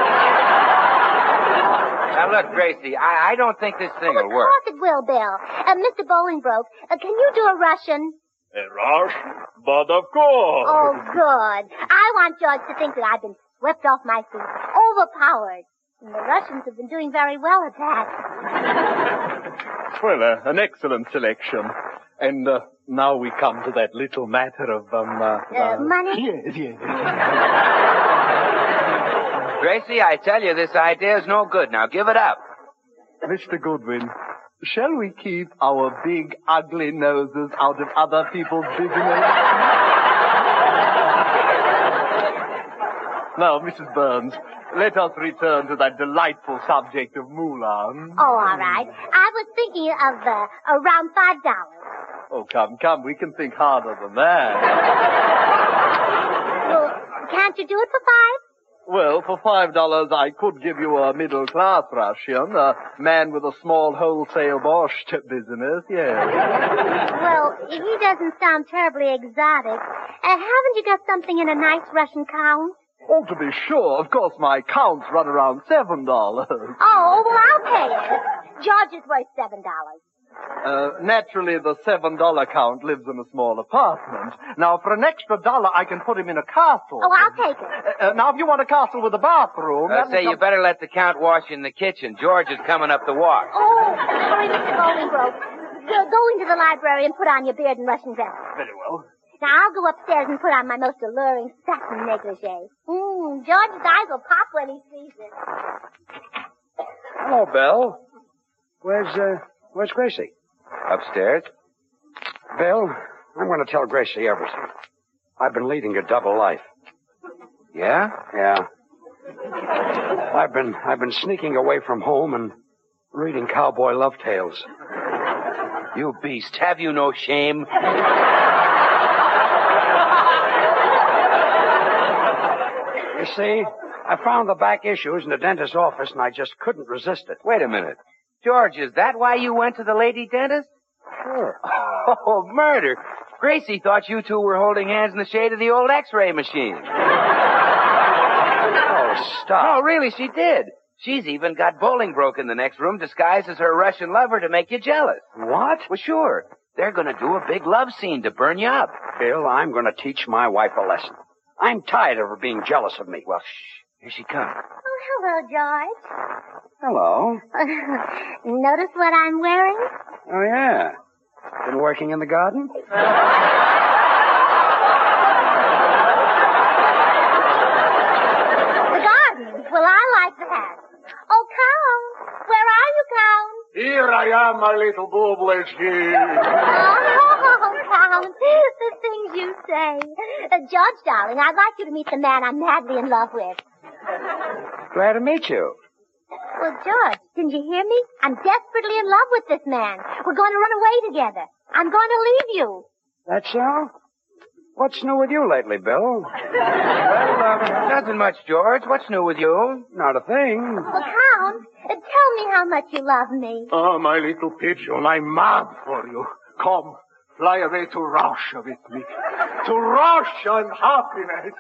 S23: Now, look, Gracie, I don't think this thing will work.
S8: Of course it will, Bill. Mr. Bolingbroke, can you do a Russian?
S14: Rush? But of course.
S8: Oh, good. I want George to think that I've been swept off my feet, overpowered. And the Russians have been doing very well at that.
S14: Well, an excellent selection. And now we come to that little matter of,
S8: money?
S14: Yes.
S23: Gracie, I tell you, this idea is no good. Now, give it up.
S14: Mr. Goodwin, shall we keep our big, ugly noses out of other people's business? Now, Mrs. Burns, let us return to that delightful subject of Mulan.
S8: Oh, all right. I was thinking of around $5.
S14: Oh, come, we can think harder than that.
S8: Well, can't you do it for $5?
S14: Well, for $5, I could give you a middle-class Russian, a man with a small wholesale borscht business, yes.
S8: Well, he doesn't sound terribly exotic. Haven't you got something in a nice Russian count?
S14: Oh, to be sure. Of course, my counts run around $7.
S8: Oh, well, I'll pay it. George is worth $7.
S14: Naturally, the $7 count lives in a small apartment. Now, for an extra $1, I can put him in a castle.
S8: Oh, I'll take it.
S14: Now, if you want a castle with a bathroom...
S23: You better let the Count wash in the kitchen. George is coming up the walk.
S8: Oh, sorry, Mr. Bolingbroke. Go into the library and put on your beard and Russian dress.
S14: Very well.
S8: Now, I'll go upstairs and put on my most alluring satin negligee. George's eyes will pop when he sees it.
S10: Hello, Bill. Where's Gracie?
S23: Upstairs.
S10: Bill, I'm going to tell Gracie everything. I've been leading a double life.
S23: Yeah?
S10: Yeah. I've been sneaking away from home and reading cowboy love tales.
S23: You beast, have you no shame?
S10: You see, I found the back issues in the dentist's office and I just couldn't resist it.
S23: Wait a minute. George, is that why you went to the lady dentist?
S10: Sure.
S23: Oh, murder. Gracie thought you two were holding hands in the shade of the old X-ray machine.
S10: Oh, stop.
S23: No, really, she did. She's even got Bolingbroke in the next room disguised as her Russian lover to make you jealous.
S10: What?
S23: Well, sure. They're going to do a big love scene to burn you up.
S10: Bill, I'm going to teach my wife a lesson. I'm tired of her being jealous of me.
S23: Well, shh. Here she comes.
S8: Oh, hello, George.
S10: Hello.
S8: Notice what I'm wearing?
S10: Oh, yeah. Been working in the garden?
S8: The garden? Well, I like that. Oh, Count. Where are you, Count?
S14: Here I am, my little Bobblesky.
S8: Oh, Count. The things you say. George, darling, I'd like you to meet the man I'm madly in love with.
S10: Glad to meet you.
S8: Well, George, didn't you hear me? I'm desperately in love with this man. We're going to run away together. I'm going to leave you.
S10: That's so? What's new with you lately, Bill?
S23: Well, nothing much, George. What's new with you?
S10: Not a thing.
S8: Well, Count, tell me how much you love me.
S14: Oh, my little pigeon, I'm mad for you. Come, fly away to Russia with me. To Russia and happiness.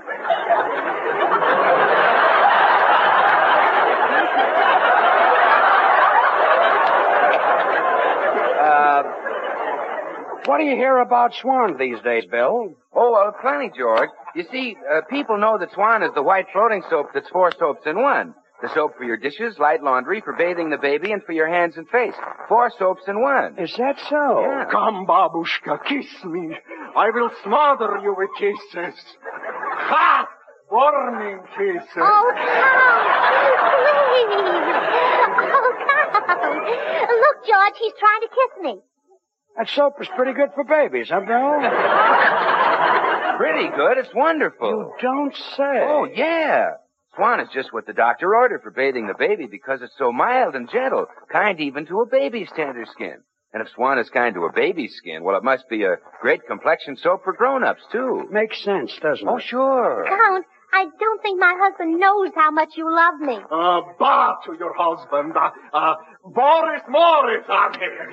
S10: What do you hear about Swan these days, Bill?
S23: Oh, plenty, George. You see, people know that Swan is the white floating soap that's 4 soaps in one. The soap for your dishes, light laundry, for bathing the baby, and for your hands and face. 4 soaps in one.
S10: Is that so?
S23: Yeah.
S14: Come, babushka, kiss me. I will smother you with kisses. Ha!
S16: warming kisses.
S8: Oh, Count, please. Oh, Count. Look, George, he's trying to kiss me.
S10: That soap is pretty good for babies, huh, Bill?
S23: Pretty good. It's wonderful.
S10: You don't say.
S23: Oh, yeah. Swan is just what the doctor ordered for bathing the baby because it's so mild and gentle, kind even to a baby's tender skin. And if Swan is kind to a baby's skin, well, it must be a great complexion soap for grown-ups, too.
S10: Makes sense, doesn't it?
S23: Oh, sure.
S8: Count, I don't think my husband knows how much you love me.
S16: Bah to your husband. Boris Morris, I'm here.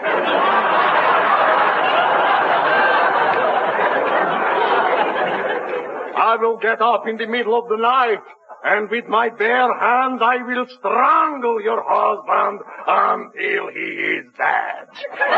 S16: I will get up in the middle of the night, and with my bare hands I will strangle your husband until he is dead.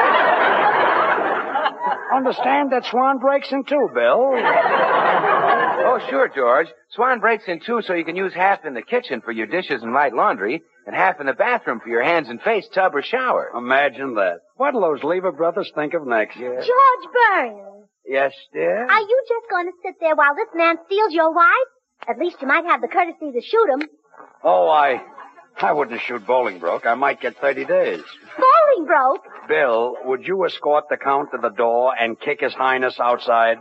S10: Understand that Swan breaks in two, Bill.
S23: Oh, sure, George. Swan breaks in two so you can use half in the kitchen for your dishes and light laundry, and half in the bathroom for your hands and face, tub, or shower.
S10: Imagine that. What'll those Lever brothers think of next?
S23: Yeah.
S8: George Burns.
S10: Yes, dear?
S8: Are you just going to sit there while this man steals your wife? At least you might have the courtesy to shoot him.
S10: Oh, I wouldn't shoot Bolingbroke. I might get 30 days.
S8: Bolingbroke?
S10: Bill, would you escort the Count to the door and kick His Highness outside?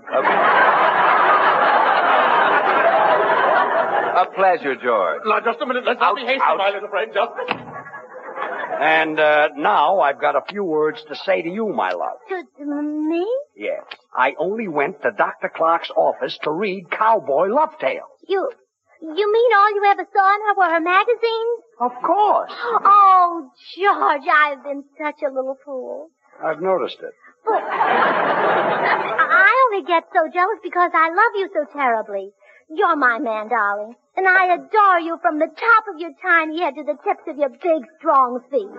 S23: A pleasure, George.
S16: Now, just a minute. Let's not be hasty, my little friend. Just a minute.
S10: And now I've got a few words to say to you, my love.
S8: To me?
S10: Yes. I only went to Dr. Clark's office to read Cowboy Love Tales.
S8: You mean all you ever saw in her were her magazines?
S10: Of course.
S8: Oh, George, I've been such a little fool.
S10: I've noticed it.
S8: But I only get so jealous because I love you so terribly. You're my man, darling. And I adore you from the top of your tiny head to the tips of your big, strong feet.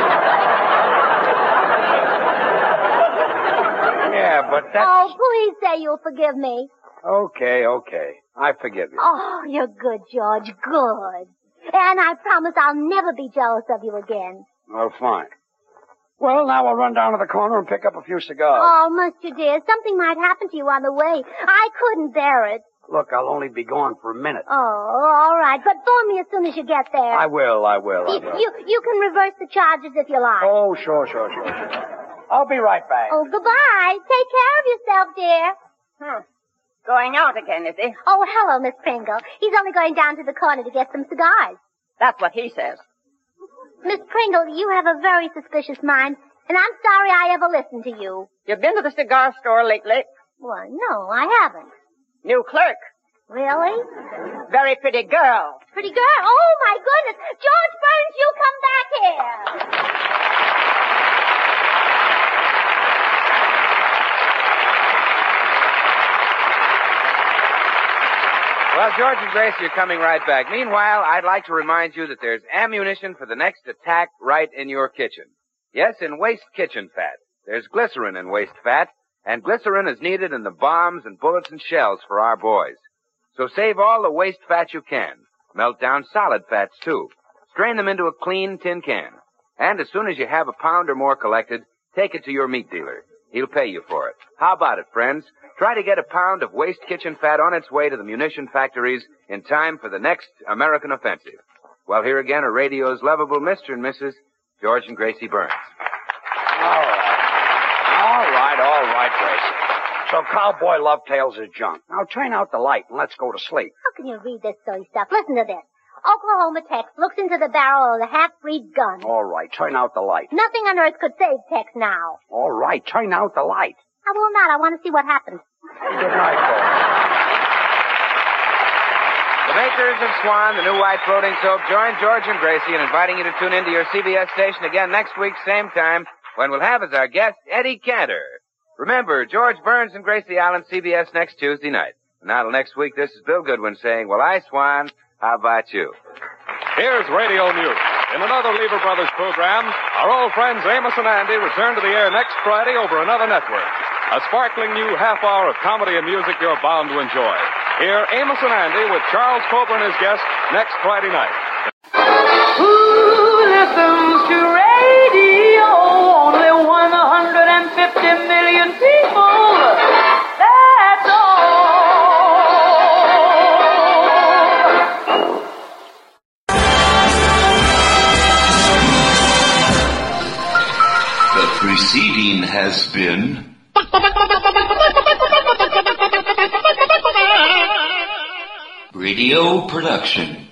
S10: Yeah, but that's...
S8: Oh, please say you'll forgive me.
S10: Okay. I forgive you.
S8: Oh, you're good, George. Good. And I promise I'll never be jealous of you again.
S10: Well, fine. Well, now we'll run down to the corner and pick up a few cigars.
S8: Oh, Mr. Dear, something might happen to you on the way. I couldn't bear it.
S10: Look, I'll only be gone for a minute.
S8: Oh, all right. But phone me as soon as you get there.
S10: I will.
S8: You can reverse the charges if you like.
S10: Oh, sure. I'll be right back.
S8: Oh, goodbye. Take care of yourself, dear.
S18: Going out again, is he?
S8: Oh, hello, Miss Pringle. He's only going down to the corner to get some cigars.
S18: That's what he says.
S8: Miss Pringle, you have a very suspicious mind, and I'm sorry I ever listened to you.
S18: You've been to the cigar store lately?
S8: Well, no, I haven't.
S18: New clerk.
S8: Really?
S18: Very pretty girl.
S8: Pretty girl? Oh, my goodness. George Burns, you come back here.
S23: Well, George and Gracie are coming right back. Meanwhile, I'd like to remind you that there's ammunition for the next attack right in your kitchen. Yes, in waste kitchen fat. There's glycerin in waste fat, and glycerin is needed in the bombs and bullets and shells for our boys. So save all the waste fat you can. Melt down solid fats, too. Strain them into a clean tin can. And as soon as you have a pound or more collected, take it to your meat dealer. He'll pay you for it. How about it, friends? Try to get a pound of waste kitchen fat on its way to the munition factories in time for the next American offensive. Well, here again are radio's lovable Mr. and Mrs. George and Gracie Burns.
S10: All right, Gracie. So Cowboy Love Tales is junk. Now turn out the light and let's go to sleep.
S8: How can you read this silly stuff? Listen to this. Oklahoma Tex looks into the barrel of the half-breed gun.
S10: All right, turn out the light.
S8: Nothing on earth could save Tex now.
S10: All right, turn out the light.
S8: I will not. I want to see what happens.
S10: Good night, folks.
S23: The makers of Swan, the new white floating soap, join George and Gracie in inviting you to tune into your CBS station again next week, same time, when we'll have as our guest Eddie Cantor. Remember, George Burns and Gracie Allen, CBS next Tuesday night. And now till next week, this is Bill Goodwin saying, well, I, Swan, how about you?
S7: Here's Radio News. In another Lever Brothers program, our old friends Amos and Andy return to the air next Friday over another network. A sparkling new half hour of comedy and music you're bound to enjoy. Hear Amos and Andy with Charles Coburn as guest next Friday night.
S19: Who listens to radio? Only 150 million people. That's all.
S9: Preceding has been Radio Production.